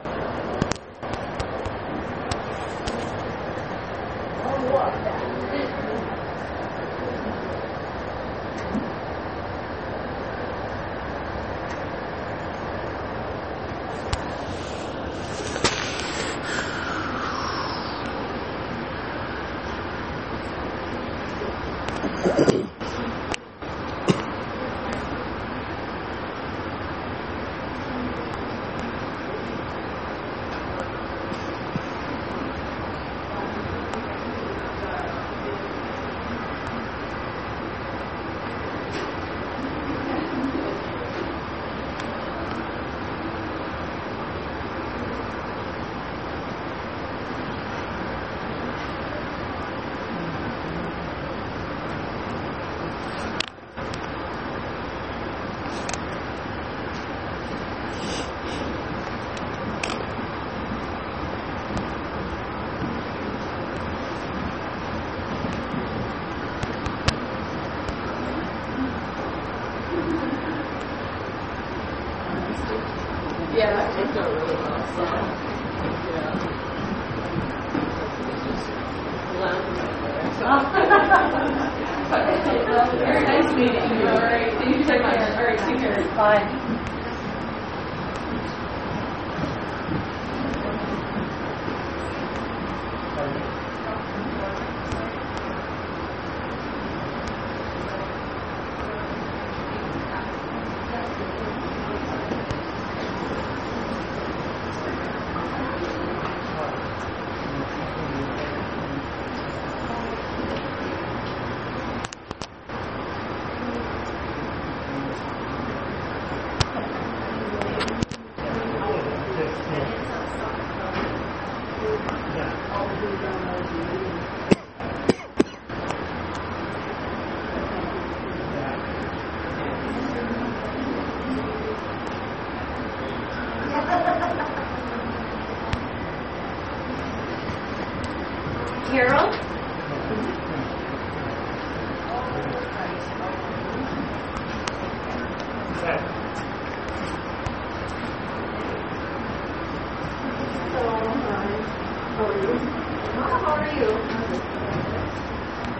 Oh, what? Yeah, that takes out really well. So, yeah. Very nice meeting you. All right. Thank you very much. All right. Take care. Bye. Carol? How are you?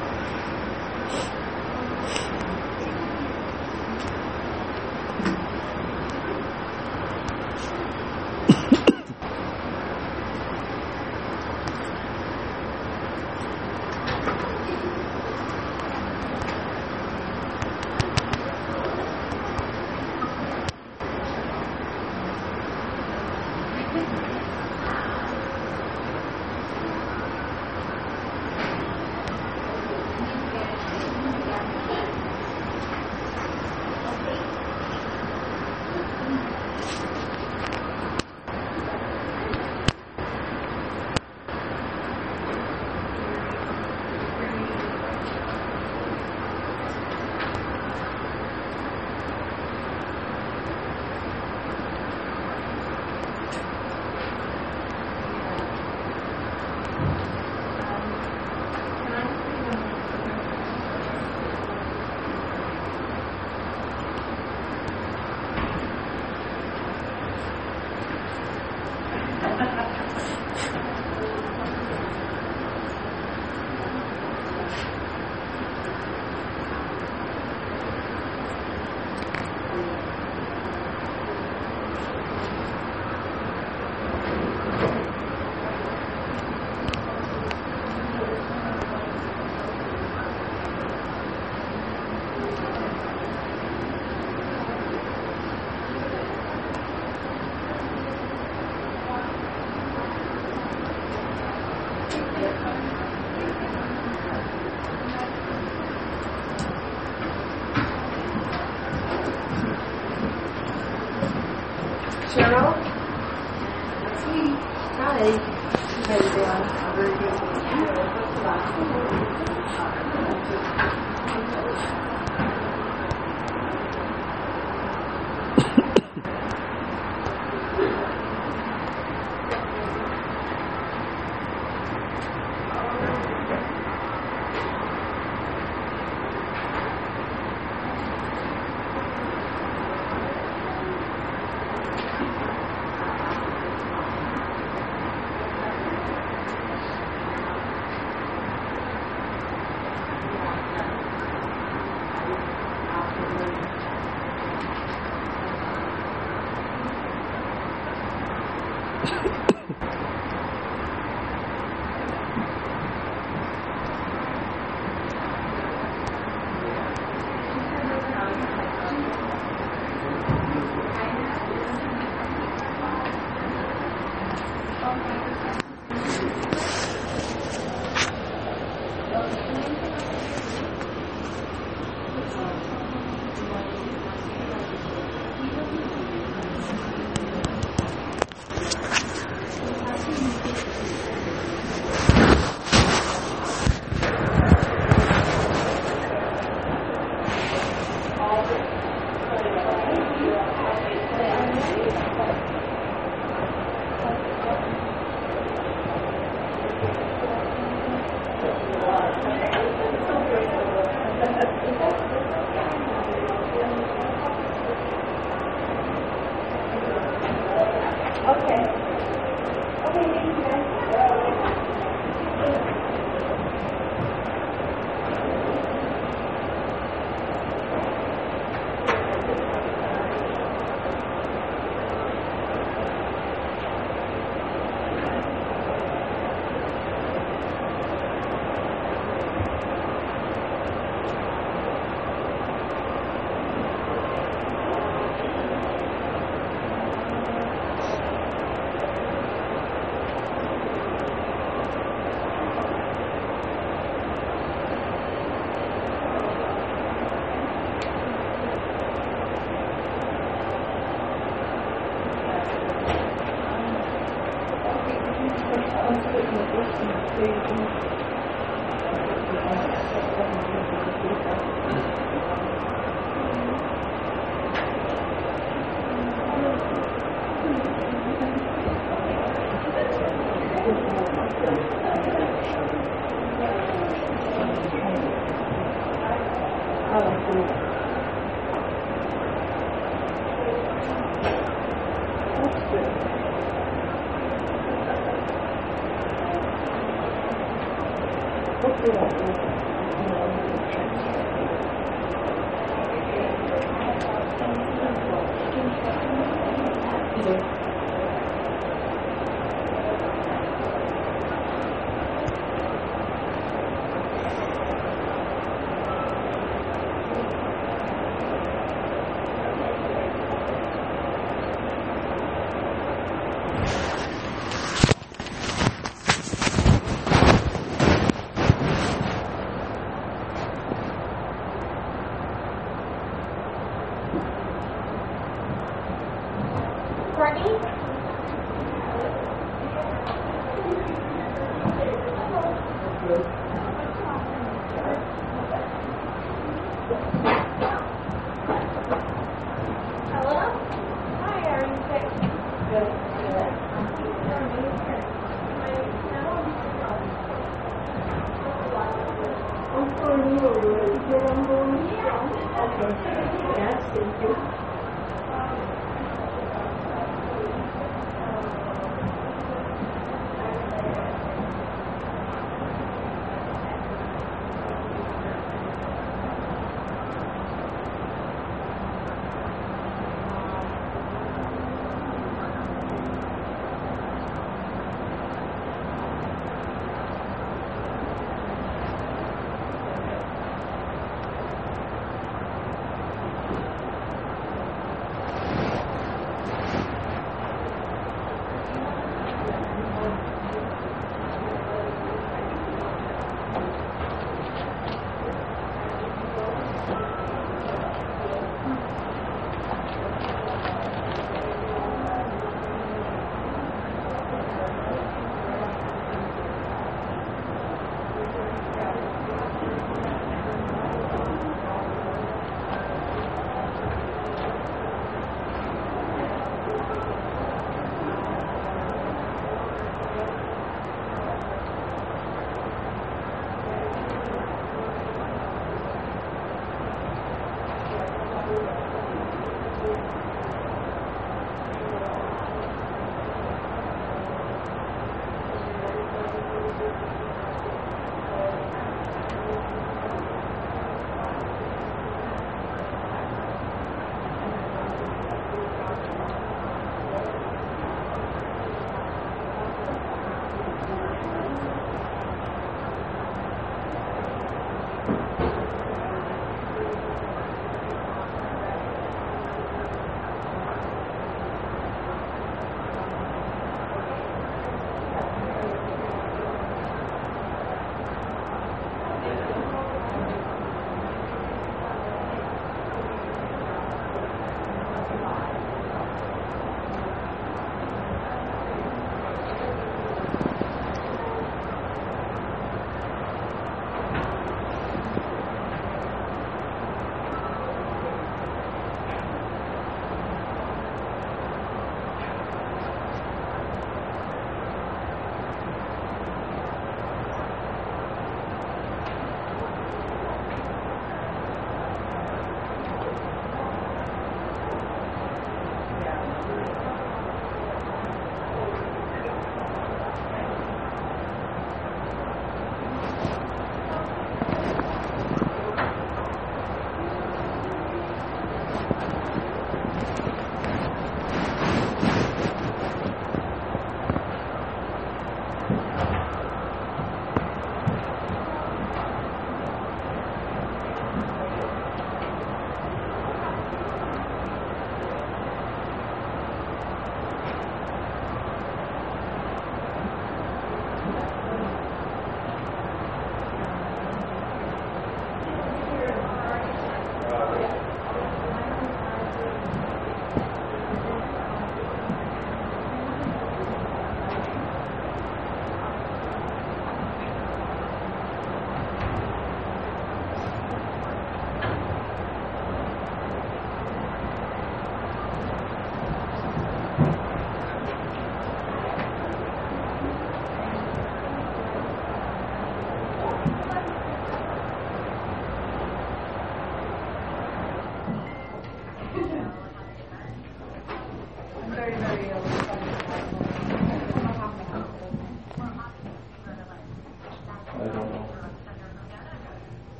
Cheryl? That's me. Hi. How you doing? Very Okay. Okay, thank you guys.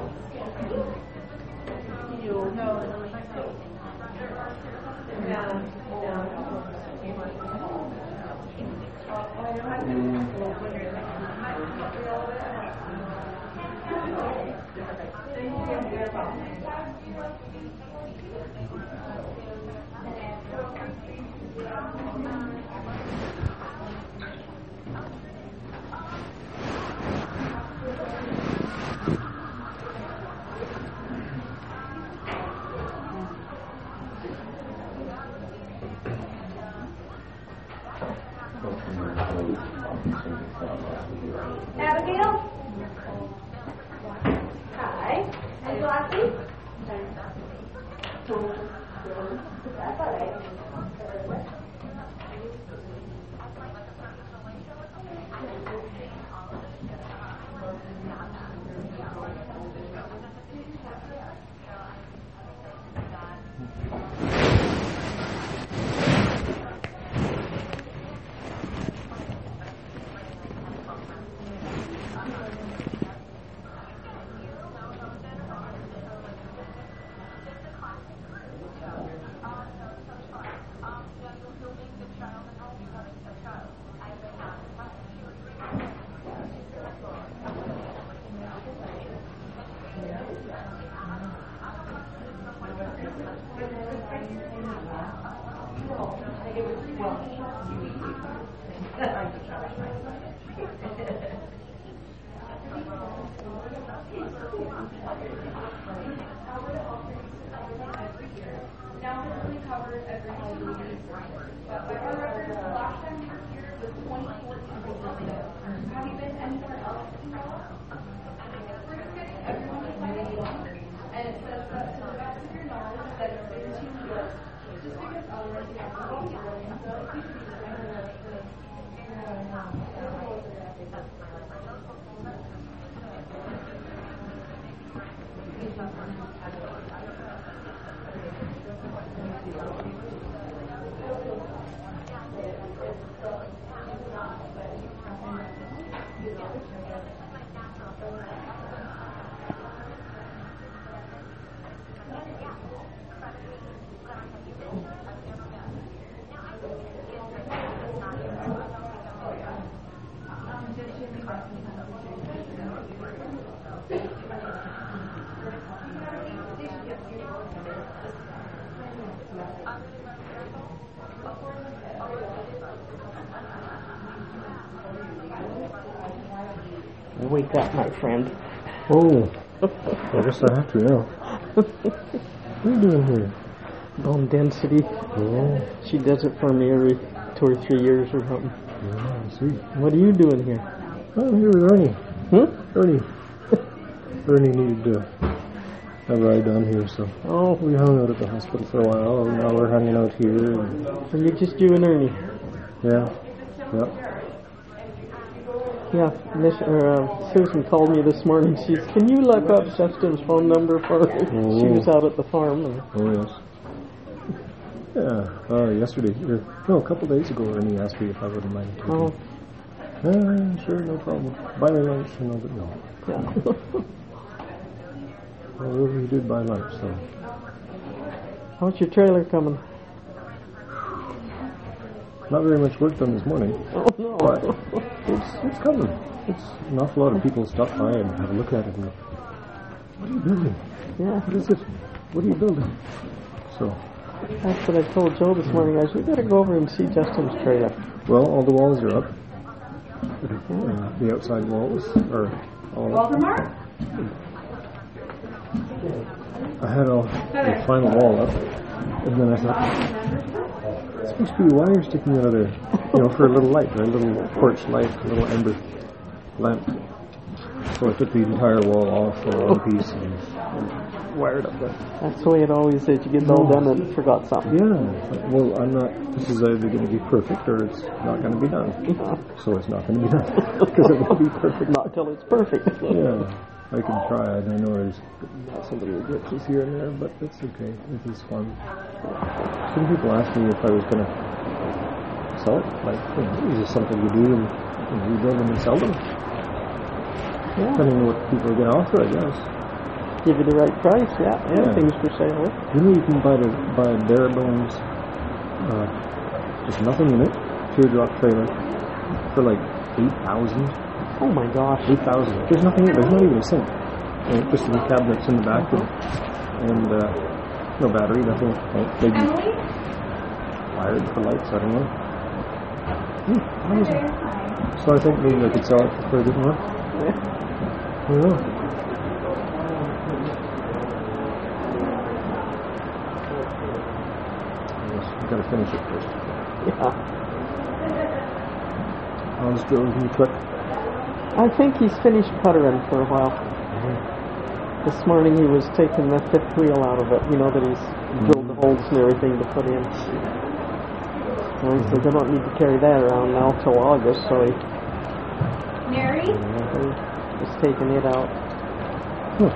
Abigail? Hi. And Blackie? That's all right. Wake up, my friend. Oh, I guess I have to now. What are you doing here? Bone density. Oh. She does it for me every two or three years or something. Yeah, I see. What are you doing here? Oh, I'm here with Ernie. Hmm? Ernie. Ernie needed to have a ride down here, so oh. we hung out at the hospital for a while, and now we're hanging out here. And so you're just you and Ernie? Yeah. Yeah. Yeah, Miss, or, uh, Susan called me this morning. She's, can you look up Justin's phone number for her? Oh. She was out at the farm. And oh, yes. Yeah, uh, yesterday, or, no, a couple days ago, Ernie asked me if I wouldn't mind taking. Oh. Uh, sure, no problem. Buy me lunch, you know, but no. Yeah. Well, we did buy lunch, so. How's your trailer coming? Not very much work done this morning. Oh, no. But it's, it's coming. It's an awful lot of people stop by and have a look at it and go, what are you building? Yeah. What is it? What are you building? So. That's what I told Joe this morning. I said, we got to go over and see Justin's trailer. Well, all the walls are up. Uh, the outside walls are all up. Waldemar? I had all the final wall up, and then I thought, it's supposed to be wire sticking out of there, you know, for a little light, a little porch light, a little ember lamp. So I took the entire wall off in one piece and, and wired up there. That's the way it always is. You get it all done and forgot something. Yeah. Well, I'm not, this is either going to be perfect or it's not going to be done. So it's not going to be done. Because it won't be perfect. Not till it's perfect. Yeah. I can try. I know there's some little glitches here and there, but it's okay. This is fun. Some people asked me if I was going to sell it. Like, you know, is this something you do and, and rebuild them and sell them? Yeah. Depending on what people are going to offer, I guess. Give you the right price, yeah. Yeah. Everything's for sale. Didn't you even buy the buy a bare bones, uh, just nothing in it, teardrop trailer for like eight thousand. Oh my gosh. Eight thousand. There's nothing in it. There's not even a sink. And just some cabinets in the back, and, and uh, no battery, nothing. Well, maybe wired for lights. I don't know. Hmm, amazing. So I think maybe I could sell it for a bit more. Yeah. I don't know. I've got to finish it first. Yeah. I'll just go really quick. I think he's finished puttering for a while. Mm-hmm. This morning he was taking the fifth wheel out of it, you know, that he's Mm-hmm. drilled the holes and everything to put in. So he says, I don't need to carry that around now till August, so he, Mary? he's taking it out. Hmm.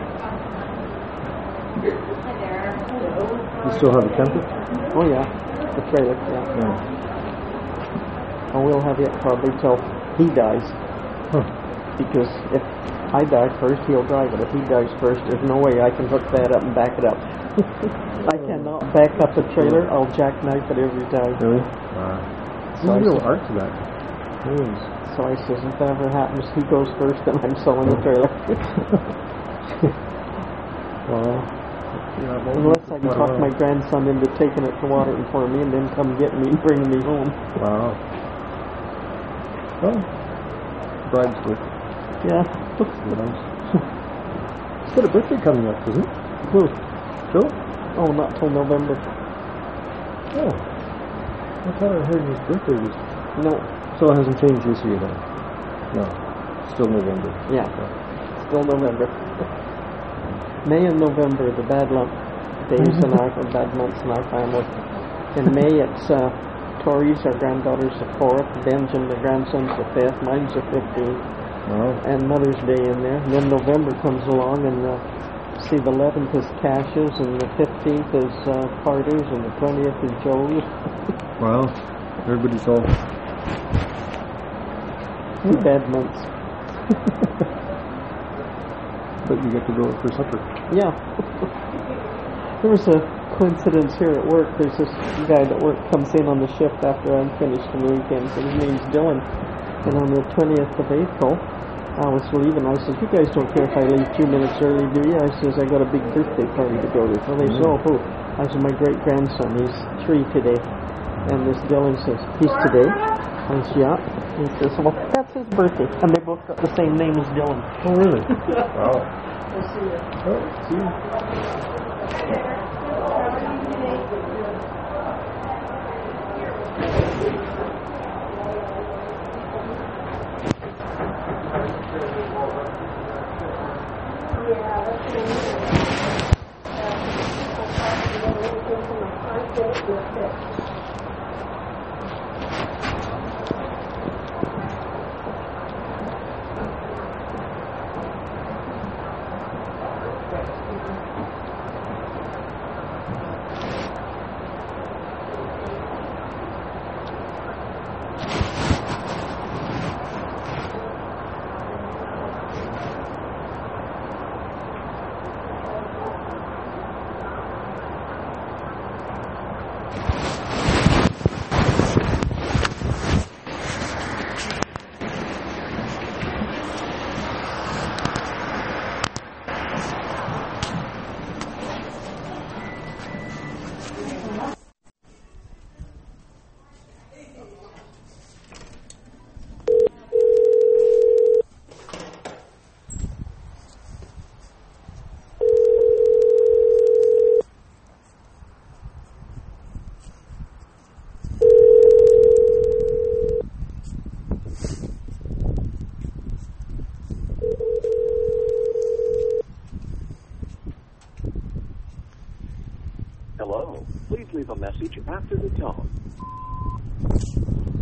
Hi there. You still have a camper? Oh yeah, the trailer, yeah. Yeah. And we'll have it probably till he dies. Huh. Because if I die first, he'll drive it. If he dies first, there's no way I can hook that up and back it up. I cannot back up the trailer. I'll jackknife it every time. Really? Wow. So There's I real said- art to that. There is. So I says, if that ever happens, he goes first, and I'm selling the trailer. Well, yeah, well, Unless I can well, talk my grandson into taking it to Waterton for me, and then come get me and bring me home. Wow. Well, bribe's good. Yeah. Nice. He's got a birthday coming up, doesn't it? Who? Joe? Oh, not till November. Oh. I thought I heard his birthday was... No. So it hasn't changed this year then? No. Still November. Yeah. Still November. May and November, the bad luck days in our, or bad months in our family. In May, it's uh, Tori's, our granddaughter's the fourth, Benjamin, the grandson's the fifth, mine's the fifteenth, Oh. and Mother's Day in there. And then November comes along, and uh, see, the eleventh is Cash's, and the fifteenth is uh, Carter's, and the twentieth is Joe's. Wow. Everybody's all... Two bad months. But you get to go for supper. Yeah. There was a coincidence here at work. There's this guy that work comes in on the shift after I'm finished on the weekends, and his name's Dylan. And on the twentieth of April, I was leaving. I said, you guys don't care if I leave two minutes early, do you? I says, I got a big birthday party to go to. So they said, oh, who? I said, my great-grandson. He's three today. And this Dylan says, he's today? I said, yeah. He says, well, that's his birthday. And they both got the same name as Dylan. Oh, really? Wow. We'll see you. Oh, see you. Hello. Please leave a message after the tone.